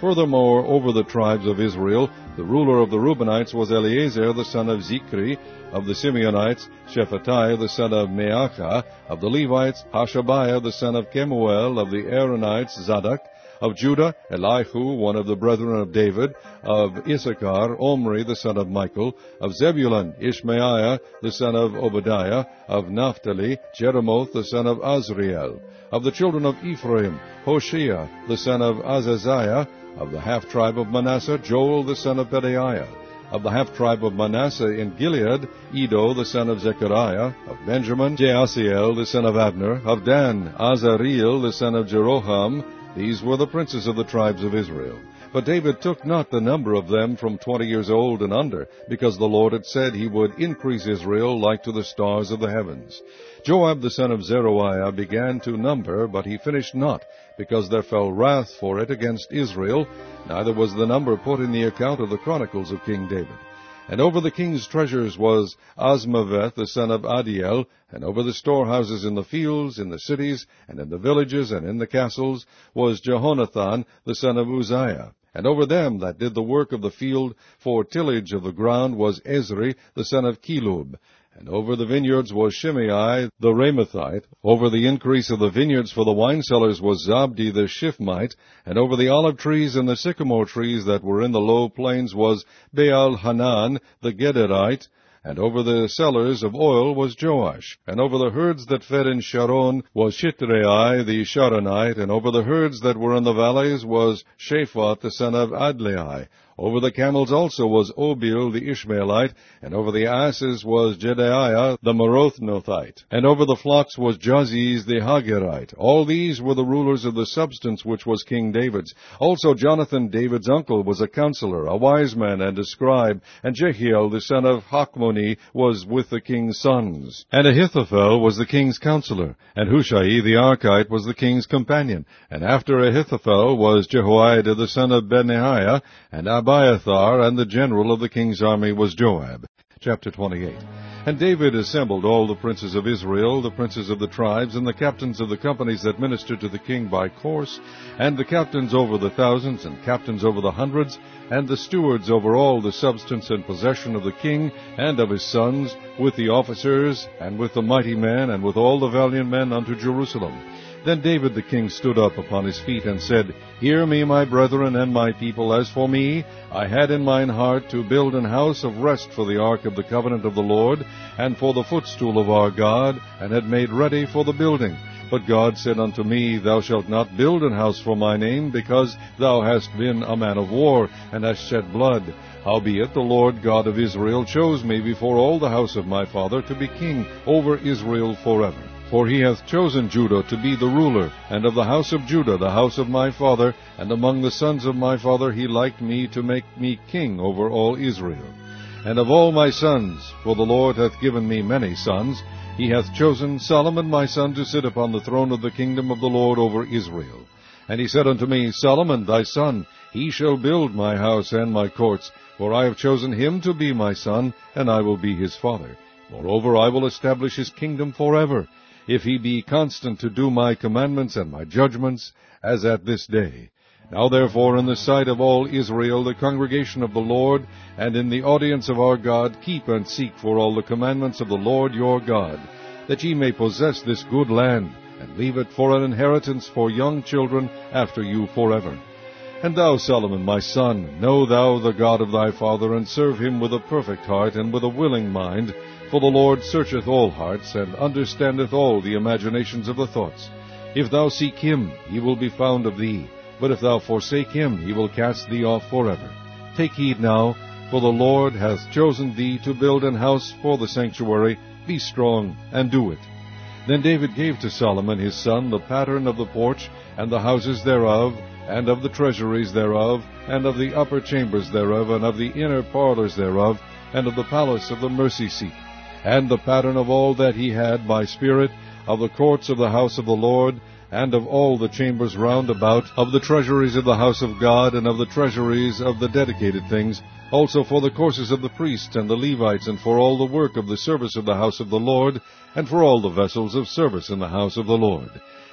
Furthermore, over the tribes of Israel, the ruler of the Reubenites was Eleazar the son of Zichri; of the Simeonites, Shephatiah the son of Maachah; of the Levites, Hashabiah the son of Kemuel; of the Aaronites, Zadok; of Judah, Elihu, one of the brethren of David; of Issachar, Omri the son of Michael; of Zebulun, Ishmaiah the son of Obadiah; of Naphtali, Jeremoth the son of Azriel; of the children of Ephraim, Hoshea the son of Azaziah; of the half-tribe of Manasseh, Joel the son of Pedaiah; of the half-tribe of Manasseh in Gilead, Edo the son of Zechariah; of Benjamin, Jaasiel the son of Abner; of Dan, Azareel the son of Jeroham. These were the princes of the tribes of Israel. But David took not the number of them from 20 years old and under, because the Lord had said he would increase Israel like to the stars of the heavens. Joab the son of Zeruiah began to number, but he finished not, because there fell wrath for it against Israel, neither was the number put in the account of the chronicles of King David. And over the king's treasures was Asmaveth the son of Adiel, and over the storehouses in the fields, in the cities, and in the villages, and in the castles, was Jehonathan the son of Uzziah. And over them that did the work of the field for tillage of the ground was Ezri the son of Kelub. And over the vineyards was Shimei the Ramathite. Over the increase of the vineyards for the wine cellars was Zabdi the Shifmite. And over the olive trees and the sycamore trees that were in the low plains was Baal Hanan the Gederite. And over the cellars of oil was Joash. And over the herds that fed in Sharon was Shitrai the Sharonite. And over the herds that were in the valleys was Shaphat the son of Adlai. Over the camels also was Obil the Ishmaelite, and over the asses was Jedaiah the Merothnothite, and over the flocks was Jaziz the Hagerite. All these were the rulers of the substance which was King David's. Also Jonathan, David's uncle, was a counselor, a wise man, and a scribe, and Jehiel the son of Hachmoni was with the king's sons. And Ahithophel was the king's counselor, and Hushai the Archite was the king's companion. And after Ahithophel was Jehoiada the son of Benaiah, and Abiathar, and the general of the king's army was Joab. Chapter 28. And David assembled all the princes of Israel, the princes of the tribes, and the captains of the companies that ministered to the king by course, and the captains over the thousands, and captains over the hundreds, and the stewards over all the substance and possession of the king and of his sons, with the officers, and with the mighty men, and with all the valiant men unto Jerusalem. Then David the king stood up upon his feet, and said, Hear me, my brethren and my people. As for me, I had in mine heart to build an house of rest for the ark of the covenant of the Lord, and for the footstool of our God, and had made ready for the building. But God said unto me, Thou shalt not build an house for my name, because thou hast been a man of war, and hast shed blood. Howbeit the Lord God of Israel chose me before all the house of my father to be king over Israel forever. For he hath chosen Judah to be the ruler, and of the house of Judah the house of my father, and among the sons of my father he liked me to make me king over all Israel. And of all my sons, for the Lord hath given me many sons, he hath chosen Solomon my son to sit upon the throne of the kingdom of the Lord over Israel. And he said unto me, Solomon thy son, he shall build my house and my courts, for I have chosen him to be my son, and I will be his father. Moreover, I will establish his kingdom forever, if he be constant to do my commandments and my judgments, as at this day. Now therefore, in the sight of all Israel, the congregation of the Lord, and in the audience of our God, keep and seek for all the commandments of the Lord your God, that ye may possess this good land, and leave it for an inheritance for young children after you forever. And thou, Solomon, my son, know thou the God of thy father, and serve him with a perfect heart and with a willing mind, for the Lord searcheth all hearts, and understandeth all the imaginations of the thoughts. If thou seek him, he will be found of thee, but if thou forsake him, he will cast thee off forever. Take heed now, for the Lord hath chosen thee to build an house for the sanctuary. Be strong, and do it. Then David gave to Solomon his son the pattern of the porch, and the houses thereof, and of the treasuries thereof, and of the upper chambers thereof, and of the inner parlors thereof, and of the palace of the mercy seat, and the pattern of all that he had by spirit, of the courts of the house of the Lord, and of all the chambers round about, of the treasuries of the house of God, and of the treasuries of the dedicated things, also for the courses of the priests and the Levites, and for all the work of the service of the house of the Lord, and for all the vessels of service in the house of the Lord.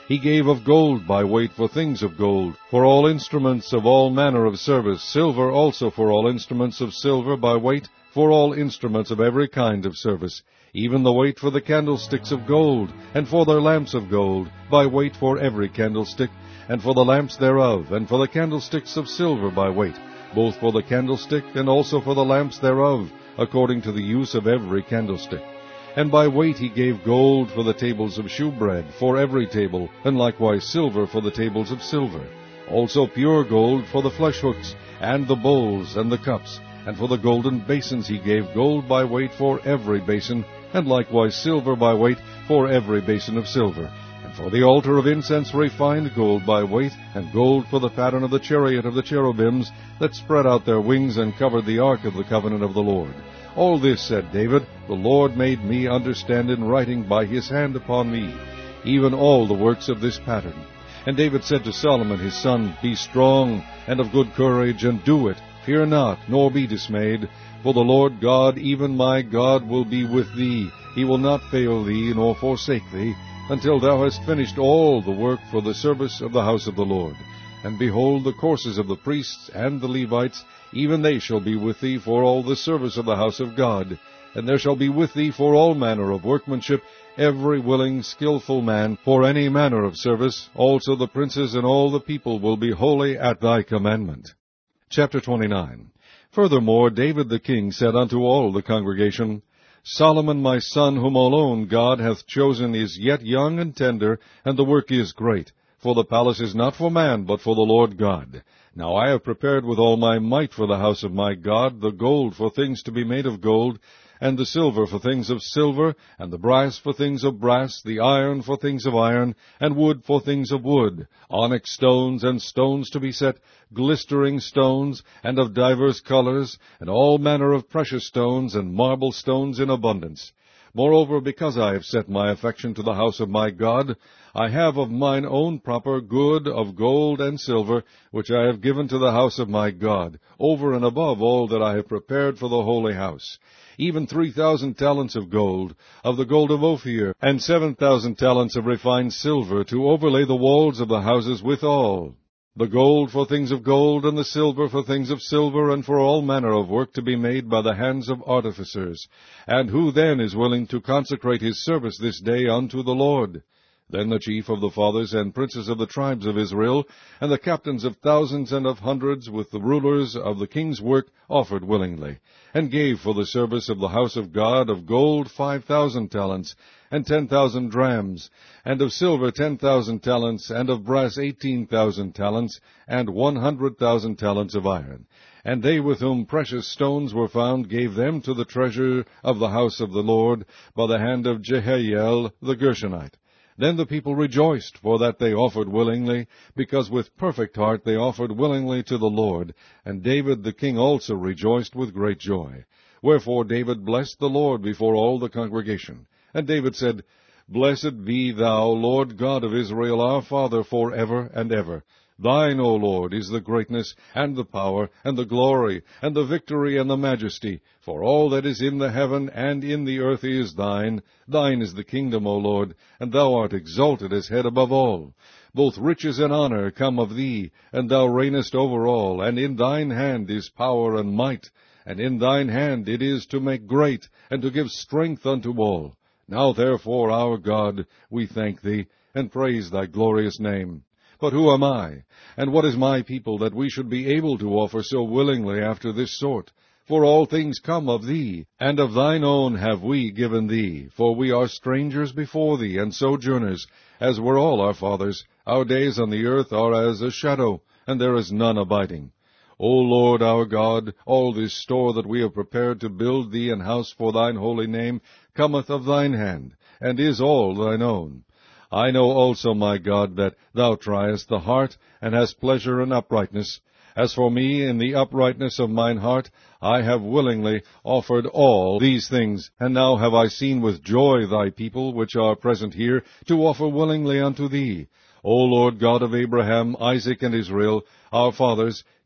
He gave of gold by weight for things of gold, for all instruments of all manner of service, silver also for all instruments of silver by weight, for all instruments of every kind of service, even the weight for the candlesticks of gold, and for their lamps of gold, by weight for every candlestick, and for the lamps thereof, and for the candlesticks of silver by weight, both for the candlestick and also for the lamps thereof, according to the use of every candlestick. And by weight he gave gold for the tables of shewbread, for every table, and likewise silver for the tables of silver. Also pure gold for the flesh hooks, and the bowls, and the cups. And for the golden basins he gave gold by weight for every basin, and likewise silver by weight for every basin of silver. And for the altar of incense refined gold by weight, and gold for the pattern of the chariot of the cherubims, that spread out their wings and covered the ark of the covenant of the Lord. All this, said David, the Lord made me understand in writing by his hand upon me, even all the works of this pattern. And David said to Solomon his son, Be strong, and of good courage, and do it. Fear not, nor be dismayed, for the Lord God, even my God, will be with thee. He will not fail thee, nor forsake thee, until thou hast finished all the work for the service of the house of the Lord. And behold, the courses of the priests and the Levites, even they shall be with thee for all the service of the house of God. And there shall be with thee for all manner of workmanship, every willing, skillful man, for any manner of service. Also the princes and all the people will be holy at thy commandment. Chapter 29. Furthermore, David the king said unto all the congregation, Solomon my son, whom alone God hath chosen, is yet young and tender, and the work is great. For the palace is not for man, but for the Lord God. Now I have prepared with all my might for the house of my God the gold for things to be made of gold, and the silver for things of silver, and the brass for things of brass, the iron for things of iron, and wood for things of wood, onyx stones, and stones to be set, glistering stones, and of divers colors, and all manner of precious stones, and marble stones in abundance. Moreover, because I have set my affection to the house of my God, I have of mine own proper good of gold and silver, which I have given to the house of my God, over and above all that I have prepared for the holy house. Even 3,000 talents of gold, of the gold of Ophir, and 7,000 talents of refined silver, to overlay the walls of the houses withal. The gold for things of gold, and the silver for things of silver, and for all manner of work to be made by the hands of artificers. And who then is willing to consecrate his service this day unto the Lord? Then the chief of the fathers and princes of the tribes of Israel, and the captains of thousands and of hundreds, with the rulers of the king's work, offered willingly, and gave for the service of the house of God of gold 5,000 talents, and 10,000 drams, and of silver 10,000 talents, and of brass 18,000 talents, and 100,000 talents of iron. And they with whom precious stones were found gave them to the treasure of the house of the Lord by the hand of Jehiel the Gershonite. Then the people rejoiced, for that they offered willingly, because with perfect heart they offered willingly to the Lord. And David the king also rejoiced with great joy. Wherefore David blessed the Lord before all the congregation. And David said, Blessed be thou, Lord God of Israel, our Father, for ever and ever. Thine, O Lord, is the greatness, and the power, and the glory, and the victory, and the majesty. For all that is in the heaven and in the earth is thine. Thine is the kingdom, O Lord, and thou art exalted as head above all. Both riches and honor come of thee, and thou reignest over all, and in thine hand is power and might, and in thine hand it is to make great, and to give strength unto all. Now therefore, our God, we thank thee, and praise thy glorious name. But who am I, and what is my people, that we should be able to offer so willingly after this sort? For all things come of thee, and of thine own have we given thee. For we are strangers before thee, and sojourners, as were all our fathers. Our days on the earth are as a shadow, and there is none abiding. O Lord our God, all this store that we have prepared to build thee an house for thine holy name cometh of thine hand, and is all thine own. I know also, my God, that thou triest the heart, and hast pleasure in uprightness. As for me, in the uprightness of mine heart, I have willingly offered all these things. And now have I seen with joy thy people, which are present here, to offer willingly unto thee. O Lord God of Abraham, Isaac, and Israel, our fathers,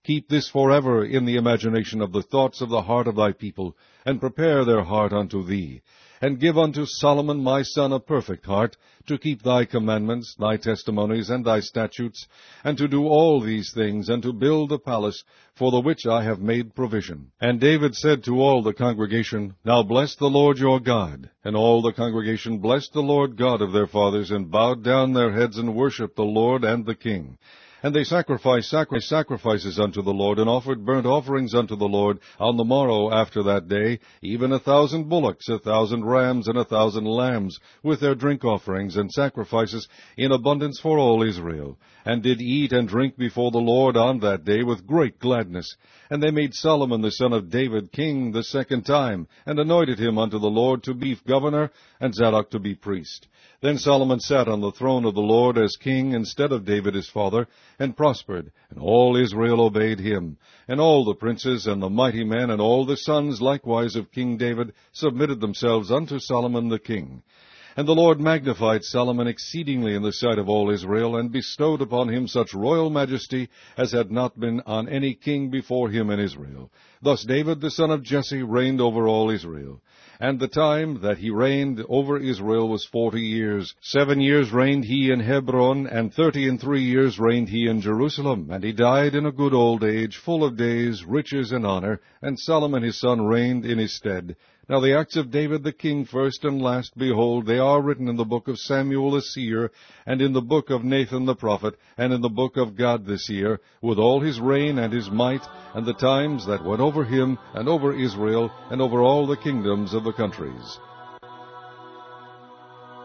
Keep this forever in the imagination of the thoughts of the heart of thy people, and prepare their heart unto thee. And give unto Solomon my son a perfect heart, to keep thy commandments, thy testimonies, and thy statutes, and to do all these things, and to build the palace, for the which I have made provision. And David said to all the congregation, Now bless the Lord your God. And all the congregation blessed the Lord God of their fathers, and bowed down their heads, and worshipped the Lord and the king. And they sacrificed sacrifices unto the Lord, and offered burnt offerings unto the Lord on the morrow after that day, even 1,000 bullocks, 1,000 rams, and 1,000 lambs, with their drink offerings and sacrifices in abundance for all Israel, and did eat and drink before the Lord on that day with great gladness. And they made Solomon the son of David king the second time, and anointed him unto the Lord to be governor, and Zadok to be priest. Then Solomon sat on the throne of the Lord as king instead of David his father, and prospered, and all Israel obeyed him. And all the princes and the mighty men, and all the sons likewise of King David, submitted themselves unto Solomon the king. And the Lord magnified Solomon exceedingly in the sight of all Israel, and bestowed upon him such royal majesty as had not been on any king before him in Israel. Thus David the son of Jesse reigned over all Israel. And the time that he reigned over Israel was 40 years. 7 years reigned he in Hebron, and 33 years reigned he in Jerusalem. And he died in a good old age, full of days, riches, and honor. And Solomon his son reigned in his stead. Now the acts of David the king, first and last, behold, they are written in the book of Samuel the seer, and in the book of Nathan the prophet, and in the book of Gad the seer, with all his reign and his might, and the times that went over him, and over Israel, and over all the kingdoms of the countries.